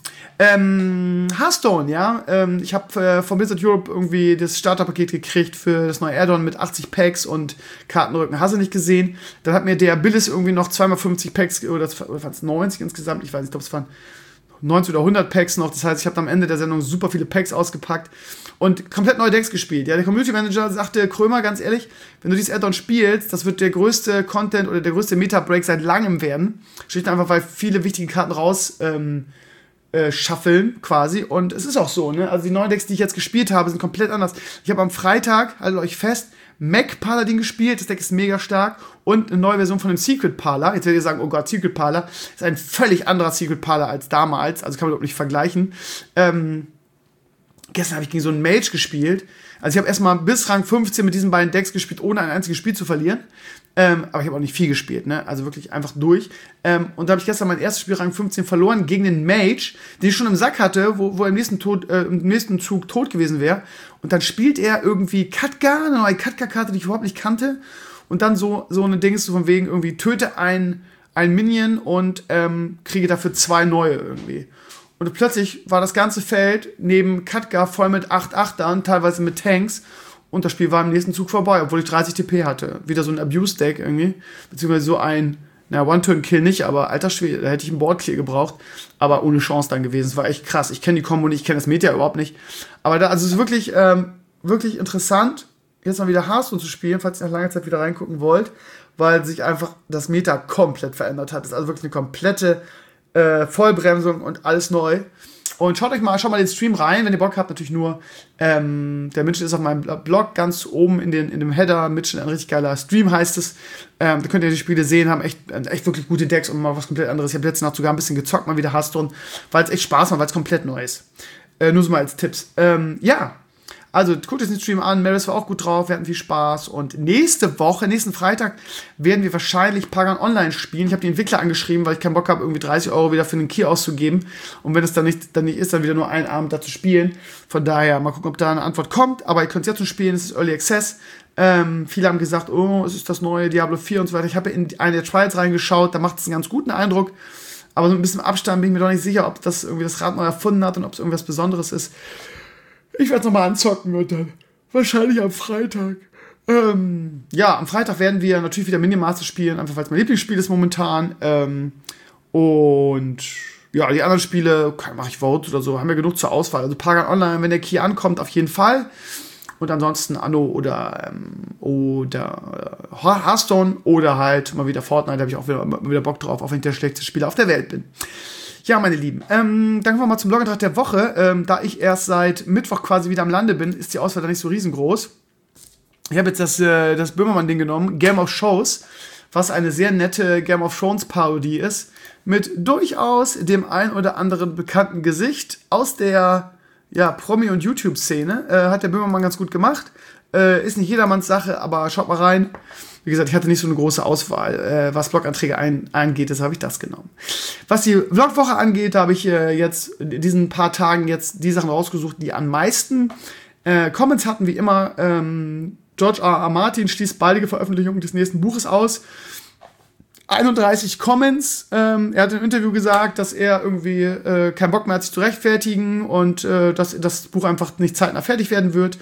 [SPEAKER 2] Ähm, Hearthstone, ja. Ähm, ich habe äh, von Blizzard Europe irgendwie das Starterpaket gekriegt für das neue Add-on mit achtzig Packs und Kartenrücken. Hast du nicht gesehen? Dann hat mir der Billis irgendwie noch zweimal fünfzig Packs, oder waren es neunzig insgesamt? Ich weiß nicht, ich glaube, es waren neunzig oder hundert Packs noch. Das heißt, ich habe am Ende der Sendung super viele Packs ausgepackt und komplett neue Decks gespielt. Ja, der Community Manager sagte, Krömer, ganz ehrlich, wenn du dieses Add-on spielst, das wird der größte Content oder der größte Meta-Break seit langem werden. Schlicht einfach, weil viele wichtige Karten raus ähm, äh, schaffeln quasi. Und es ist auch so, ne? Also die neuen Decks, die ich jetzt gespielt habe, sind komplett anders. Ich habe am Freitag, haltet euch fest, Mac Paladin gespielt, das Deck ist mega stark und eine neue Version von dem Secret Parler. Jetzt werdet ihr sagen, oh Gott, Secret Parler ist ein völlig anderer Secret Parler als damals, also kann man überhaupt nicht vergleichen. Ähm, gestern habe ich gegen so einen Mage gespielt, also ich habe erstmal bis Rang fünfzehn mit diesen beiden Decks gespielt, ohne ein einziges Spiel zu verlieren. Ähm, aber ich habe auch nicht viel gespielt, ne? Also wirklich einfach durch. Ähm, und da habe ich gestern mein erstes Spiel Rang fünfzehn verloren gegen den Mage, den ich schon im Sack hatte, wo, wo er im nächsten, Tod, äh, im nächsten Zug tot gewesen wäre. Und dann spielt er irgendwie Khadgar, eine neue Khadgar-Karte, die ich überhaupt nicht kannte. Und dann so, so eine Ding ist so von wegen irgendwie töte ein, ein Minion und ähm, kriege dafür zwei neue irgendwie. Und plötzlich war das ganze Feld neben Khadgar voll mit acht achtern, teilweise mit Tanks. Und das Spiel war im nächsten Zug vorbei, obwohl ich dreißig T P hatte. Wieder so ein Abuse-Deck irgendwie. Beziehungsweise so ein, na, One-Turn-Kill nicht, aber alter Schwede, da hätte ich einen Board-Clear gebraucht. Aber ohne Chance dann gewesen. Es war echt krass. Ich kenne die Kombo nicht, ich kenne das Meta überhaupt nicht. Aber da, also es ist wirklich, ähm, wirklich interessant, jetzt mal wieder Hearthstone zu spielen, falls ihr nach langer Zeit wieder reingucken wollt. Weil sich einfach das Meta komplett verändert hat. Das ist also wirklich eine komplette Äh, Vollbremsung und alles neu. Und schaut euch mal, schaut mal den Stream rein, wenn ihr Bock habt, natürlich nur. Ähm, der Mitchell ist auf meinem Blog ganz oben in, den, in dem Header. Mitchell, ein richtig geiler Stream heißt es. Ähm, da könnt ihr die Spiele sehen, haben echt, echt wirklich gute Decks und mal was komplett anderes. Ich habe letzte Nacht sogar ein bisschen gezockt, mal wieder Hearthstone, weil es echt Spaß macht, weil es komplett neu ist. Äh, nur so mal als Tipps. Ähm, ja. Also, guckt euch den Stream an. Maris war auch gut drauf. Wir hatten viel Spaß. Und nächste Woche, nächsten Freitag, werden wir wahrscheinlich Pagan Online spielen. Ich habe die Entwickler angeschrieben, weil ich keinen Bock habe, irgendwie dreißig Euro wieder für einen Key auszugeben. Und wenn es dann nicht, dann nicht ist, dann wieder nur einen Abend da zu spielen. Von daher, mal gucken, ob da eine Antwort kommt. Aber ihr könnt es jetzt schon spielen. Es ist Early Access. Ähm, viele haben gesagt, oh, es ist das neue Diablo vier und so weiter. Ich habe in eine der Trials reingeschaut. Da macht es einen ganz guten Eindruck. Aber so ein bisschen im Abstand bin ich mir doch nicht sicher, ob das irgendwie das Rad neu erfunden hat und ob es irgendwas Besonderes ist. Ich werde es nochmal anzocken und dann wahrscheinlich am Freitag. Ähm, ja, am Freitag werden wir natürlich wieder Minimaster spielen, einfach weil es mein Lieblingsspiel ist momentan. Ähm, und ja, die anderen Spiele, mache ich Vote oder so, haben wir genug zur Auswahl. Also Pagan Online, wenn der Key ankommt, auf jeden Fall. Und ansonsten Anno oder, ähm, oder äh, Hearthstone oder halt mal wieder Fortnite, da habe ich auch wieder, mal wieder Bock drauf, auch wenn ich der schlechteste Spieler auf der Welt bin. Ja, meine Lieben, ähm, dann kommen wir mal zum Blogantrag der Woche. Ähm, da ich erst seit Mittwoch quasi wieder am Lande bin, ist die Auswahl da nicht so riesengroß. Ich habe jetzt das, äh, das Böhmermann-Ding genommen, Game of Shows, was eine sehr nette Game of Thrones-Parodie ist, mit durchaus dem ein oder anderen bekannten Gesicht aus der ja, Promi- und YouTube-Szene. Äh, hat der Böhmermann ganz gut gemacht. Äh, ist nicht jedermanns Sache, aber schaut mal rein. Wie gesagt, ich hatte nicht so eine große Auswahl, äh, was Bloganträge ein, angeht, deshalb habe ich das genommen. Was die Blogwoche angeht, da habe ich äh, jetzt in diesen paar Tagen jetzt die Sachen rausgesucht, die am meisten äh, Comments hatten, wie immer. Ähm, George R. R. Martin schließt baldige Veröffentlichung des nächsten Buches aus. einunddreißig Comments. Ähm, er hat im Interview gesagt, dass er irgendwie äh, keinen Bock mehr hat, sich zu rechtfertigen und äh, dass das Buch einfach nicht zeitnah fertig werden wird.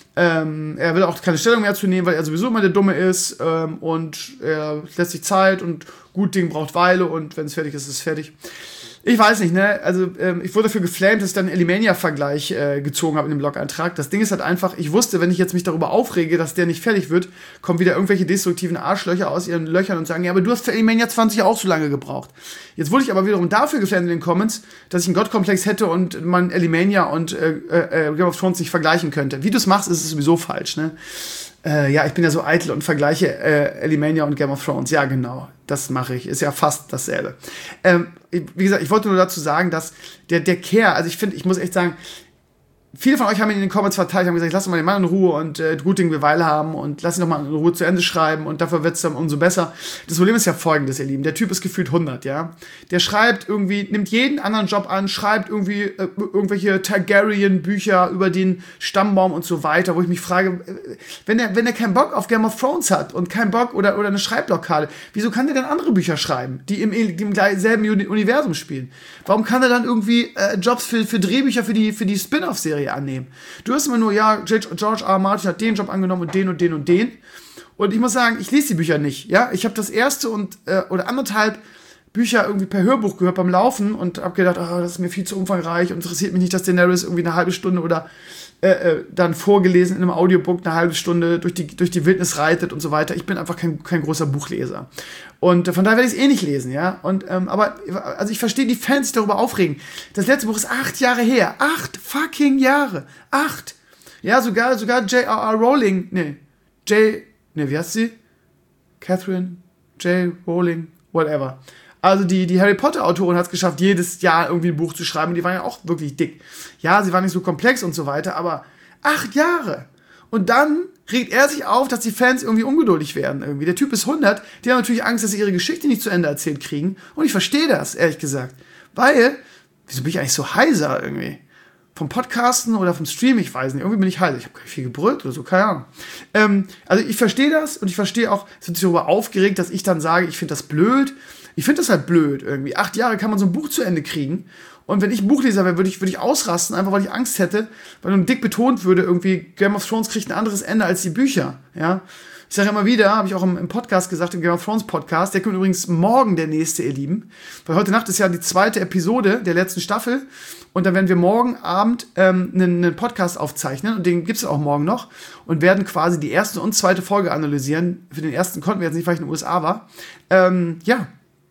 [SPEAKER 2] Ähm, er will auch keine Stellung mehr zu nehmen, weil er sowieso immer der Dumme ist ähm, und er lässt sich Zeit und gut Ding braucht Weile und wenn es fertig ist, ist es fertig. Ich weiß nicht, ne, also ähm, ich wurde dafür geflamed, dass ich dann einen Elimania-Vergleich äh, gezogen habe in dem Blog-Eintrag. Das Ding ist halt einfach, ich wusste, wenn ich jetzt mich darüber aufrege, dass der nicht fertig wird, kommen wieder irgendwelche destruktiven Arschlöcher aus ihren Löchern und sagen, ja, aber du hast für Elimania zwanzig auch so lange gebraucht. Jetzt wurde ich aber wiederum dafür geflamed in den Comments, dass ich einen Gottkomplex hätte und man Elimania und äh, äh, Game of Thrones nicht vergleichen könnte. Wie du es machst, ist es sowieso falsch, ne? Äh, ja, ich bin ja so eitel und vergleiche äh, Elimania und Game of Thrones. Ja, genau, das mache ich. Ist ja fast dasselbe. Ähm, wie gesagt, ich wollte nur dazu sagen, dass der, der Kerl, also ich finde, ich muss echt sagen, viele von euch haben ihn in den Comments verteilt, haben gesagt, lass doch mal den Mann in Ruhe und äh, gut Ding wir Weile haben und lass ihn doch mal in Ruhe zu Ende schreiben und dafür wird es dann umso besser. Das Problem ist ja folgendes, ihr Lieben, der Typ ist gefühlt hundert, ja. Der schreibt irgendwie, nimmt jeden anderen Job an, schreibt irgendwie äh, irgendwelche Targaryen-Bücher über den Stammbaum und so weiter, wo ich mich frage, äh, wenn er wenn er keinen Bock auf Game of Thrones hat und keinen Bock oder, oder eine Schreibblockade, wieso kann der denn andere Bücher schreiben, die im, im selben Universum spielen? Warum kann er dann irgendwie äh, Jobs für, für Drehbücher für die, für die Spin-off-Serie annehmen? Du hörst immer nur, ja, George R. R. Martin hat den Job angenommen und den und den und den. Und ich muss sagen, ich lese die Bücher nicht. Ja, ich habe das erste und äh, oder anderthalb Bücher irgendwie per Hörbuch gehört beim Laufen und habe gedacht, oh, das ist mir viel zu umfangreich und interessiert mich nicht, dass Daenerys irgendwie eine halbe Stunde oder äh, äh, dann vorgelesen in einem Audiobook eine halbe Stunde durch die, durch die Wildnis reitet und so weiter. Ich bin einfach kein, kein großer Buchleser. Und äh, von daher werde ich es eh nicht lesen, ja. Und, ähm, aber, also ich verstehe die Fans, die darüber aufregen. Das letzte Buch ist acht Jahre her. Acht fucking Jahre. Acht. Ja, sogar, sogar J R R. Rowling, nee, J, nee, wie heißt sie? Catherine J. Rowling, whatever. Also die, die Harry Potter-Autorin hat es geschafft, jedes Jahr irgendwie ein Buch zu schreiben. Die waren ja auch wirklich dick. Ja, sie waren nicht so komplex und so weiter, aber acht Jahre. Und dann regt er sich auf, dass die Fans irgendwie ungeduldig werden. Irgendwie. Der Typ ist hundert, die haben natürlich Angst, dass sie ihre Geschichte nicht zu Ende erzählt kriegen. Und ich verstehe das, ehrlich gesagt. Weil, wieso bin ich eigentlich so heiser irgendwie? Vom Podcasten oder vom Stream, ich weiß nicht. Irgendwie bin ich heiser. Ich habe gar nicht viel gebrüllt oder so, keine Ahnung. Ähm, also ich verstehe das und ich verstehe auch, es wird sich darüber aufgeregt, dass ich dann sage, ich finde das blöd. Ich finde das halt blöd irgendwie. Acht Jahre kann man so ein Buch zu Ende kriegen. Und wenn ich ein Buchleser wäre, würde ich, würde ich ausrasten, einfach weil ich Angst hätte, weil nun dick betont würde, irgendwie Game of Thrones kriegt ein anderes Ende als die Bücher. Ja? Ich sage immer wieder, habe ich auch im, im Podcast gesagt, im Game of Thrones Podcast, der kommt übrigens morgen, der nächste, ihr Lieben. Weil heute Nacht ist ja die zweite Episode der letzten Staffel. Und dann werden wir morgen Abend ähm, einen, einen Podcast aufzeichnen. Und den gibt es auch morgen noch. Und werden quasi die erste und zweite Folge analysieren. Für den ersten konnten wir jetzt nicht, weil ich in den U S A war. Ähm, ja.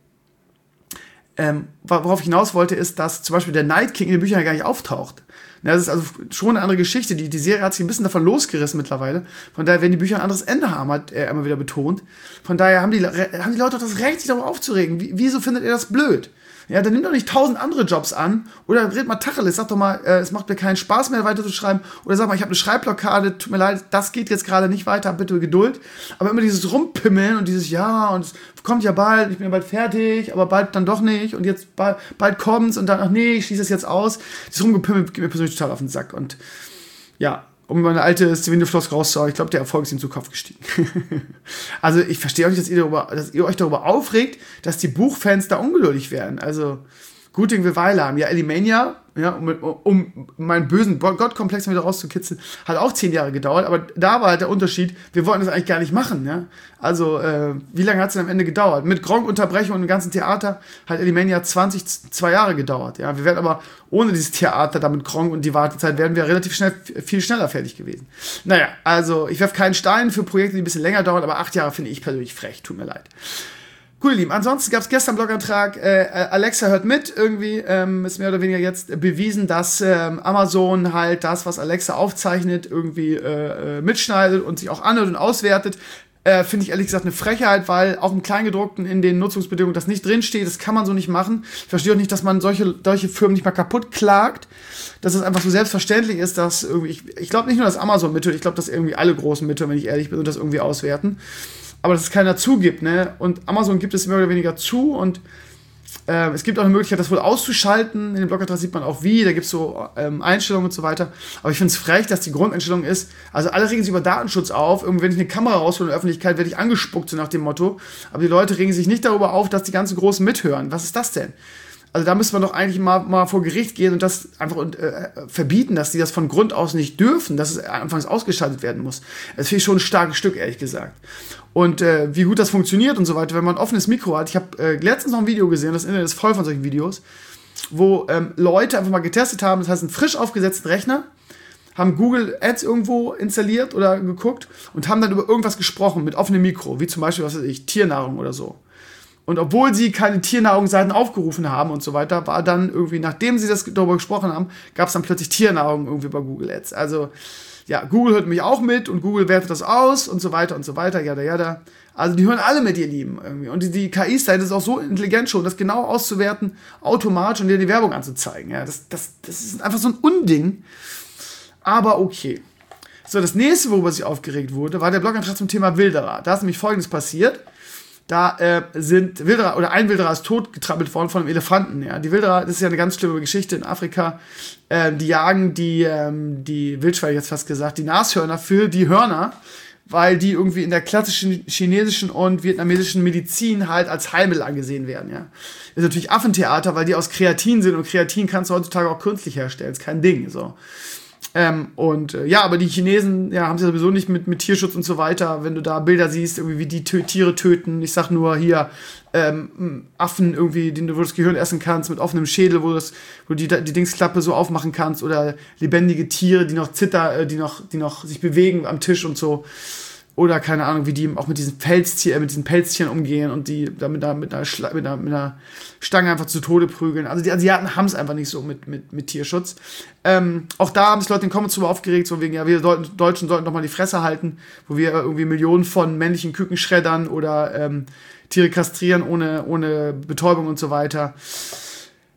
[SPEAKER 2] Ähm, worauf ich hinaus wollte, ist, dass zum Beispiel der Night King in den Büchern ja gar nicht auftaucht. Ja, das ist also schon eine andere Geschichte. Die, die Serie hat sich ein bisschen davon losgerissen mittlerweile. Von daher werden die Bücher ein anderes Ende haben, hat er immer wieder betont. Von daher haben die, haben die Leute auch das Recht, sich darüber aufzuregen. Wie, wieso findet ihr das blöd? Ja, dann nimm doch nicht tausend andere Jobs an. Oder red mal Tacheles, sag doch mal, äh, es macht mir keinen Spaß mehr, weiter zu schreiben. Oder sag mal, ich habe eine Schreibblockade, tut mir leid, das geht jetzt gerade nicht weiter, bitte Geduld. Aber immer dieses Rumpimmeln und dieses, ja, und es kommt ja bald, ich bin ja bald fertig, aber bald dann doch nicht. Und jetzt bald, bald kommt's und dann, ach nee, ich schließe es jetzt aus. Dieses Rumgepimmel geht mir persönlich total auf den Sack. Und ja, um meine alte Steven-Floss rauszuhauen, ich glaube, der Erfolg ist ihm zu Kopf gestiegen. Also ich verstehe auch nicht, dass ihr, darüber, dass ihr euch darüber aufregt, dass die Buchfans da ungeduldig werden. Also gut Ding will Weile haben. Ja, Elimania, ja, um, um meinen bösen Gottkomplex wieder rauszukitzeln, hat auch zehn Jahre gedauert, aber da war halt der Unterschied, wir wollten das eigentlich gar nicht machen. Ja? Also äh, wie lange hat es denn am Ende gedauert? Mit Gronk-Unterbrechung und dem ganzen Theater hat Elimania zwanzig, zwei Jahre gedauert. Ja? Wir wären aber ohne dieses Theater, da mit Gronk und die Wartezeit, wären wir relativ schnell, viel schneller fertig gewesen. Naja, also ich werfe keinen Stein für Projekte, die ein bisschen länger dauern, aber acht Jahre finde ich persönlich frech, tut mir leid. Cool, ihr Lieben. Ansonsten gab es gestern einen Blogantrag, äh, Alexa hört mit, irgendwie ähm, ist mehr oder weniger jetzt bewiesen, dass ähm, Amazon halt das, was Alexa aufzeichnet, irgendwie äh, mitschneidet und sich auch anhört und auswertet. Äh, Finde ich ehrlich gesagt eine Frechheit, weil auch im Kleingedruckten in den Nutzungsbedingungen das nicht drinsteht. Das kann man so nicht machen. Ich verstehe auch nicht, dass man solche, solche Firmen nicht mal kaputt klagt, dass es einfach so selbstverständlich ist, dass irgendwie, ich, ich glaube nicht nur, dass Amazon mithört, ich glaube, dass irgendwie alle großen mithören, wenn ich ehrlich bin, und das irgendwie auswerten. Aber dass es keiner zugibt, ne? Und Amazon gibt es mehr oder weniger zu und äh, es gibt auch eine Möglichkeit, das wohl auszuschalten. In dem Blogantrag sieht man auch wie, da gibt es so ähm, Einstellungen und so weiter. Aber ich finde es frech, dass die Grundeinstellung ist, also alle regen sich über Datenschutz auf. Irgendwie, wenn ich eine Kamera raushole in der Öffentlichkeit, werde ich angespuckt, so nach dem Motto. Aber die Leute regen sich nicht darüber auf, dass die ganzen Großen mithören. Was ist das denn? Also da müsste man doch eigentlich mal, mal vor Gericht gehen und das einfach äh, verbieten, dass die das von Grund aus nicht dürfen, dass es anfangs ausgeschaltet werden muss. Das finde ich schon ein starkes Stück, ehrlich gesagt. Und äh, wie gut das funktioniert und so weiter, wenn man ein offenes Mikro hat. Ich habe äh, letztens noch ein Video gesehen, das Internet ist voll von solchen Videos, wo ähm, Leute einfach mal getestet haben, das heißt einen frisch aufgesetzten Rechner, haben Google Ads irgendwo installiert oder geguckt und haben dann über irgendwas gesprochen mit offenem Mikro, wie zum Beispiel, was weiß ich, Tiernahrung oder so. Und obwohl sie keine Tiernahrungsseiten aufgerufen haben und so weiter, war dann irgendwie, nachdem sie das darüber gesprochen haben, gab es dann plötzlich Tiernahrung irgendwie bei Google Ads. Also, ja, Google hört mich auch mit und Google wertet das aus und so weiter und so weiter, jada, jada. Also, die hören alle mit, ihr Lieben, irgendwie. Und die, die K I-Seite ist auch so intelligent schon, das genau auszuwerten, automatisch und dir die Werbung anzuzeigen. Ja, das, das, das ist einfach so ein Unding. Aber okay. So, das nächste, worüber sich aufgeregt wurde, war der Blogantrag zum Thema Wilderer. Da ist nämlich Folgendes passiert. Da äh, sind Wilderer, oder ein Wilderer ist totgetrampelt worden von einem Elefanten. Ja. Die Wilderer, das ist ja eine ganz schlimme Geschichte in Afrika. Äh, die jagen die, ähm, die Wildschweine, jetzt fast gesagt, die Nashörner für die Hörner, weil die irgendwie in der klassischen chinesischen und vietnamesischen Medizin halt als Heilmittel angesehen werden. Ja. Das ist natürlich Affentheater, weil die aus Kreatin sind und Kreatin kannst du heutzutage auch künstlich herstellen. Ist kein Ding. So. Ähm, und äh, ja, aber die Chinesen ja, haben sie sowieso nicht mit, mit Tierschutz und so weiter. Wenn du da Bilder siehst, irgendwie wie die tö- Tiere töten, ich sag nur hier ähm, Affen irgendwie, denen du das Gehirn essen kannst, mit offenem Schädel, wo du, das, wo du die, die Dingsklappe so aufmachen kannst, oder lebendige Tiere, die noch zittern, äh, die noch, die noch sich bewegen am Tisch und so. Oder keine Ahnung, wie die auch mit diesen Pelztieren, mit diesen Pelztieren umgehen und die da mit einer, mit einer, Schla- mit einer, mit einer Stange einfach zu Tode prügeln. Also die Asiaten haben es einfach nicht so mit, mit, mit Tierschutz. Ähm, auch da haben sich Leute in den Comments drüber aufgeregt, so wegen, ja, wir Deutschen sollten doch mal die Fresse halten, wo wir irgendwie Millionen von männlichen Küken schreddern oder ähm, Tiere kastrieren ohne, ohne Betäubung und so weiter.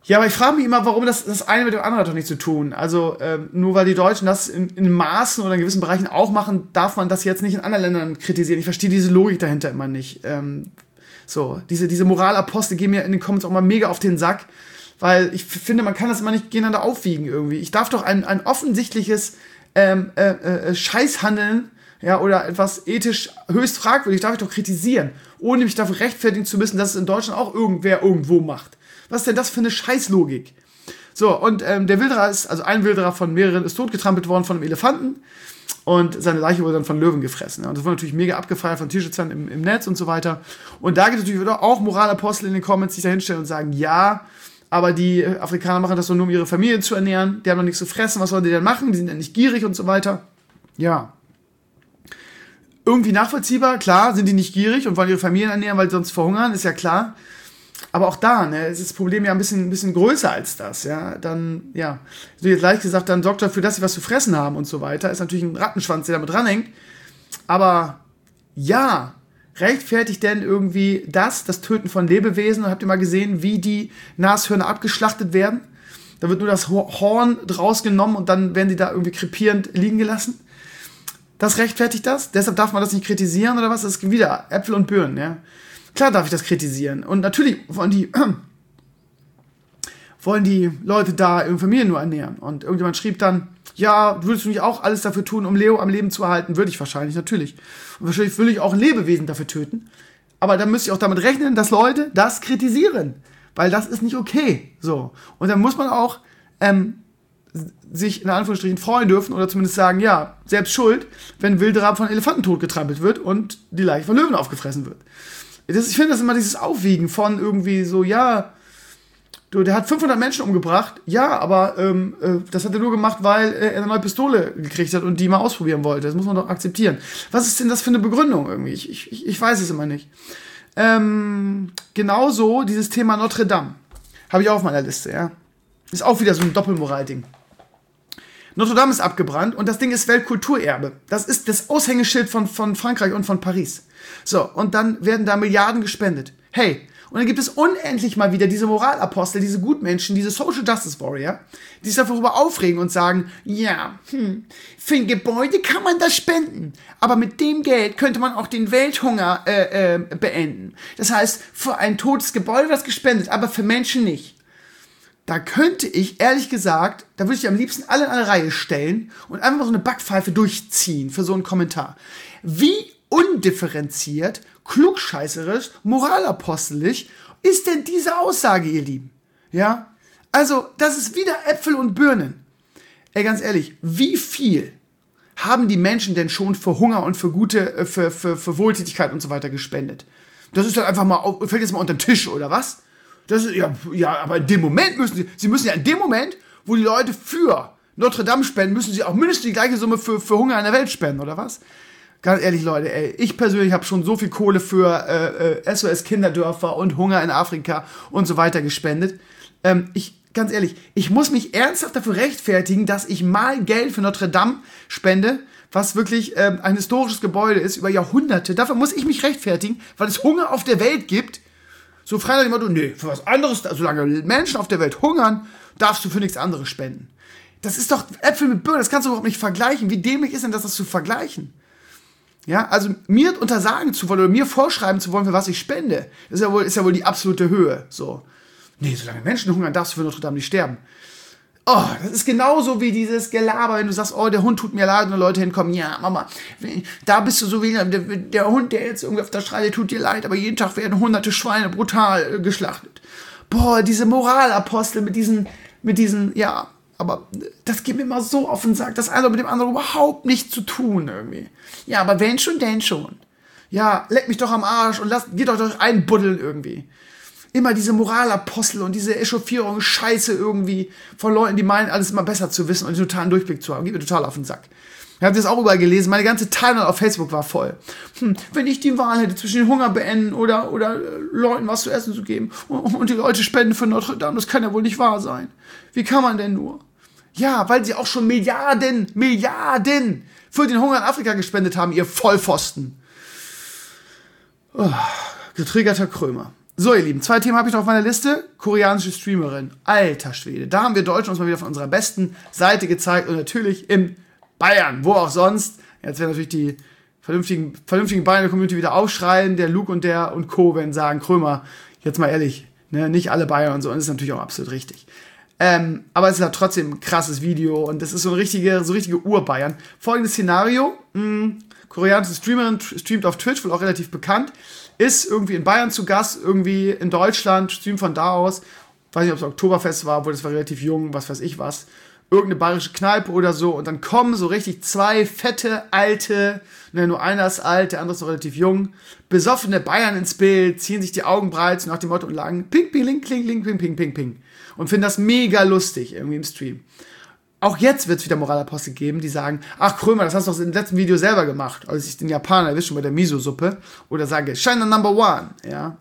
[SPEAKER 2] Ja, aber ich frage mich immer, warum das, das eine mit dem anderen hat doch nichts zu tun. Also ähm, nur weil die Deutschen das in, in Maßen oder in gewissen Bereichen auch machen, darf man das jetzt nicht in anderen Ländern kritisieren. Ich verstehe diese Logik dahinter immer nicht. Ähm, so, diese, diese Moralapostel gehen mir in den Comments auch mal mega auf den Sack, weil ich f- finde, man kann das immer nicht gegeneinander aufwiegen irgendwie. Ich darf doch ein, ein offensichtliches ähm, äh, äh, Scheißhandeln, ja, oder etwas ethisch höchst fragwürdig, darf ich doch kritisieren, ohne mich dafür rechtfertigen zu müssen, dass es in Deutschland auch irgendwer irgendwo macht. Was ist denn das für eine Scheißlogik? So, und ähm, der Wilderer ist, also ein Wilderer von mehreren ist totgetrampelt worden von einem Elefanten und seine Leiche wurde dann von Löwen gefressen. Ja. Und das wurde natürlich mega abgefeiert von Tierschützern im, im Netz und so weiter. Und da gibt es natürlich wieder auch Moralapostel in den Comments, die sich da hinstellen und sagen, ja, aber die Afrikaner machen das doch nur, um ihre Familie zu ernähren, die haben doch nichts zu fressen, was sollen die denn machen? Die sind ja nicht gierig und so weiter. Ja. Irgendwie nachvollziehbar, klar, sind die nicht gierig und wollen ihre Familien ernähren, weil sie sonst verhungern, ist ja klar. Aber auch da, ne, ist das Problem ja ein bisschen, ein bisschen größer als das, ja. Dann, ja, so jetzt leicht gesagt, dann sorgt dafür, dass sie was zu fressen haben und so weiter. Ist natürlich ein Rattenschwanz, der damit dranhängt. Aber ja, rechtfertigt denn irgendwie das, das Töten von Lebewesen? Und habt ihr mal gesehen, wie die Nashörner abgeschlachtet werden? Da wird nur das Horn draus genommen und dann werden die da irgendwie krepierend liegen gelassen. Das rechtfertigt das? Deshalb darf man das nicht kritisieren oder was? Das ist wieder Äpfel und Birnen, ja. Klar darf ich das kritisieren. Und natürlich wollen die, äh, wollen die Leute da ihre Familien nur ernähren. Und irgendjemand schrieb dann, ja, würdest du nicht auch alles dafür tun, um Leo am Leben zu erhalten? Würde ich wahrscheinlich, natürlich. Und wahrscheinlich würde ich auch ein Lebewesen dafür töten. Aber dann müsste ich auch damit rechnen, dass Leute das kritisieren. Weil das ist nicht okay. So. Und dann muss man auch ähm, sich in Anführungsstrichen freuen dürfen oder zumindest sagen, ja, selbst schuld, wenn Wilderer von Elefanten totgetrampelt wird und die Leiche von Löwen aufgefressen wird. Das, ich finde das immer dieses Aufwiegen von irgendwie so, ja, du, der hat fünfhundert Menschen umgebracht, ja, aber ähm, äh, das hat er nur gemacht, weil äh, er eine neue Pistole gekriegt hat und die mal ausprobieren wollte. Das muss man doch akzeptieren. Was ist denn das für eine Begründung irgendwie? Ich, ich, ich weiß es immer nicht. Ähm, genauso dieses Thema Notre Dame. Habe ich auch auf meiner Liste, ja. Ist auch wieder so ein Doppelmoral-Ding. Notre Dame ist abgebrannt und das Ding ist Weltkulturerbe. Das ist das Aushängeschild von, von Frankreich und von Paris. So, und dann werden da Milliarden gespendet. Hey, und dann gibt es unendlich mal wieder diese Moralapostel, diese Gutmenschen, diese Social Justice Warrior, die sich darüber aufregen und sagen, ja, hm, für ein Gebäude kann man das spenden, aber mit dem Geld könnte man auch den Welthunger äh, äh, beenden. Das heißt, für ein totes Gebäude wird gespendet, aber für Menschen nicht. Da könnte ich, ehrlich gesagt, da würde ich am liebsten alle in eine Reihe stellen und einfach mal so eine Backpfeife durchziehen für so einen Kommentar. Wie undifferenziert, klugscheißerisch, moralapostelig ist denn diese Aussage, ihr Lieben? Ja? Also, das ist wieder Äpfel und Birnen. Ey, ganz ehrlich, wie viel haben die Menschen denn schon für Hunger und für gute, für, für, für Wohltätigkeit und so weiter gespendet? Das ist dann einfach mal, fällt jetzt mal unter den Tisch, oder was? Das ist, ja, ja, aber in dem Moment müssen sie, sie müssen ja in dem Moment, wo die Leute für Notre Dame spenden, müssen sie auch mindestens die gleiche Summe für, für Hunger in der Welt spenden, oder was? Ganz ehrlich, Leute, ey, ich persönlich habe schon so viel Kohle für äh, äh, S O S Kinderdörfer und Hunger in Afrika und so weiter gespendet. Ähm, ich, ganz ehrlich, ich muss mich ernsthaft dafür rechtfertigen, dass ich mal Geld für Notre Dame spende, was wirklich ähm, ein historisches Gebäude ist über Jahrhunderte. Dafür muss ich mich rechtfertigen, weil es Hunger auf der Welt gibt. So frei nach dem Motto, nee, für was anderes, solange Menschen auf der Welt hungern, darfst du für nichts anderes spenden. Das ist doch Äpfel mit Birnen, das kannst du überhaupt nicht vergleichen. Wie dämlich ist denn das, das zu vergleichen? Ja, also mir untersagen zu wollen oder mir vorschreiben zu wollen, für was ich spende, ist ja wohl, ist ja wohl die absolute Höhe. So, nee, solange Menschen hungern, darfst du für Notre Dame nicht sterben. Oh, das ist genauso wie dieses Gelaber, wenn du sagst, oh, der Hund tut mir leid und Leute hinkommen, ja, Mama, da bist du so wie, der, der Hund, der jetzt irgendwie auf der Straße tut dir leid, aber jeden Tag werden hunderte Schweine brutal äh, geschlachtet. Boah, diese Moralapostel mit diesen, mit diesen, ja, aber das geht mir immer so auf den Sack, das eine mit dem anderen überhaupt nichts zu tun irgendwie. Ja, aber wenn schon, denn schon. Ja, leck mich doch am Arsch und lasst, geht euch doch einbuddeln irgendwie. Immer diese Moralapostel und diese Echauffierung, Scheiße irgendwie von Leuten, die meinen, alles immer besser zu wissen und den totalen Durchblick zu haben. Geht mir total auf den Sack. Ich habe das auch überall gelesen. Meine ganze Timeline auf Facebook war voll. Hm, wenn ich die Wahl hätte zwischen den Hunger beenden oder, oder Leuten was zu essen zu geben und, und die Leute spenden für Notre Dame, das kann ja wohl nicht wahr sein. Wie kann man denn nur? Ja, weil sie auch schon Milliarden, Milliarden für den Hunger in Afrika gespendet haben, ihr Vollpfosten. Oh, getriggerter Krömer. So, ihr Lieben, zwei Themen habe ich noch auf meiner Liste. Koreanische Streamerin. Alter Schwede. Da haben wir Deutschen uns mal wieder von unserer besten Seite gezeigt. Und natürlich in Bayern, wo auch sonst. Jetzt werden natürlich die vernünftigen, vernünftigen Bayern-Community wieder aufschreien. Der Luke und der und Co. werden sagen, Krömer, jetzt mal ehrlich, ne, nicht alle Bayern und so. Und das ist natürlich auch absolut richtig. Ähm, aber es ist ja trotzdem ein krasses Video. Und das ist so eine richtige, so richtige Ur-Bayern. Folgendes Szenario. Mh, koreanische Streamerin streamt auf Twitch, wohl auch relativ bekannt. Ist irgendwie in Bayern zu Gast, irgendwie in Deutschland, streamt von da aus. Weiß nicht, ob es Oktoberfest war, obwohl das war relativ jung, was weiß ich was. Irgendeine bayerische Kneipe oder so. Und dann kommen so richtig zwei fette, alte, ne, nur einer ist alt, der andere ist so relativ jung, besoffene Bayern ins Bild, ziehen sich die Augen breit, so nach dem Motto und lagen ping, ping, ling, kling, ling, ping, ping, ping, ping. Und finden das mega lustig irgendwie im Stream. Auch jetzt wird es wieder Moralapostel geben, die sagen, ach Krömer, das hast du doch im letzten Video selber gemacht, als ich den Japaner erwische bei der Miso-Suppe. Oder sage, China Number One, ja.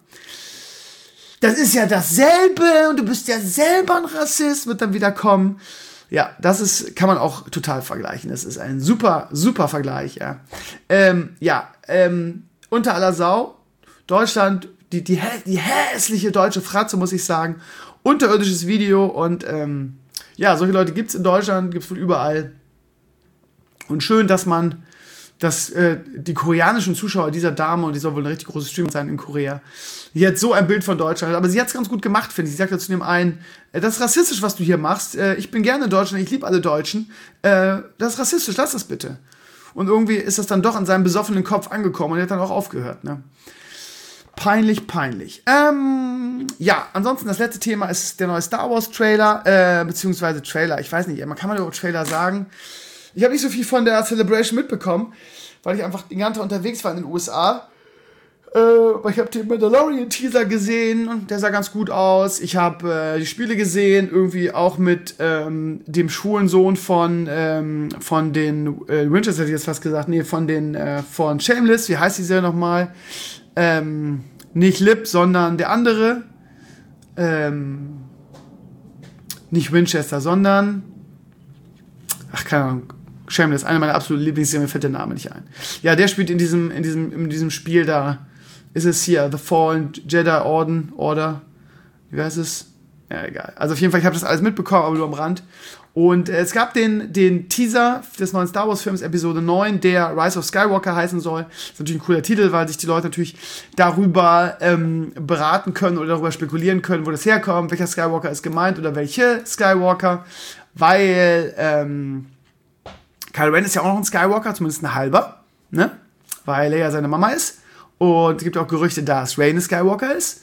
[SPEAKER 2] Das ist ja dasselbe und du bist ja selber ein Rassist, wird dann wieder kommen. Ja, das ist, kann man auch total vergleichen. Das ist ein super, super Vergleich, ja. Ähm, ja, ähm, unter aller Sau, Deutschland, die, die, die hässliche deutsche Fratze, muss ich sagen. Unterirdisches Video und, ähm, ja, solche Leute gibt es in Deutschland, gibt es wohl überall. Und schön, dass man, dass äh, die koreanischen Zuschauer dieser Dame, und die soll wohl eine richtig große Streamerin sein in Korea, die hat so ein Bild von Deutschland hat. Aber sie hat es ganz gut gemacht, finde ich. Sie sagt ja zu dem einen, äh, das ist rassistisch, was du hier machst. Äh, ich bin gerne in Deutschland, ich liebe alle Deutschen. Äh, das ist rassistisch, lass das bitte. Und irgendwie ist das dann doch an seinem besoffenen Kopf angekommen und er hat dann auch aufgehört, ne? Peinlich, peinlich. Ähm, ja, ansonsten das letzte Thema ist der neue Star Wars Trailer, äh, beziehungsweise Trailer, ich weiß nicht, man kann man über Trailer sagen. Ich habe nicht so viel von der Celebration mitbekommen, weil ich einfach den ganzen Tag unterwegs war in den U S A. Äh, aber ich habe den Mandalorian-Teaser gesehen und der sah ganz gut aus. Ich habe äh, die Spiele gesehen, irgendwie auch mit ähm, dem schwulen Sohn von, ähm, von den äh, Winchester, hätte ich jetzt fast gesagt, nee, von den, äh, von Shameless, wie heißt die Serie nochmal? Ähm, nicht Lip, sondern der andere. Ähm, nicht Winchester, sondern ach, keine Ahnung. Shameless, eine meiner absoluten Lieblingsserien, mir fällt der Name nicht ein. Ja, der spielt in diesem, in diesem, in diesem Spiel da. Ist es hier The Fallen Jedi Order? Order? Wie heißt es? Ja, egal. Also auf jeden Fall, ich habe das alles mitbekommen, aber nur am Rand. Und äh, es gab den, den Teaser des neuen Star Wars Films Episode neun, der Rise of Skywalker heißen soll. Das ist natürlich ein cooler Titel, weil sich die Leute natürlich darüber ähm, beraten können oder darüber spekulieren können, wo das herkommt, welcher Skywalker ist gemeint oder welche Skywalker. Weil ähm, Kylo Ren ist ja auch noch ein Skywalker, zumindest ein halber, ne? Weil er ja seine Mama ist. Und es gibt auch Gerüchte, dass Rey eine Skywalker ist.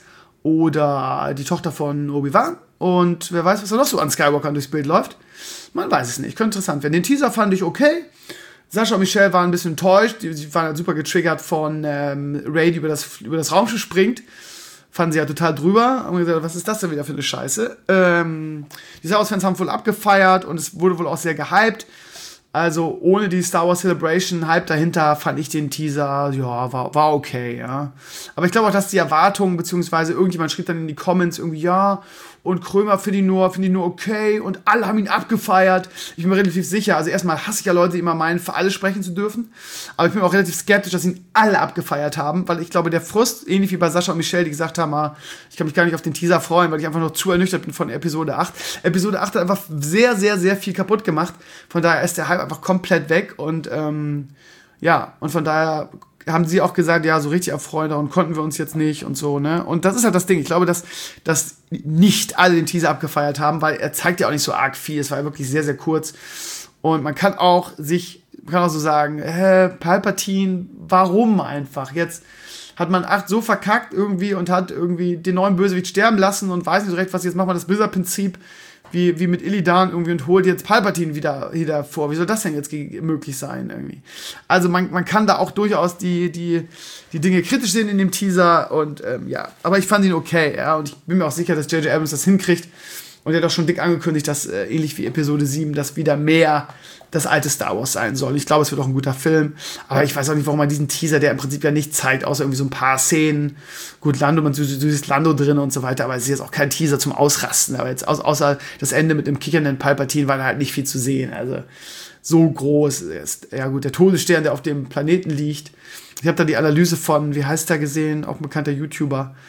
[SPEAKER 2] Oder die Tochter von Obi-Wan. Und wer weiß, was da noch so an Skywalkern durchs Bild läuft. Man weiß es nicht. Könnte interessant werden. Den Teaser fand ich okay. Sascha und Michelle waren ein bisschen enttäuscht. Sie waren halt super getriggert von ähm, Rey, die über das, über das Raumschiff springt. Fanden sie ja total drüber. Haben gesagt, was ist das denn wieder für eine Scheiße? Ähm, die Star Wars-Fans haben wohl abgefeiert und es wurde wohl auch sehr gehypt. Also ohne die Star Wars Celebration Hype dahinter fand ich den Teaser, ja, war, war okay, ja. Aber ich glaube auch, dass die Erwartungen, beziehungsweise irgendjemand schrieb dann in die Comments irgendwie, ja, und Krömer finde ich nur, finde ich nur okay und alle haben ihn abgefeiert. Ich bin mir relativ sicher, also erstmal hasse ich ja Leute, die immer meinen, für alle sprechen zu dürfen. Aber ich bin auch relativ skeptisch, dass ihn alle abgefeiert haben, weil ich glaube, der Frust, ähnlich wie bei Sascha und Michelle, die gesagt haben, ah, ich kann mich gar nicht auf den Teaser freuen, weil ich einfach noch zu ernüchtert bin von Episode acht. Episode acht hat einfach sehr, sehr, sehr viel kaputt gemacht. Von daher ist der Hype einfach komplett weg und ähm, ja, und von daher haben sie auch gesagt, ja, so richtig erfreuen, daran konnten wir uns jetzt nicht und so, ne? Und das ist halt das Ding. Ich glaube, dass, dass nicht alle den Teaser abgefeiert haben, weil er zeigt ja auch nicht so arg viel. Es war ja wirklich sehr, sehr kurz. Und man kann auch sich, man kann auch so sagen, hä, Palpatine, warum einfach? Jetzt hat man acht so verkackt irgendwie und hat irgendwie den neuen Bösewicht sterben lassen und weiß nicht so recht, was jetzt macht man das Blizzard-Prinzip wie, wie mit Illidan irgendwie und holt jetzt Palpatine wieder, wieder vor. Wie soll das denn jetzt möglich sein irgendwie? Also man, man kann da auch durchaus die, die, die Dinge kritisch sehen in dem Teaser und ähm, ja, aber ich fand ihn okay, ja, und ich bin mir auch sicher, dass J J Abrams das hinkriegt und er hat auch schon dick angekündigt, dass äh, ähnlich wie Episode sieben, dass wieder mehr das alte Star Wars sein soll. Ich glaube, es wird auch ein guter Film, aber ich weiß auch nicht, warum man diesen Teaser, der im Prinzip ja nichts zeigt, außer irgendwie so ein paar Szenen. Gut, Lando, man süßes Lando drin und so weiter, aber es ist jetzt auch kein Teaser zum Ausrasten. Aber jetzt außer das Ende mit dem kichernden Palpatine war da halt nicht viel zu sehen. Also so groß ist, ja gut, der Todesstern, der auf dem Planeten liegt. Ich habe da die Analyse von, wie heißt der gesehen, auch ein bekannter YouTuber.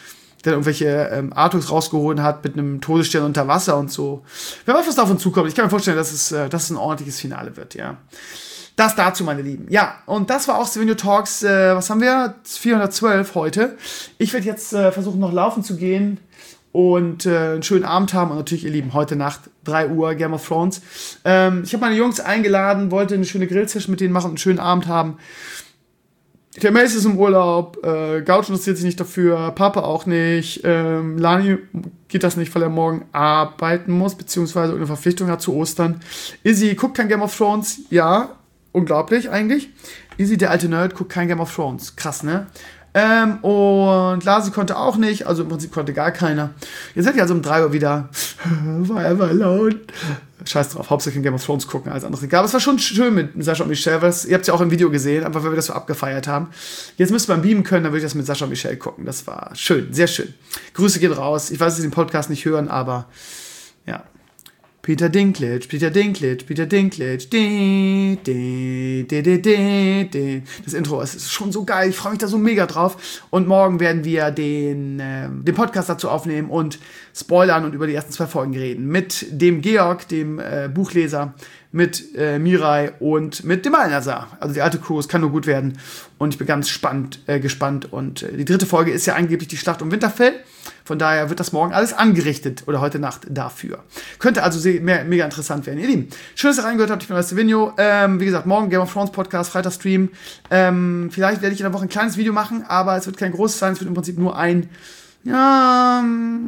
[SPEAKER 2] der irgendwelche ähm, Artworks rausgeholt hat mit einem Todesstern unter Wasser und so. Wer weiß, was davon zukommt. Ich kann mir vorstellen, dass es, äh, dass es ein ordentliches Finale wird, ja. Das dazu, meine Lieben. Ja, und das war auch Stevenio Talks, äh, was haben wir? vierhundertzwölf heute. Ich werde jetzt äh, versuchen, noch laufen zu gehen und äh, einen schönen Abend haben. Und natürlich, ihr Lieben, heute Nacht, drei Uhr, Game of Thrones. Ähm, ich habe meine Jungs eingeladen, wollte eine schöne Grillsession mit denen machen und einen schönen Abend haben. Der Mace ist im Urlaub, äh, Gauch interessiert sich nicht dafür, Papa auch nicht, ähm, Lani geht das nicht, weil er morgen arbeiten muss, beziehungsweise eine Verpflichtung hat zu Ostern. Izzy guckt kein Game of Thrones, ja, unglaublich eigentlich. Izzy, der alte Nerd, guckt kein Game of Thrones, krass, ne? Ähm, und Lasi konnte auch nicht, also im Prinzip konnte gar keiner. Jetzt seid ihr also um drei Uhr wieder Forever Alone. Scheiß drauf, hauptsächlich Game of Thrones gucken, alles andere. Aber es war schon schön mit Sascha und Michelle, was, ihr habt es ja auch im Video gesehen, einfach weil wir das so abgefeiert haben. Jetzt müsst ihr beim beamen können, dann würde ich das mit Sascha und Michelle gucken. Das war schön, sehr schön. Grüße gehen raus. Ich weiß, dass sie den Podcast nicht hören, aber ja. Peter Dinklage, Peter Dinklage, Peter Dinklage. Di, di, di, di, di, di. Das Intro ist schon so geil, ich freue mich da so mega drauf. Und morgen werden wir den, äh, den Podcast dazu aufnehmen und spoilern und über die ersten zwei Folgen reden. Mit dem Georg, dem äh, Buchleser, mit äh, Mirai und mit dem Al-Nazar. Also die alte Crew, es kann nur gut werden. Und ich bin ganz spannend, äh, gespannt. Und äh, die dritte Folge ist ja angeblich die Schlacht um Winterfell. Von daher wird das morgen alles angerichtet oder heute Nacht dafür. Könnte also sehr, mehr, mega interessant werden. Ihr Lieben, schön, dass ihr reingehört habt. Ich bin Stevenio. Ähm, wie gesagt, morgen Game of Thrones Podcast, Freitag-Stream. Ähm, vielleicht werde ich in der Woche ein kleines Video machen, aber es wird kein großes sein. Es wird im Prinzip nur ein, ja,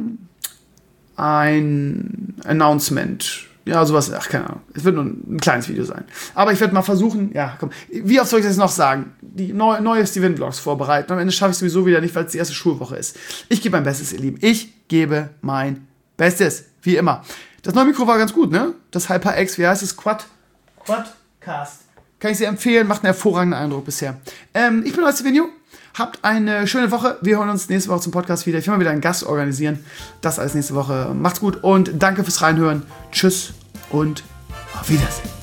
[SPEAKER 2] ein Announcement. Ja, sowas, ach, keine Ahnung. Es wird nur ein kleines Video sein. Aber ich werde mal versuchen, ja, komm, wie oft soll ich das noch sagen? Die neue, neue Steven-Vlogs vorbereiten. Am Ende schaffe ich es sowieso wieder nicht, weil es die erste Schulwoche ist. Ich gebe mein Bestes, ihr Lieben. Ich gebe mein Bestes. Wie immer. Das neue Mikro war ganz gut, ne? Das HyperX, wie heißt es? Quad, Quadcast. Kann ich sehr empfehlen, macht einen hervorragenden Eindruck bisher. Ähm, ich bin euer Stevenio. Habt eine schöne Woche. Wir hören uns nächste Woche zum Podcast wieder. Ich will mal wieder einen Gast organisieren. Das alles nächste Woche. Macht's gut und danke fürs Reinhören. Tschüss und auf Wiedersehen.